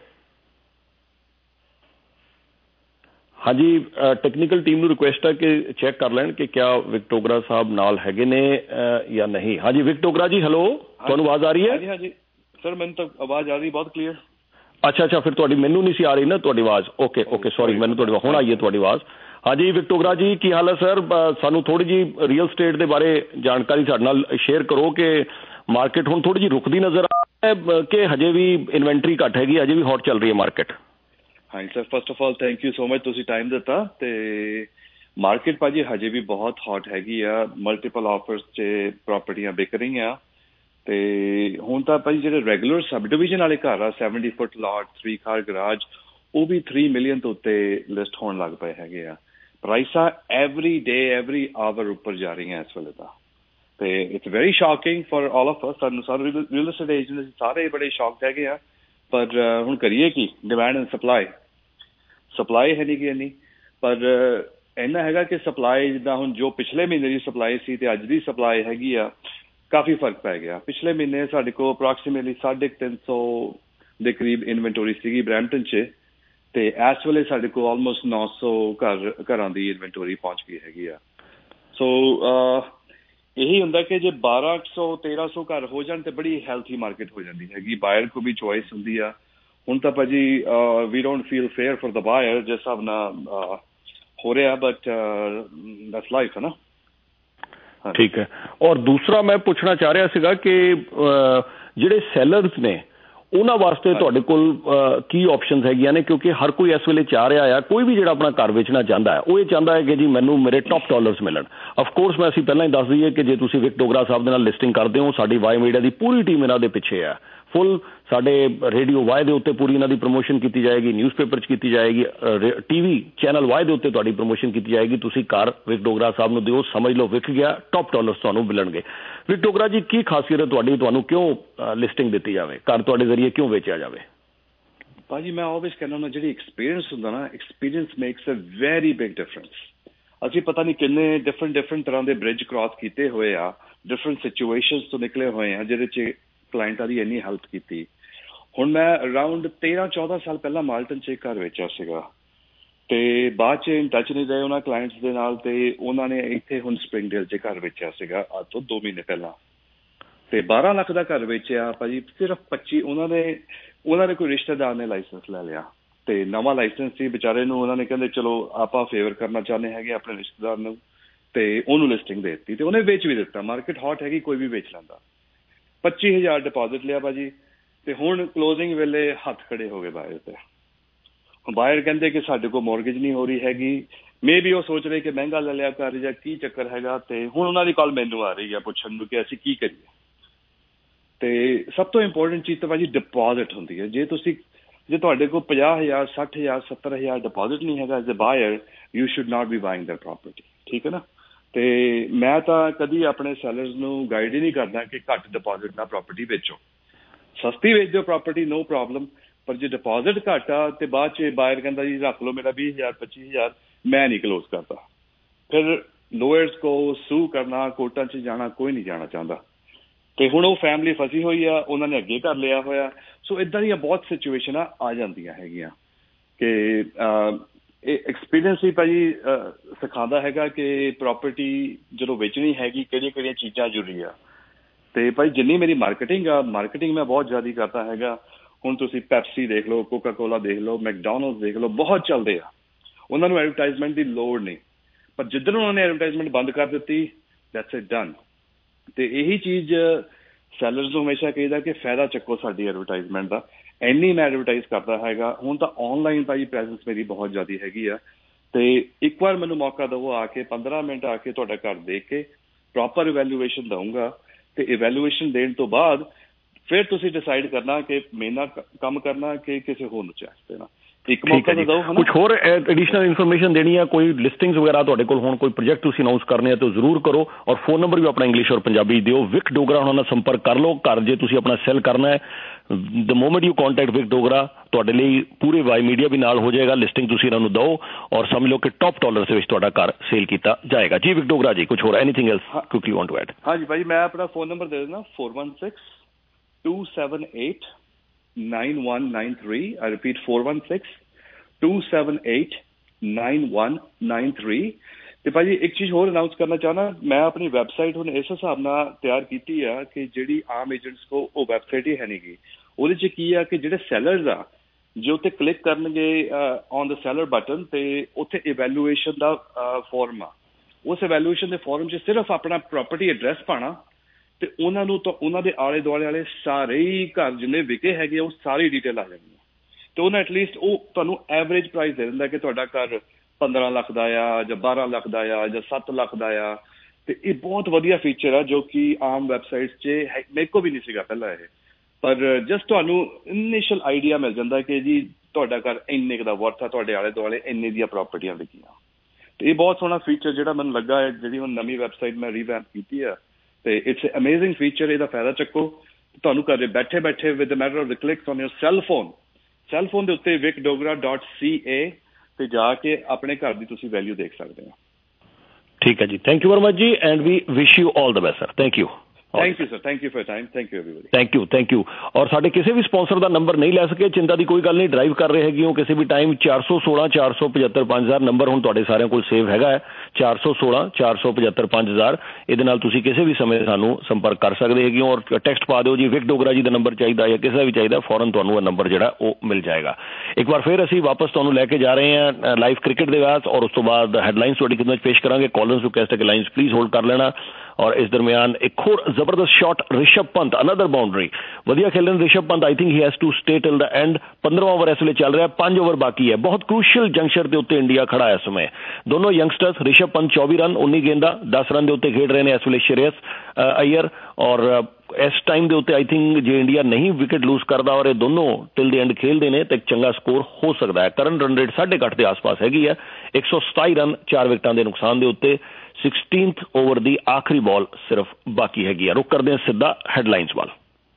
ਹਾਂਜੀ ਟੈਕਨੀਕਲ ਟੀਮ ਨੂੰ ਰਿਕੁਐਸਟ ਹੈ ਕਿ ਚੈੱਕ ਕਰ ਲੈਣ ਕਿ ਕਿਆ ਵਿਕ ਡੋਗਰਾ ਸਾਹਿਬ ਨਾਲ ਹੈਗੇ ਨੇ ਜਾਂ ਨਹੀਂ। ਹਾਂਜੀ ਵਿਕ ਡੋਗਰਾ ਜੀ ਹੈਲੋ, ਤੁਹਾਨੂੰ ਆਵਾਜ਼ ਆ ਰਹੀ ਹੈ? ਹਾਂਜੀ ਹਾਂਜੀ ਸਰ ਮੈਨੂੰ ਤਾਂ ਆਵਾਜ਼ ਆ ਰਹੀ ਬਹੁਤ ਕਲੀਅਰ। ਅੱਛਾ ਅੱਛਾ ਫਿਰ ਤੁਹਾਡੀ ਮੈਨੂੰ ਨਹੀਂ ਸੀ ਆ ਰਹੀ ਨਾ ਤੁਹਾਡੀ ਆਵਾਜ਼। ਓਕੇ ਓਕੇ ਸੌਰੀ, ਮੈਨੂੰ ਤੁਹਾਡੀ ਹੁਣ ਆਈ ਹੈ ਤੁਹਾਡੀ ਆਵਾਜ਼। ਹਾਂਜੀ ਵਿਕ ਡੋਗਰਾ ਜੀ ਕੀ ਹਾਲ ਹੈ ਸਰ? ਸਾਨੂੰ ਥੋੜ੍ਹੀ ਜਿਹੀ ਰੀਅਲ ਸਟੇਟ ਦੇ ਬਾਰੇ ਜਾਣਕਾਰੀ ਸਾਡੇ ਨਾਲ ਸ਼ੇਅਰ ਕਰੋ ਕਿ ਮਾਰਕੀਟ ਹੁਣ ਥੋੜ੍ਹੀ ਜਿਹੀ ਰੁਕਦੀ ਨਜ਼ਰ ਆ ਹੈ ਕਿ ਹਜੇ ਵੀ ਇਨਵੈਂਟਰੀ ਘੱਟ ਹੈਗੀ, ਹਜੇ ਵੀ ਹੌਟ ਚੱਲ ਰਹੀ ਹੈ ਮਾਰਕੀਟ? ਹਾਂਜੀ sir first of all thank you so much, ਤੁਸੀਂ ਟਾਈਮ ਦਿੱਤਾ। ਤੇ ਮਾਰਕੀਟ ਭਾਜੀ ਹਜੇ ਵੀ ਬਹੁਤ ਹੌਟ ਹੈਗੀ ਆ, ਮਲਟੀਪਲ ਆਫਰਸ 'ਚ ਪ੍ਰੋਪਰਟੀਆਂ ਵਿਕ ਰਹੀਆਂ। ਤੇ ਹੁਣ ਤਾਂ ਭਾਜੀ ਜਿਹੜੇ ਰੈਗੂਲਰ ਸਬ ਡਿਵੀਜ਼ਨ ਵਾਲੇ ਘਰ ਆ seventy foot lot three car garage, ਉਹ ਵੀ ਥ੍ਰੀ ਮਿਲੀਅਨ ਤੋਂ ਉੱਤੇ ਲਿਸਟ ਹੋਣ ਲੱਗ ਪਏ ਹੈਗੇ ਆ। ਪ੍ਰਾਈਸਾਂ ਐਵਰੀ ਡੇ ਐਵਰੀ ਆਵਰ ਉੱਪਰ ਜਾ ਰਹੀਆਂ ਇਸ ਵੇਲੇ ਤਾਂ। ਤੇ it's very shocking for all of us, ਸਾਨੂੰ ਸਾਰੇ ਰੀਅਲ ਏਸਟੇਟ ਏਜੰਟ ਸਾਰੇ ਬੜੇ ਸ਼ੌਕਡ ਹੈਗੇ ਆ। ਪਰ ਹੁਣ ਕਰੀਏ ਕੀ, ਡਿਮਾਂਡ ਐਂਡ ਸਪਲਾਈ, ਸਪਲਾਈ ਹੈ ਨਹੀਂ ਕਿ ਇੰਨੀ, ਪਰ ਇੰਨਾ ਹੈਗਾ ਕਿ ਸਪਲਾਈ ਜਿੱਦਾਂ ਹੁਣ ਜੋ ਪਿਛਲੇ ਮਹੀਨੇ ਦੀ ਸਪਲਾਈ ਸੀ ਤੇ ਅੱਜ ਦੀ ਸਪਲਾਈ ਹੈਗੀ ਆ ਕਾਫੀ ਫਰਕ ਪੈ ਗਿਆ। ਪਿਛਲੇ ਮਹੀਨੇ ਸਾਡੇ ਕੋਲ ਅਪਰੋਕਸੀਮੇਟਲੀ ਸਾਢੇ ਤਿੰਨ ਸੌ ਦੇ ਕਰੀਬ ਇਨਵੈਂਟੋਰੀ ਸੀਗੀ ਬਰੈਂਪਟਨ 'ਚ, ਤੇ ਇਸ ਵੇਲੇ ਸਾਡੇ ਕੋਲ ਆਲਮੋਸਟ ਨੌ ਸੌ ਘਰ ਘਰਾਂ ਦੀ ਇਨਵੈਂਟੋਰੀ ਪਹੁੰਚ ਗਈ ਹੈਗੀ ਆ। ਸੋ ਇਹੀ ਹੁੰਦਾ ਕਿ ਜੇ ਬਾਰਾਂ ਸੌ ਤੇਰਾਂ ਸੌ ਘਰ ਹੋ ਜਾਣ ਤੇ ਬੜੀ ਹੈਲਥੀ ਮਾਰਕੀਟ ਹੋ ਜਾਂਦੀ ਹੈਗੀ, ਬਾਇਰ ਕੋ ਵੀ ਚੋਇਸ ਹੁੰਦੀ ਆ। ਹੁਣ ਤਾਂ ਭਾਜੀ ਵੀ don't feel fair for the buyer ਜਿਸ ਹਿਸਾਬ ਨਾਲ ਹੋ ਰਿਹਾ, ਬਟ ਦੈਟਸ ਲਾਈਫ ਹੈ ਨਾ। ਠੀਕ ਹੈ। ਔਰ ਦੂਸਰਾ ਮੈਂ ਪੁੱਛਣਾ ਚਾਹ ਰਿਹਾ ਸੀਗਾ ਕਿ ਜਿਹੜੇ ਸੈਲਰਸ ਨੇ ਉਹਨਾਂ ਵਾਸਤੇ ਤੁਹਾਡੇ ਕੋਲ ਕੀ ਆਪਸ਼ਨਸ ਹੈਗੀਆਂ ਨੇ, ਕਿਉਂਕਿ ਹਰ ਕੋਈ ਇਸ ਵੇਲੇ ਚਾਹ ਰਿਹਾ ਆ, ਕੋਈ ਵੀ ਜਿਹੜਾ ਆਪਣਾ ਘਰ ਵੇਚਣਾ ਚਾਹੁੰਦਾ ਹੈ ਉਹ ਇਹ ਚਾਹੁੰਦਾ ਹੈ ਕਿ ਜੀ ਮੈਨੂੰ ਮੇਰੇ ਟੌਪ ਡਾਲਰਸ ਮਿਲਣ। ਅਫਕੋਰਸ ਮੈਂ ਅਸੀਂ ਪਹਿਲਾਂ ਹੀ ਦੱਸ ਦਈਏ ਕਿ ਜੇ ਤੁਸੀਂ ਵਿਕ ਡੋਗਰਾ ਸਾਹਿਬ ਦੇ ਨਾਲ ਲਿਸਟਿੰਗ ਕਰਦੇ ਹੋ, ਸਾਡੀ ਵਾਈ ਮੀਡੀਆ ਦੀ ਪੂਰੀ ਟੀਮ ਇਹਨਾਂ ਦੇ ਪਿੱਛੇ ਆ। ਫੁੱਲ ਸਾਡੇ ਰੇਡੀਓ ਵਾਈ ਦੇ ਉੱਤੇ ਪੂਰੀ ਇਹਨਾਂ ਦੀ ਪ੍ਰਮੋਸ਼ਨ ਕੀਤੀ ਜਾਏਗੀ, ਨਿਊਜ਼ਪੇਪਰ 'ਚ ਕੀਤੀ ਜਾਏਗੀ, ਟੀ ਵੀ ਚੈਨਲ ਵਾਈ ਦੇ ਉੱਤੇ ਤੁਹਾਡੀ ਪ੍ਰਮੋਸ਼ਨ ਕੀਤੀ ਜਾਏਗੀ। ਤੁਸੀਂ ਘਰ ਵਿਕ ਡੋਗਰਾ ਸਾਹਿਬ ਨੂੰ ਦਿਓ, ਸਮਝ ਲਓ ਵਿਕ ਗਿਆ, ਟੌਪ ਡਾਲਰਸ ਤੁਹਾਨੂੰ ਮਿਲਣਗੇ। ਵਿਕ ਡੋਗਰਾ ਜੀ, ਕੀ ਖਾਸੀਅਤ ਹੈ ਤੁਹਾਡੀ, ਤੁਹਾਨੂੰ ਕਿਉਂ ਲਿਸਟਿੰਗ ਦਿੱਤੀ ਜਾਵੇ, ਘਰ ਤੁਹਾਡੇ ਜ਼ਰੀਏ ਕਿਉਂ ਵੇਚਿਆ ਜਾਵੇ? ਭਾਜੀ ਮੈਂ ਆਲਵੇਜ਼ ਕਹਿੰਦਾ ਹੁੰਦਾ ਜਿਹੜੀ ਐਕਸਪੀਰੀਅੰਸ ਹੁੰਦਾ ਨਾ, experience makes a very big difference. ਅਸੀਂ ਪਤਾ ਨਹੀਂ ਕਿੰਨੇ ਡਿਫਰੈਂਟ ਡਿਫਰੈਂਟ ਤਰ੍ਹਾਂ ਦੇ ਬ੍ਰਿਜ ਕ੍ਰਾਸ ਕੀਤੇ ਹੋਏ ਆ, ਡਿਫਰੈਂਟ ਸਿਚੁਏਸ਼ਨਸ ਤੋਂ ਨਿਕਲੇ ਹੋਏ ਆ ਜਿਹਦੇ 'ਚ ਕਲਾਇੰਟਾਂ ਦੀ ਇੰਨੀ ਹੈਲਪ ਕੀਤੀ। ਹੁਣ ਮੈਂ ਅਰਾਊਂਡ ਤੇਰਾਂ ਚੌਦਾਂ ਸਾਲ ਪਹਿਲਾਂ ਮਾਲਟਨ 'ਚ ਘਰ ਵੇਚਿਆ ਸੀਗਾ ਤੇ ਬਾਅਦ 'ਚ ਇਨ ਟੱਚ ਨਹੀਂ ਰਹੇ ਉਹਨਾਂ ਕਲਾਇੰਟਸ ਦੇ ਨਾਲ, ਤੇ ਉਹਨਾਂ ਨੇ ਇੱਥੇ ਹੁਣ ਸਪ੍ਰਿੰਗਡੇਲ 'ਚ ਘਰ ਵੇਚਿਆ ਸੀਗਾ ਅੱਜ ਤੋਂ ਦੋ ਮਹੀਨੇ ਪਹਿਲਾਂ, ਤੇ ਬਾਰਾਂ ਲੱਖ ਦਾ ਘਰ ਵੇਚਿਆ ਭਾਜੀ। ਸਿਰਫ ਪੱਚੀ ਉਹਨਾਂ ਨੇ ਉਹਨਾਂ ਦੇ ਕੋਈ ਰਿਸ਼ਤੇਦਾਰ ਨੇ ਲਾਇਸੈਂਸ ਲੈ ਲਿਆ, ਤੇ ਨਵਾਂ ਲਾਇਸੈਂਸ ਸੀ ਵਿਚਾਰੇ ਨੂੰ, ਉਹਨਾਂ ਨੇ ਕਹਿੰਦੇ ਚਲੋ ਆਪਾਂ ਫੇਵਰ ਕਰਨਾ ਚਾਹੁੰਦੇ ਹੈਗੇ ਆਪਣੇ ਰਿਸ਼ਤੇਦਾਰ ਨੂੰ, ਤੇ ਉਹਨੂੰ ਲਿਸਟਿੰਗ ਦੇ ਦਿੱਤੀ ਤੇ ਉਹਨੇ ਵੇਚ ਵੀ ਦਿੱਤਾ। ਮਾਰਕੀਟ ਹੌਟ ਹੈਗੀ, ਕੋਈ ਵੀ ਵੇਚ ਲੈਂਦਾ। ਪੱਚੀ ਹਜ਼ਾਰ ਡਿਪੋਜ਼ਿਟ ਲਿਆ ਭਾਜੀ, ਤੇ ਹੁਣ ਕਲੋਜ਼ਿੰਗ ਵੇਲੇ ਹੱਥ ਖੜੇ ਹੋ ਗਏ ਬਾਇਰ ਤੇ। ਬਾਇਰ ਕਹਿੰਦੇ ਕਿ ਸਾਡੇ ਕੋਲ ਮੌਰਗੇਜ ਨਹੀਂ ਹੋ ਰਹੀ ਹੈਗੀ, ਮੇ ਵੀ ਉਹ ਸੋਚ ਰਹੇ ਕਿ ਮਹਿੰਗਾ ਲੈ ਲਿਆ ਕਰ ਜਾਂ ਕੀ ਚੱਕਰ ਹੈਗਾ, ਤੇ ਹੁਣ ਉਹਨਾਂ ਦੀ ਕਾਲ ਮੈਨੂੰ ਆ ਰਹੀ ਹੈ ਪੁੱਛਣ ਨੂੰ ਕਿ ਅਸੀਂ ਕੀ ਕਰੀਏ। ਤੇ ਸਭ ਤੋਂ ਇੰਪੋਰਟੈਂਟ ਚੀਜ਼ ਤਾਂ ਭਾਜੀ ਡਿਪੋਜ਼ਿਟ ਹੁੰਦੀ ਹੈ। ਜੇ ਤੁਸੀਂ ਜੇ ਤੁਹਾਡੇ ਕੋਲ ਪੰਜਾਹ ਹਜ਼ਾਰ ਸੱਠ ਹਜ਼ਾਰ ਸੱਤਰ ਹਜ਼ਾਰ ਡਿਪੋਜ਼ਿਟ ਨਹੀਂ ਹੈਗਾ as a buyer, you should not be buying that property. ਠੀਕ ਹੈ ਨਾ? ਤੇ ਮੈਂ ਤਾਂ ਕਦੀ ਆਪਣੇ ਸੈਲਰਸ ਨੂੰ ਗਾਈਡ ਹੀ ਨਹੀਂ ਕਰਦਾ ਕਿ ਘੱਟ ਡਿਪੋਜ਼ਿਟ ਨਾਲ ਪ੍ਰਾਪਰਟੀ ਵੇਚੋ। ਸਸਤੀ ਵੇਚ ਦਿਓ ਪ੍ਰਾਪਰਟੀ, ਨੋ ਪ੍ਰੋਬਲਮ, ਪਰ ਜੇ ਡਿਪੋਜ਼ਿਟ ਘੱਟ ਆ ਤੇ ਬਾਅਦ 'ਚ ਬਾਇਰ ਕਹਿੰਦਾ ਜੀ ਰੱਖ ਲਓ ਮੇਰਾ ਵੀਹ ਹਜ਼ਾਰ ਪੱਚੀ ਹਜ਼ਾਰ, ਮੈਂ ਨਹੀਂ ਕਲੋਜ਼ ਕਰਦਾ। ਫਿਰ ਲੋਅਰਸ ਕੋ ਸੂ ਕਰਨਾ, ਕੋਰਟਾਂ 'ਚ ਜਾਣਾ, ਕੋਈ ਨਹੀਂ ਜਾਣਾ ਚਾਹੁੰਦਾ। ਤੇ ਹੁਣ ਉਹ ਫੈਮਿਲੀ ਫਸੀ ਹੋਈ ਆ, ਉਹਨਾਂ ਨੇ ਅੱਗੇ ਕਰ ਲਿਆ ਹੋਇਆ। ਸੋ ਇੱਦਾਂ ਦੀਆਂ ਬਹੁਤ ਸਿਚੁਏਸ਼ਨਾਂ ਆ ਜਾਂਦੀਆਂ ਹੈਗੀਆਂ ਕਿ ਇਹ ਐਕਸਪੀਰੀਅੰਸ ਹੀ ਭਾਜੀ ਸਿਖਾਉਂਦਾ ਹੈਗਾ ਕਿ ਪ੍ਰਾਪਰਟੀ ਜਦੋਂ ਵੇਚਣੀ ਹੈਗੀ ਕਿਹੜੀਆਂ ਕਿਹੜੀਆਂ ਚੀਜ਼ਾਂ ਜ਼ਰੂਰੀ ਆ। ਤੇ ਭਾਈ ਜਿੰਨੀ ਮੇਰੀ ਮਾਰਕੀਟਿੰਗ ਆ, ਮਾਰਕੀਟਿੰਗ ਮੈਂ ਬਹੁਤ ਜ਼ਿਆਦਾ ਕਰਦਾ ਹੈਗਾ। ਹੁਣ ਤੁਸੀਂ ਪੈਪਸੀ ਦੇਖ ਲਓ, ਕੋਕਾ ਕੋਲਾ ਦੇਖ ਲਓ, ਮੈਕਡੋਨਲਡਸ ਦੇਖ ਲਓ, ਬਹੁਤ ਚੱਲਦੇ ਆ, ਉਹਨਾਂ ਨੂੰ ਐਡਵਰਟਾਈਜ਼ਮੈਂਟ ਦੀ ਲੋੜ ਨਹੀਂ। ਪਰ ਜਿੱਦਣ ਉਹਨਾਂ ਨੇ ਐਡਵਰਟਾਈਜ਼ਮੈਂਟ ਬੰਦ ਕਰ ਦਿੱਤੀ, ਦੈਟਸ ਇਟ ਡਨ। ਤੇ ਇਹੀ ਚੀਜ਼ ਸੈਲਰਸ ਨੂੰ ਹਮੇਸ਼ਾ ਕਹੀਦਾ ਕਿ ਫਾਇਦਾ ਚੱਕੋ ਸਾਡੀ ਐਡਵਰਟਾਈਜ਼ਮੈਂਟ ਦਾ। ਇੰਨੀ ਮੈਂ ਐਡਵਰਟਾਈਜ਼ ਕਰਦਾ ਹੈਗਾ। ਹੁਣ ਤਾਂ ਆਨਲਾਈਨ ਭਾਈ ਪ੍ਰੈਜ਼ੈਂਸ ਮੇਰੀ ਬਹੁਤ ਜ਼ਿਆਦਾ ਹੈਗੀ ਆ, ਤੇ ਇੱਕ ਵਾਰ ਮੈਨੂੰ ਮੌਕਾ ਦਿਓ ਆ ਕੇ ਪੰਦਰਾਂ ਮਿੰਟ ਆ ਕੇ ਤੁਹਾਡਾ ਘਰ ਦੇਖ ਕੇ ਪ੍ਰੋਪਰ ਇਵੈਲੂਏਸ਼ਨ ਦਊਂਗਾ, ਤੇ ਇਵੈਲੂਏਸ਼ਨ ਦੇਣ ਤੋਂ ਬਾਅਦ ਫਿਰ ਤੁਸੀਂ ਡਿਸਾਈਡ ਕਰਨਾ ਕਿ ਮੇਰੇ ਨਾਲ ਕੰਮ ਕਰਨਾ ਕਿ ਕਿਸੇ ਹੋਰ ਨੂੰ ਚਾਂਸ ਦੇਣਾ। ਇੱਕ ਮੌਕਾ ਤਾਂ ਦਿਓ। ਕੁਝ ਹੋਰ ਐਡੀਸ਼ਨਲ ਇਨਫੋਰਮੇਸ਼ਨ ਦੇਣੀ ਹੈ, ਕੋਈ ਲਿਸਟਿੰਗਸ ਵਗੈਰਾ ਤੁਹਾਡੇ ਕੋਲ ਹੋਣ, ਕੋਈ ਪ੍ਰੋਜੈਕਟ ਤੁਸੀਂ ਅਨਾਉਂਸ ਕਰਨੇ ਆ ਤਾਂ ਜ਼ਰੂਰ ਕਰੋ। ਔਰ ਫੋਨ ਨੰਬਰ ਵੀ ਆਪਣਾ ਇੰਗਲਿਸ਼ ਔਰ ਪੰਜਾਬੀ ਦਿਓ। ਵਿਕ ਡੋਗਰਾ ਉਹਨਾਂ ਨਾਲ ਸੰਪਰਕ ਕਰ ਲਓ। ਘਰ ਜੇ ਤੁਸੀਂ ਆਪਣਾ ਸੈਲ ਕਰਨਾ ਹੈ, ਦ ਮੋਮੈਂਟ ਯੂ ਕੰਟੈਕਟ ਵਿਕ ਡੋਗਰਾ, ਤੁਹਾਡੇ ਲਈ ਪੂਰੇ ਵਾਈ ਮੀਡੀਆ ਵੀ ਨਾਲ ਹੋ ਜਾਏਗਾ। ਲਿਸਟਿੰਗ ਤੁਸੀਂ ਇਹਨਾਂ ਨੂੰ ਦਿਓ ਔਰ ਸਮਝ ਲਓ ਕਿ ਟੌਪ ਡਾਲਰ ਦੇ ਵਿੱਚ ਤੁਹਾਡਾ ਘਰ ਸੇਲ ਕੀਤਾ ਜਾਏਗਾ। ਜੀ ਵਿਕ ਡੋਗਰਾ ਜੀ, ਕੁਝ ਹੋਰ anything else quickly want to add? ਹਾਂਜੀ ਭਾਈ, ਮੈਂ ਆਪਣਾ ਫੋਨ ਨੰਬਰ ਦੇ ਦਿੰਦਾ four one six two seven eight nine one nine three। I repeat four one six two seven eight nine one nine three। ਤੇ ਭਾਜੀ ਇੱਕ ਚੀਜ਼ ਹੋਰ ਅਨਾਊਂਸ ਕਰਨਾ ਚਾਹੁੰਦਾ, ਮੈਂ ਆਪਣੀ ਵੈਬਸਾਈਟ ਹੁਣ ਇਸ ਹਿਸਾਬ ਨਾਲ ਤਿਆਰ ਕੀਤੀ ਆ ਕਿ ਜਿਹੜੀ ਆਮ ਏਜੰਟਸ ਕੋ ਉਹ ਵੈਬਸਾਈਟ ਹੀ ਹੈ ਨਹੀਂ ਗੀ। ਉਹਦੇ 'ਚ ਕੀ ਆ ਕਿ ਜਿਹੜੇ ਸੈਲਰਸ ਆ ਜੇ ਉੱਤੇ ਕਲਿੱਕ ਕਰਨਗੇ ਔਨ ਦ ਸੈਲਰ ਬਟਨ, ਤੇ ਉੱਥੇ ਇਵੈਲੂਏਸ਼ਨ ਦਾ ਫਾਰਮ ਆ। ਉਸ ਇਵੈਲੂਏਸ਼ਨ ਦੇ ਫਾਰਮ 'ਚ ਸਿਰਫ ਆਪਣਾ ਪ੍ਰਾਪਰਟੀ ਐਡਰੈਸ ਪਾਉਣਾ, ਤੇ ਉਹਨਾਂ ਨੂੰ ਤਾਂ ਉਹਨਾਂ ਦੇ ਆਲੇ ਦੁਆਲੇ ਵਾਲੇ ਸਾਰੇ ਹੀ ਘਰ ਜਿੰਨੇ ਵਿਕੇ ਹੈਗੇ ਉਹ ਸਾਰੀ ਡਿਟੇਲ ਆ ਜਾਣੀ। ਤੇ ਉਹਨਾਂ ਐਟਲੀਸਟ ਉਹ ਤੁਹਾਨੂੰ ਐਵਰੇਜ ਪ੍ਰਾਈਸ ਦੇ ਦਿੰਦਾ ਕਿ ਤੁਹਾਡਾ ਘਰ ਪੰਦਰਾਂ ਲੱਖ ਦਾ ਆ ਜਾਂ ਬਾਰਾਂ ਲੱਖ ਦਾ ਆ ਜਾਂ ਸੱਤ ਲੱਖ ਦਾ ਆ। ਤੇ ਇਹ ਬਹੁਤ ਵਧੀਆ ਫੀਚਰ ਆ ਜੋ ਕਿ ਆਮ ਵੈਬਸਾਈਟਸ 'ਚ ਮੇਰੇ ਕੋਲ ਵੀ ਨਹੀਂ ਸੀਗਾ ਪਹਿਲਾਂ ਇਹ, ਪਰ ਜਸਟ ਤੁਹਾਨੂੰ ਇਨੀਸ਼ੀਅਲ ਆਈਡੀਆ ਮਿਲ ਜਾਂਦਾ ਕਿ ਜੀ ਤੁਹਾਡਾ ਘਰ ਇੰਨੇ ਕੁ ਦਾ ਵਰਥ ਆ, ਤੁਹਾਡੇ ਆਲੇ ਦੁਆਲੇ ਇੰਨੇ ਦੀਆਂ ਪ੍ਰਾਪਰਟੀਆਂ ਵਿਕੀਆਂ। ਤੇ ਇਹ ਬਹੁਤ ਸੋਹਣਾ ਫੀਚਰ ਜਿਹੜਾ ਮੈਨੂੰ ਲੱਗਾ ਹੈ, ਜਿਹੜੀ ਹੁਣ ਨਵੀਂ ਵੈਬਸਾਈਟ ਮੈਂ ਰੀਵੈਂਪ ਕੀਤੀ ਆ, ਤੇ ਇਟਸ ਅਮੇਜ਼ਿੰਗ ਫੀਚਰ। ਇਹਦਾ ਫਾਇਦਾ ਚੱਕੋ। ਤੁਹਾਨੂੰ ਘਰੇ ਬੈਠੇ ਬੈਠੇ with matter of the clicks on your cell phone cell phone ਦੇ ਉੱਤੇ ਵਿਕ ਡੋਗਰਾ ਡਾਟ ਸੀ ਏ ਤੇ ਜਾ ਕੇ ਆਪਣੇ ਘਰ ਦੀ ਤੁਸੀਂ ਵੈਲਿਊ ਦੇਖ ਸਕਦੇ ਹੋ। ਠੀਕ ਹੈ ਜੀ, ਥੈਂਕ ਯੂ ਵੈਰੀ ਮਚ ਜੀ, and we wish you all the best sir. Thank you. Thank you sir, thank you for time, thank you everybody. Thank you thank you ਔਰ ਸਾਡੇ ਕਿਸੇ ਵੀ ਸਪਾਂਸਰ ਦਾ ਨੰਬਰ ਨਹੀਂ ਲੈ ਸਕੇ, ਚਿੰਤਾ ਦੀ ਕੋਈ ਗੱਲ ਨਹੀਂ। ਡਰਾਈਵ ਕਰ ਰਹੇ ਹੈਗੇ ਹੋ ਕਿਸੇ ਵੀ ਟਾਈਮ, ਚਾਰ ਸੌ ਸੋਲਾਂ ਚਾਰ ਸੌ ਪਝੱਤਰ ਪੰਜ ਹਜ਼ਾਰ ਨੰਬਰ ਹੁਣ ਤੁਹਾਡੇ ਸਾਰਿਆਂ ਕੋਲ ਸੇਵ ਹੈਗਾ ਹੈ। ਚਾਰ ਸੌ ਸੋਲਾਂ ਚਾਰ ਸੌ ਪਝੱਤਰ ਪੰਜ ਹਜ਼ਾਰ ਇਹਦੇ ਨਾਲ ਤੁਸੀਂ ਕਿਸੇ ਵੀ ਸਮੇਂ ਸਾਨੂੰ ਸੰਪਰਕ ਕਰ ਸਕਦੇ ਹੈਗੇ ਹੋ। ਔਰ ਟੈਕਸਟ ਪਾ ਦਿਓ ਜੀ ਵਿਕ ਡੋਗਰਾ ਜੀ ਦਾ ਨੰਬਰ ਚਾਹੀਦਾ ਜਾਂ ਕਿਸੇ ਦਾ ਵੀ ਚਾਹੀਦਾ, ਫੌਰਨ ਤੁਹਾਨੂੰ ਉਹ ਨੰਬਰ ਜਿਹੜਾ ਉਹ ਮਿਲ ਜਾਏਗਾ। ਇੱਕ ਵਾਰ ਫਿਰ ਅਸੀਂ ਵਾਪਸ ਤੁਹਾਨੂੰ ਲੈ ਕੇ ਜਾ ਰਹੇ ਹਾਂ ਲਾਈਵ ਕ੍ਰਿਕਟ ਦੇ ਬਾਅਦ, ਔਰ ਉਸ ਤੋਂ ਬਾਅਦ ਹੈਡਲਾਈਨਸ ਤੁਹਾਡੀ ਖਿਦਮਤ ਪੇਸ਼ ਕਰਾਂਗੇ। ਕਾਲਰਸ ਰਿਕੁਐਸਟ ਹੈ ਕਿ ਲਾਈਨਸ ਪਲੀਜ਼ ਹੋਲਡ ਕਰ ਲੈਣਾ। ਔਰ ਇਸ ਦਰਮਿਆਨ ਇੱਕ ਹੋਰ ਜ਼ਬਰਦਸਤ shot Rishabh Pant another boundary ਵਧੀਆ ਖੇਲਣ Rishabh Pant I think he has to stay till the end ਪੰਦਰਵਾਂ ਓਵਰ ਇਸ ਵੇਲੇ ਚੱਲ ਰਿਹਾ ਪੰਜ ਓਵਰ ਬਾਕੀ ਹੈ ਬਹੁਤ ਕ੍ਰੂਸ਼ੀਅਲ ਜੰਕਸ਼ਨ ਦੇ ਉੱਤੇ ਇੰਡੀਆ ਖੜਾ ਹੈ ਇਸ ਸਮੇਂ ਦੋਨੋਂ ਯੰਗਸਟਰਸ ਰਿਸ਼ਭ ਪੰਤ ਚੌਵੀ ਰਨ ਉੱਨੀ ਗੇਂਦਾਂ ਦਸ ਰਨ ਦੇ ਉੱਤੇ ਖੇਡ ਰਹੇ ਨੇ ਇਸ ਵੇਲੇ ਸ਼੍ਰੇयस ਅਈਅਰ ਔਰ ਇਸ ਟਾਈਮ ਦੇ ਉੱਤੇ ਆਈ ਥਿੰਕ ਜੇ ਇੰਡੀਆ ਨਹੀਂ ਵਿਕਟ ਲੂਜ਼ ਕਰਦਾ ਔਰ ਇਹ ਦੋਨੋਂ ਟਿਲ ਦੇ ਐਂਡ ਖੇਲਦੇ ਨੇ ਤਾਂ ਇੱਕ ਚੰਗਾ ਸਕੋਰ ਹੋ ਸਕਦਾ ਹੈ ਕਰਨ ਰਨ ਰੇਟ ਸਾਢੇ ਅੱਠ ਦੇ ਆਸ-ਪਾਸ ਹੈਗੀ ਹੈ ਇੱਕ ਸੌ ਸਤਾਈ ਰਨ ਚਾਰ ਵਿਕਟਾਂ ਦੇ ਨੁਕਸਾਨ ਦੇ ਉੱਤੇ ਸਿਕਸਟੀਨਥ ਓਵਰ ਦੀ ਆਖਰੀ ਬਾਲ ਸਿਰਫ ਬਾਕੀ ਹੈਗੀ ਆ ਰੁਕ ਕਰਦੇ ਹਾਂ ਸਿੱਧਾ ਹੈਡਲਾਈਨਸ ਵੱਲ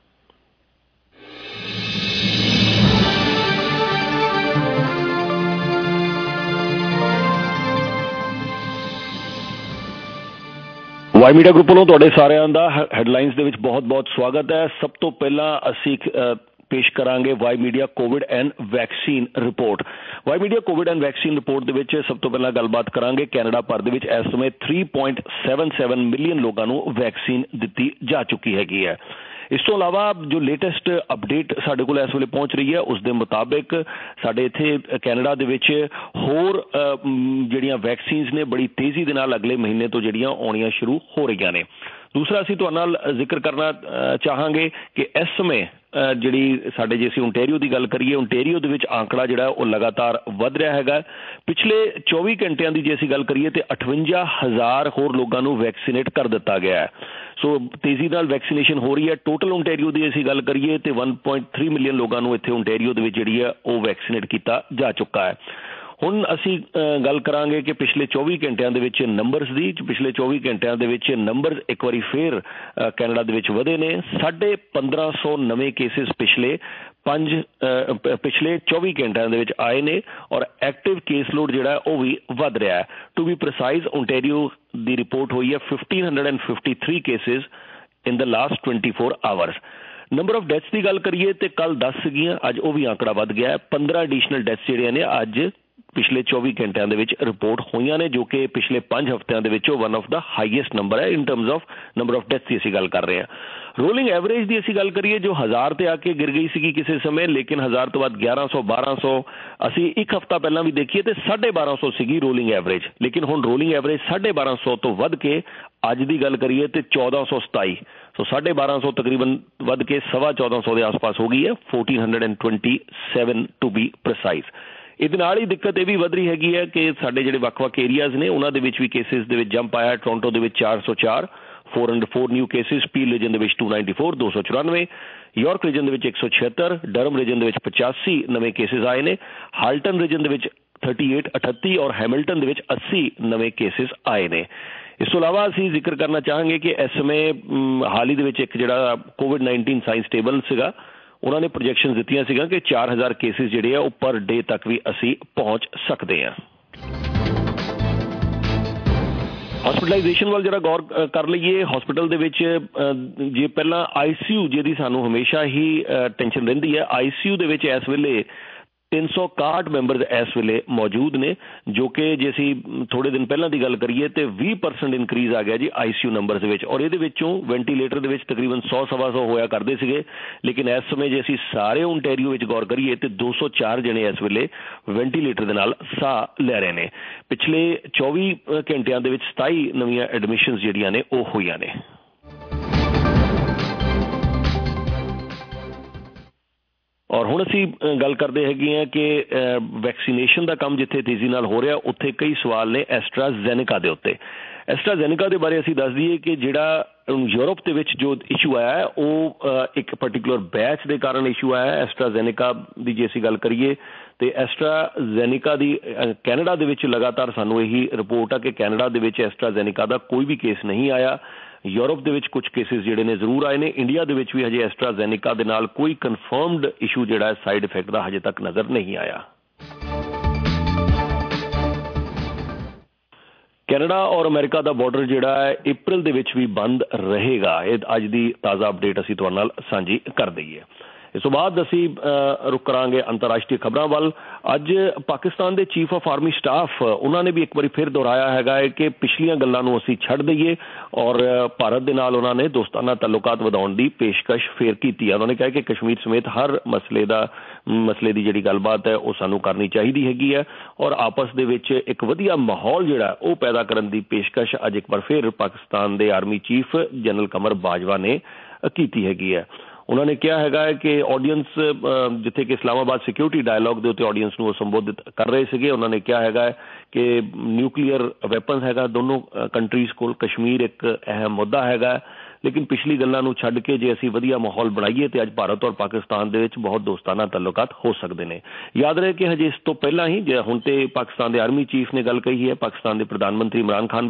ਵਾਈ ਮੀਡੀਆ ਗਰੁੱਪ ਵੱਲੋਂ ਤੁਹਾਡੇ ਸਾਰਿਆਂ ਦਾ ਹੈਡਲਾਈਨਸ ਦੇ ਵਿੱਚ ਬਹੁਤ ਬਹੁਤ ਸਵਾਗਤ ਹੈ ਸਭ ਤੋਂ ਪਹਿਲਾਂ ਅਸੀਂ ਪੇਸ਼ ਕਰਾਂਗੇ Y media covid and vaccine report Y media covid and vaccine report ਦੇ ਵਿੱਚ ਸਭ ਤੋਂ ਪਹਿਲਾਂ ਗੱਲਬਾਤ ਕਰਾਂਗੇ ਕੈਨੇਡਾ ਭਰ ਦੇ ਵਿੱਚ ਇਸ ਸਮੇਂ three point seven seven million ਲੋਕਾਂ ਨੂੰ ਵੈਕਸੀਨ ਦਿੱਤੀ ਜਾ ਚੁੱਕੀ ਹੈਗੀ ਹੈ ਇਸ ਤੋਂ ਇਲਾਵਾ ਜੋ ਲੇਟੈਸਟ ਅਪਡੇਟ ਸਾਡੇ ਕੋਲ ਇਸ ਵੇਲੇ ਪਹੁੰਚ ਰਹੀ ਹੈ ਉਸ ਦੇ ਮੁਤਾਬਿਕ ਸਾਡੇ ਇੱਥੇ ਕੈਨੇਡਾ ਦੇ ਵਿੱਚ ਹੋਰ ਜਿਹੜੀਆਂ ਵੈਕਸੀਨਸ ਨੇ ਬੜੀ ਤੇਜ਼ੀ ਦੇ ਨਾਲ ਅਗਲੇ ਮਹੀਨੇ ਤੋਂ ਜਿਹੜੀਆਂ ਆਉਣੀਆਂ ਸ਼ੁਰੂ ਹੋ ਰਹੀਆਂ ਨੇ ਦੂਸਰਾ ਅਸੀਂ ਤੁਹਾਡੇ ਨਾਲ ਜ਼ਿਕਰ ਕਰਨਾ ਚਾਹਾਂਗੇ ਕਿ ਇਸ ਸਮੇਂ ਜਿਹੜੀ ਸਾਡੇ ਜੇ ਅਸੀਂ ਓਨਟਾਰੀਓ ਦੀ ਗੱਲ ਕਰੀਏ ਓਨਟਾਰੀਓ ਦੇ ਵਿੱਚ ਆંકੜਾ ਜਿਹੜਾ ਉਹ ਲਗਾਤਾਰ ਵੱਧ ਰਿਹਾ ਹੈਗਾ ਪਿਛਲੇ ਚੌਵੀ ਘੰਟਿਆਂ ਦੀ ਜੇ ਅਸੀਂ ਗੱਲ ਕਰੀਏ ਤੇ ਅਠਵੰਜਾ ਹਜ਼ਾਰ ਹੋਰ ਲੋਕਾਂ ਨੂੰ ਵੈਕਸੀਨੇਟ ਕਰ ਦਿੱਤਾ ਗਿਆ ਹੈ ਸੋ ਤੇਜ਼ੀ ਨਾਲ ਵੈਕਸੀਨੇਸ਼ਨ ਹੋ ਰਹੀ ਹੈ ਟੋਟਲ ਓਨਟਾਰੀਓ ਦੀ ਅਸੀਂ ਗੱਲ ਕਰੀਏ ਤੇ one point three ਮਿਲੀਅਨ ਲੋਕਾਂ ਨੂੰ ਇੱਥੇ ਓਨਟਾਰੀਓ ਦੇ ਵਿੱਚ ਜਿਹੜੀ ਹੈ ਉਹ ਵੈਕਸੀਨੇਟ ਕੀਤਾ ਜਾ ਚੁੱਕਾ ਹੈ ਹੁਣ ਅਸੀਂ ਗੱਲ ਕਰਾਂਗੇ ਕਿ ਪਿਛਲੇ ਚੌਵੀ ਘੰਟਿਆਂ ਦੇ ਵਿੱਚ ਨੰਬਰਸ ਦੀ ਪਿਛਲੇ ਚੌਵੀ ਘੰਟਿਆਂ ਦੇ ਵਿੱਚ ਨੰਬਰ ਇੱਕ ਵਾਰੀ ਫੇਰ ਕੈਨੇਡਾ ਦੇ ਵਿੱਚ ਵਧੇ ਨੇ ਸਾਢੇ ਪੰਦਰਾਂ ਸੌ ਨਵੇਂ ਕੇਸਿਸ ਪਿਛਲੇ ਪੰਜ ਪਿਛਲੇ ਚੌਵੀ ਘੰਟਿਆਂ ਦੇ ਵਿੱਚ ਆਏ ਨੇ ਔਰ ਐਕਟਿਵ ਕੇਸ ਲੋਡ ਜਿਹੜਾ ਉਹ ਵੀ ਵੱਧ ਰਿਹਾ ਹੈ ਟੂ ਬੀ ਪ੍ਰੀਸਾਈਜ਼ ਓਨਟਾਰੀਓ ਦੀ ਰਿਪੋਰਟ ਹੋਈ ਹੈ fifteen hundred and fifty three cases in the last twenty four hours number of deaths ਦੀ ਗੱਲ ਕਰੀਏ ਤੇ ਕੱਲ ਦਸ ਸੀਗੀਆਂ ਅੱਜ ਉਹ ਵੀ ਆંકੜਾ ਵੱਧ ਗਿਆ ਪੰਦਰਾਂ ਐਡੀਸ਼ਨਲ ਡੈਥਸ ਜਿਹੜੀਆਂ ਨੇ ਅੱਜ ਪਿਛਲੇ ਚੌਵੀ ਘੰਟਿਆਂ ਦੇ ਵਿੱਚ ਰਿਪੋਰਟ ਹੋਈਆਂ ਨੇ ਜੋ ਕਿ ਪਿਛਲੇ ਪੰਜ ਹਫ਼ਤਿਆਂ ਦੇ ਵਿੱਚੋਂ ਵਨ ਆਫ ਦਾ ਹਾਈਐਸਟ ਨੰਬਰ ਹੈ in terms of number of deaths ਦੀ ਅਸੀਂ ਗੱਲ ਕਰ ਰਹੇ ਹਾਂ ਰੋਲਿੰਗ ਐਵਰੇਜ ਦੀ ਅਸੀਂ ਗੱਲ ਕਰੀਏ ਜੋ ਹਜ਼ਾਰ ਤੇ ਆ ਕੇ ਗਿਰ ਗਈ ਸੀਗੀ ਕਿਸੇ ਸਮੇਂ ਲੇਕਿਨ ਹਜ਼ਾਰ ਤੋਂ ਬਾਅਦ ਗਿਆਰਾਂ ਸੌ ਬਾਰਾਂ ਸੌ ਅਸੀਂ ਇੱਕ ਹਫ਼ਤਾ ਪਹਿਲਾਂ ਵੀ ਦੇਖੀਏ ਤੇ ਸਾਢੇ ਬਾਰਾਂ ਸੌ ਸੀਗੀ ਰੋਲਿੰਗ ਐਵਰੇਜ ਲੇਕਿਨ ਹੁਣ ਰੋਲਿੰਗ ਐਵਰੇਜ ਸਾਢੇ ਬਾਰਾਂ ਸੌ ਤੋਂ ਵੱਧ ਕੇ ਅੱਜ ਦੀ ਗੱਲ ਕਰੀਏ ਤੇ ਚੌਦਾਂ ਸੌ ਸਤਾਈ ਸੋ ਸਾਢੇ ਬਾਰਾਂ ਸੌ ਤਕਰੀਬਨ ਵੱਧ ਕੇ ਸਵਾ ਚੌਦਾਂ ਸੌ ਦੇ ਆਸ-ਪਾਸ ਹੋ ਗਈ ਹੈ fourteen hundred and twenty seven to be precise ਇਹਦੇ ਨਾਲ ਹੀ ਦਿੱਕਤ ਇਹ ਵੀ ਵਧ ਰਹੀ ਹੈਗੀ ਹੈ ਕਿ ਸਾਡੇ ਜਿਹੜੇ ਵੱਖ-ਵੱਖ ਏਰੀਆਜ਼ ਨੇ ਉਹਨਾਂ ਦੇ ਵਿੱਚ ਵੀ ਕੇਸਿਸ ਦੇ ਵਿੱਚ ਜੰਪ ਆਇਆ ਟੋਰਾਂਟੋ ਦੇ ਵਿੱਚ ਚਾਰ ਸੌ ਚਾਰ four hundred four new cases Peel region ਦੇ ਵਿੱਚ two ninety-four ਦੋ ਸੌ ਚੁਰਾਨਵੇਂ ਯਾਰਕ ਰੀਜਨ ਦੇ ਵਿੱਚ ਇੱਕ ਸੌ ਛਿਹੱਤਰ ਡਰਮ ਰੀਜਨ ਦੇ ਵਿੱਚ ਪਚਾਸੀ ਨਵੇਂ ਕੇਸਿਸ ਆਏ ਨੇ ਹਾਲਟਨ ਰੀਜਨ ਦੇ ਵਿੱਚ thirty-eight ਅਠੱਤੀ ਔਰ ਹੈਮਿਲਟਨ ਦੇ ਵਿੱਚ ਅੱਸੀ ਨਵੇਂ ਕੇਸਿਸ ਆਏ ਨੇ ਇਸ ਤੋਂ ਇਲਾਵਾ ਅਸੀਂ ਜ਼ਿਕਰ ਕਰਨਾ ਚਾਹਾਂਗੇ ਕਿ ਇਸ ਸਮੇਂ ਹਾਲ ਹੀ ਦੇ ਵਿੱਚ ਇੱਕ ਜਿਹੜਾ ਕੋਵਿਡ ਨਾਈਨਟੀਨ ਸਾਇੰਸ ਟੇਬਲ ਸੀਗਾ ਉਹਨਾਂ ਨੇ ਪ੍ਰੋਜੈਕਸ਼ਨ ਦਿੱਤੀਆਂ ਸੀਗੀਆਂ ਕਿ ਚਾਰ ਹਜ਼ਾਰ ਕੇਸਿਸ ਜਿਹੜੇ ਆ ਉਹ ਪਰ ਡੇ ਤੱਕ ਵੀ ਅਸੀਂ ਪਹੁੰਚ ਸਕਦੇ ਹਾਂ ਹਸਪੀਟਲਾਈਜੇਸ਼ਨ ਵੱਲ ਜਰਾ ਗੌਰ ਕਰ ਲਈਏ ਹਸਪੀਟਲ ਦੇ ਵਿੱਚ ਜੇ ਪਹਿਲਾਂ ਆਈਸੀਯੂ ਜਿਹਦੀ ਸਾਨੂੰ ਹਮੇਸ਼ਾ ਹੀ ਟੈਨਸ਼ਨ ਰਹਿੰਦੀ ਹੈ ਆਈਸੀਯੂ ਦੇ ਵਿੱਚ ਇਸ ਵੇਲੇ ਤਿੰਨ ਸੌ ਇਕਾਹਠ ਮੈਂਬਰਸ ਇਸ ਵੇਲੇ ਮੌਜੂਦ ਨੇ ਜੋ ਕਿ ਜੇ ਅਸੀਂ ਥੋੜੇ ਦਿਨ ਪਹਿਲਾਂ ਦੀ ਗੱਲ ਕਰੀਏ ਤੇ ਵੀਹ ਪਰਸੈਂਟ ਇਨਕਰੀਜ਼ ਆ ਗਿਆ ਜੀ ਆਈਸੀਯੂ ਨੰਬਰਸ ਦੇ ਵਿੱਚ ਔਰ ਇਹਦੇ ਵਿੱਚੋਂ ਵੈਂਟੀਲੇਟਰ ਦੇ ਵਿੱਚ ਤਕਰੀਬਨ ਸੌ ਸਵਾ ਸੌ ਹੋਇਆ ਕਰਦੇ ਸੀਗੇ ਲੇਕਿਨ ਇਸ ਸਮੇਂ ਜੇ ਅਸੀਂ ਸਾਰੇ ਓਨਟਾਰੀਓ ਵਿੱਚ ਗੌਰ ਕਰੀਏ ਤੇ ਦੋ ਸੌ ਚਾਰ ਜਣੇ ਇਸ ਵੇਲੇ ਵੈਂਟੀਲੇਟਰ ਦੇ ਨਾਲ ਸਾਹ ਲੈ ਰਹੇ ਨੇ ਪਿਛਲੇ ਚੌਵੀ ਘੰਟਿਆਂ ਦੇ ਵਿੱਚ ਸਤਾਈ ਨਵੀਆਂ ਐਡਮਿਸ਼ਨਸ ਜਿਹੜੀਆਂ ਨੇ ਉਹ ਹੋਈਆਂ ਨੇ ਔਰ ਹੁਣ ਅਸੀਂ ਗੱਲ ਕਰਦੇ ਹੈਗੇ ਹਾਂ ਕਿ ਵੈਕਸੀਨੇਸ਼ਨ ਦਾ ਕੰਮ ਜਿੱਥੇ ਤੇਜ਼ੀ ਨਾਲ ਹੋ ਰਿਹਾ ਉੱਥੇ ਕਈ ਸਵਾਲ ਨੇ ਐਸਟਰਾਜ਼ੈਨੇਕਾ ਦੇ ਉੱਤੇ ਐਸਟਰਾਜ਼ੈਨੇਕਾ ਦੇ ਬਾਰੇ ਅਸੀਂ ਦੱਸ ਦਈਏ ਕਿ ਜਿਹੜਾ ਯੂਰਪ ਦੇ ਵਿੱਚ ਜੋ ਇਸ਼ੂ ਆਇਆ ਹੈ ਉਹ ਇੱਕ ਪਰਟੀਕੂਲਰ ਬੈਚ ਦੇ ਕਾਰਨ ਇਸ਼ੂ ਆਇਆ ਹੈ ਐਸਟਰਾਜ਼ੈਨੇਕਾ ਦੀ ਜੇ ਅਸੀਂ ਗੱਲ ਕਰੀਏ ਤੇ ਐਸਟਰਾਜ਼ੈਨੇਕਾ ਦੀ ਕੈਨੇਡਾ ਦੇ ਵਿੱਚ ਲਗਾਤਾਰ ਸਾਨੂੰ ਇਹੀ ਰਿਪੋਰਟ ਆ ਕਿ ਕੈਨੇਡਾ ਦੇ ਵਿੱਚ ਐਸਟਰਾਜ਼ੈਨੇਕਾ ਦਾ ਕੋਈ ਵੀ ਕੇਸ ਨਹੀਂ ਆਇਆ ਯੂਰਪ ਦੇ ਵਿੱਚ ਕੁਝ ਕੇਸਿਸ ਜਿਹੜੇ ਨੇ ਜ਼ਰੂਰ ਆਏ ਨੇ ਇੰਡੀਆ ਦੇ ਵਿੱਚ ਵੀ ਹਜੇ ਐਸਟਰਾਜ਼ੈਨੇਕਾ ਦੇ ਨਾਲ ਕੋਈ ਕਨਫਰਮਡ ਇਸ਼ੂ ਜਿਹੜਾ ਹੈ ਸਾਈਡ ਇਫੈਕਟ ਦਾ ਹਜੇ ਤੱਕ ਨਜ਼ਰ ਨਹੀਂ ਆਇਆ ਕੈਨੇਡਾ ਔਰ ਅਮਰੀਕਾ ਦਾ ਬਾਰਡਰ ਜਿਹੜਾ ਹੈ ਅਪ੍ਰੈਲ ਦੇ ਵਿੱਚ ਵੀ ਬੰਦ ਰਹੇਗਾ ਇਹ ਅੱਜ ਦੀ ਤਾਜ਼ਾ ਅਪਡੇਟ ਅਸੀਂ ਤੁਹਾਡੇ ਨਾਲ ਸਾਂਝੀ ਕਰ ਦਈਏ ਇਸ ਤੋਂ ਬਾਅਦ ਅਸੀਂ ਰੁਕ ਕਰਾਂਗੇ ਅੰਤਰਰਾਸ਼ਟਰੀ ਖਬਰਾਂ ਵੱਲ। ਅੱਜ ਪਾਕਿਸਤਾਨ ਦੇ ਚੀਫ ਆਫ ਆਰਮੀ ਸਟਾਫ ਉਹਨਾਂ ਨੇ ਵੀ ਇੱਕ ਵਾਰੀ ਫਿਰ ਦੁਹਰਾਇਆ ਹੈਗਾ ਹੈ ਕਿ ਪਿਛਲੀਆਂ ਗੱਲਾਂ ਨੂੰ ਅਸੀਂ ਛੱਡ ਦਈਏ ਔਰ ਭਾਰਤ ਦੇ ਨਾਲ ਉਹਨਾਂ ਨੇ ਦੋਸਤਾਨਾ ਤਾਲੁਕਾਤ ਵਧਾਉਣ ਦੀ ਪੇਸ਼ਕਸ਼ ਫੇਰ ਕੀਤੀ ਹੈ। ਉਹਨਾਂ ਨੇ ਕਿਹਾ ਕਿ ਕਸ਼ਮੀਰ ਸਮੇਤ ਹਰ ਮਸਲੇ ਦਾ ਮਸਲੇ ਦੀ ਜਿਹੜੀ ਗੱਲਬਾਤ ਹੈ ਉਹ ਸਾਨੂੰ ਕਰਨੀ ਚਾਹੀਦੀ ਹੈਗੀ ਹੈ ਔਰ ਆਪਸ ਦੇ ਵਿੱਚ ਇੱਕ ਵਧੀਆ ਮਾਹੌਲ ਜਿਹੜਾ ਉਹ ਪੈਦਾ ਕਰਨ ਦੀ ਪੇਸ਼ਕਸ਼ ਅੱਜ ਇੱਕ ਵਾਰ ਫਿਰ ਪਾਕਿਸਤਾਨ ਦੇ army chief general Qamar Bajwa ਨੇ ਕੀਤੀ ਹੈਗੀ ਹੈ। ਉਹਨਾਂ ਨੇ ਕਿਹਾ ਹੈਗਾ ਹੈ ਕਿ ਆਡੀਅנס ਜਿੱਥੇ ਕਿ ਇਸਲਾਮਾਬਾਦ ਸਿਕਿਉਰਿਟੀ ਡਾਇਲੋਗ ਦੇ ਉੱਤੇ ਆਡੀਅנס ਨੂੰ ਉਹ ਸੰਬੋਧਿਤ ਕਰ ਰਹੇ ਸੀਗੇ, ਉਹਨਾਂ ਨੇ ਕਿਹਾ ਹੈਗਾ ਹੈ ਕਿ ਨਿਊਕਲੀਅਰ ਵੈਪਨਸ ਹੈਗਾ ਦੋਨੋਂ ਕੰਟਰੀਜ਼ ਕੋਲ, ਕਸ਼ਮੀਰ ਇੱਕ ਅਹਿਮ ਮੁੱਦਾ ਹੈਗਾ, ਲੇਕਿਨ ਪਿਛਲੀ ਗੱਲਾਂ ਨੂੰ ਛੱਡ ਕੇ ਜੇ ਅਸੀਂ ਵਧੀਆ ਮਾਹੌਲ ਬਣਾਈਏ ਤੇ ਅੱਜ ਭਾਰਤ ਔਰ ਪਾਕਿਸਤਾਨ ਦੇ ਵਿੱਚ ਬਹੁਤ ਦੋਸਤਾਨਾ ਤਾਲੁਕਾਤ ਹੋ ਸਕਦੇ ਨੇ। ਯਾਦ ਰਹੇ ਕਿ ਹਜੇ ਇਸ ਤੋਂ ਪਹਿਲਾਂ ਹੀ ਜੇ ਹੁਣ ਤੇ ਪਾਕਿਸਤਾਨ ਦੇ ਆਰਮੀ ਚੀਫ ਨੇ ਗੱਲ ਕਹੀ ਹੈ, ਪਾਕਿਸਤਾਨ ਦੇ ਪ੍ਰਧਾਨ ਮੰਤਰੀ ਇਮਰਾਨ ਖਾਨ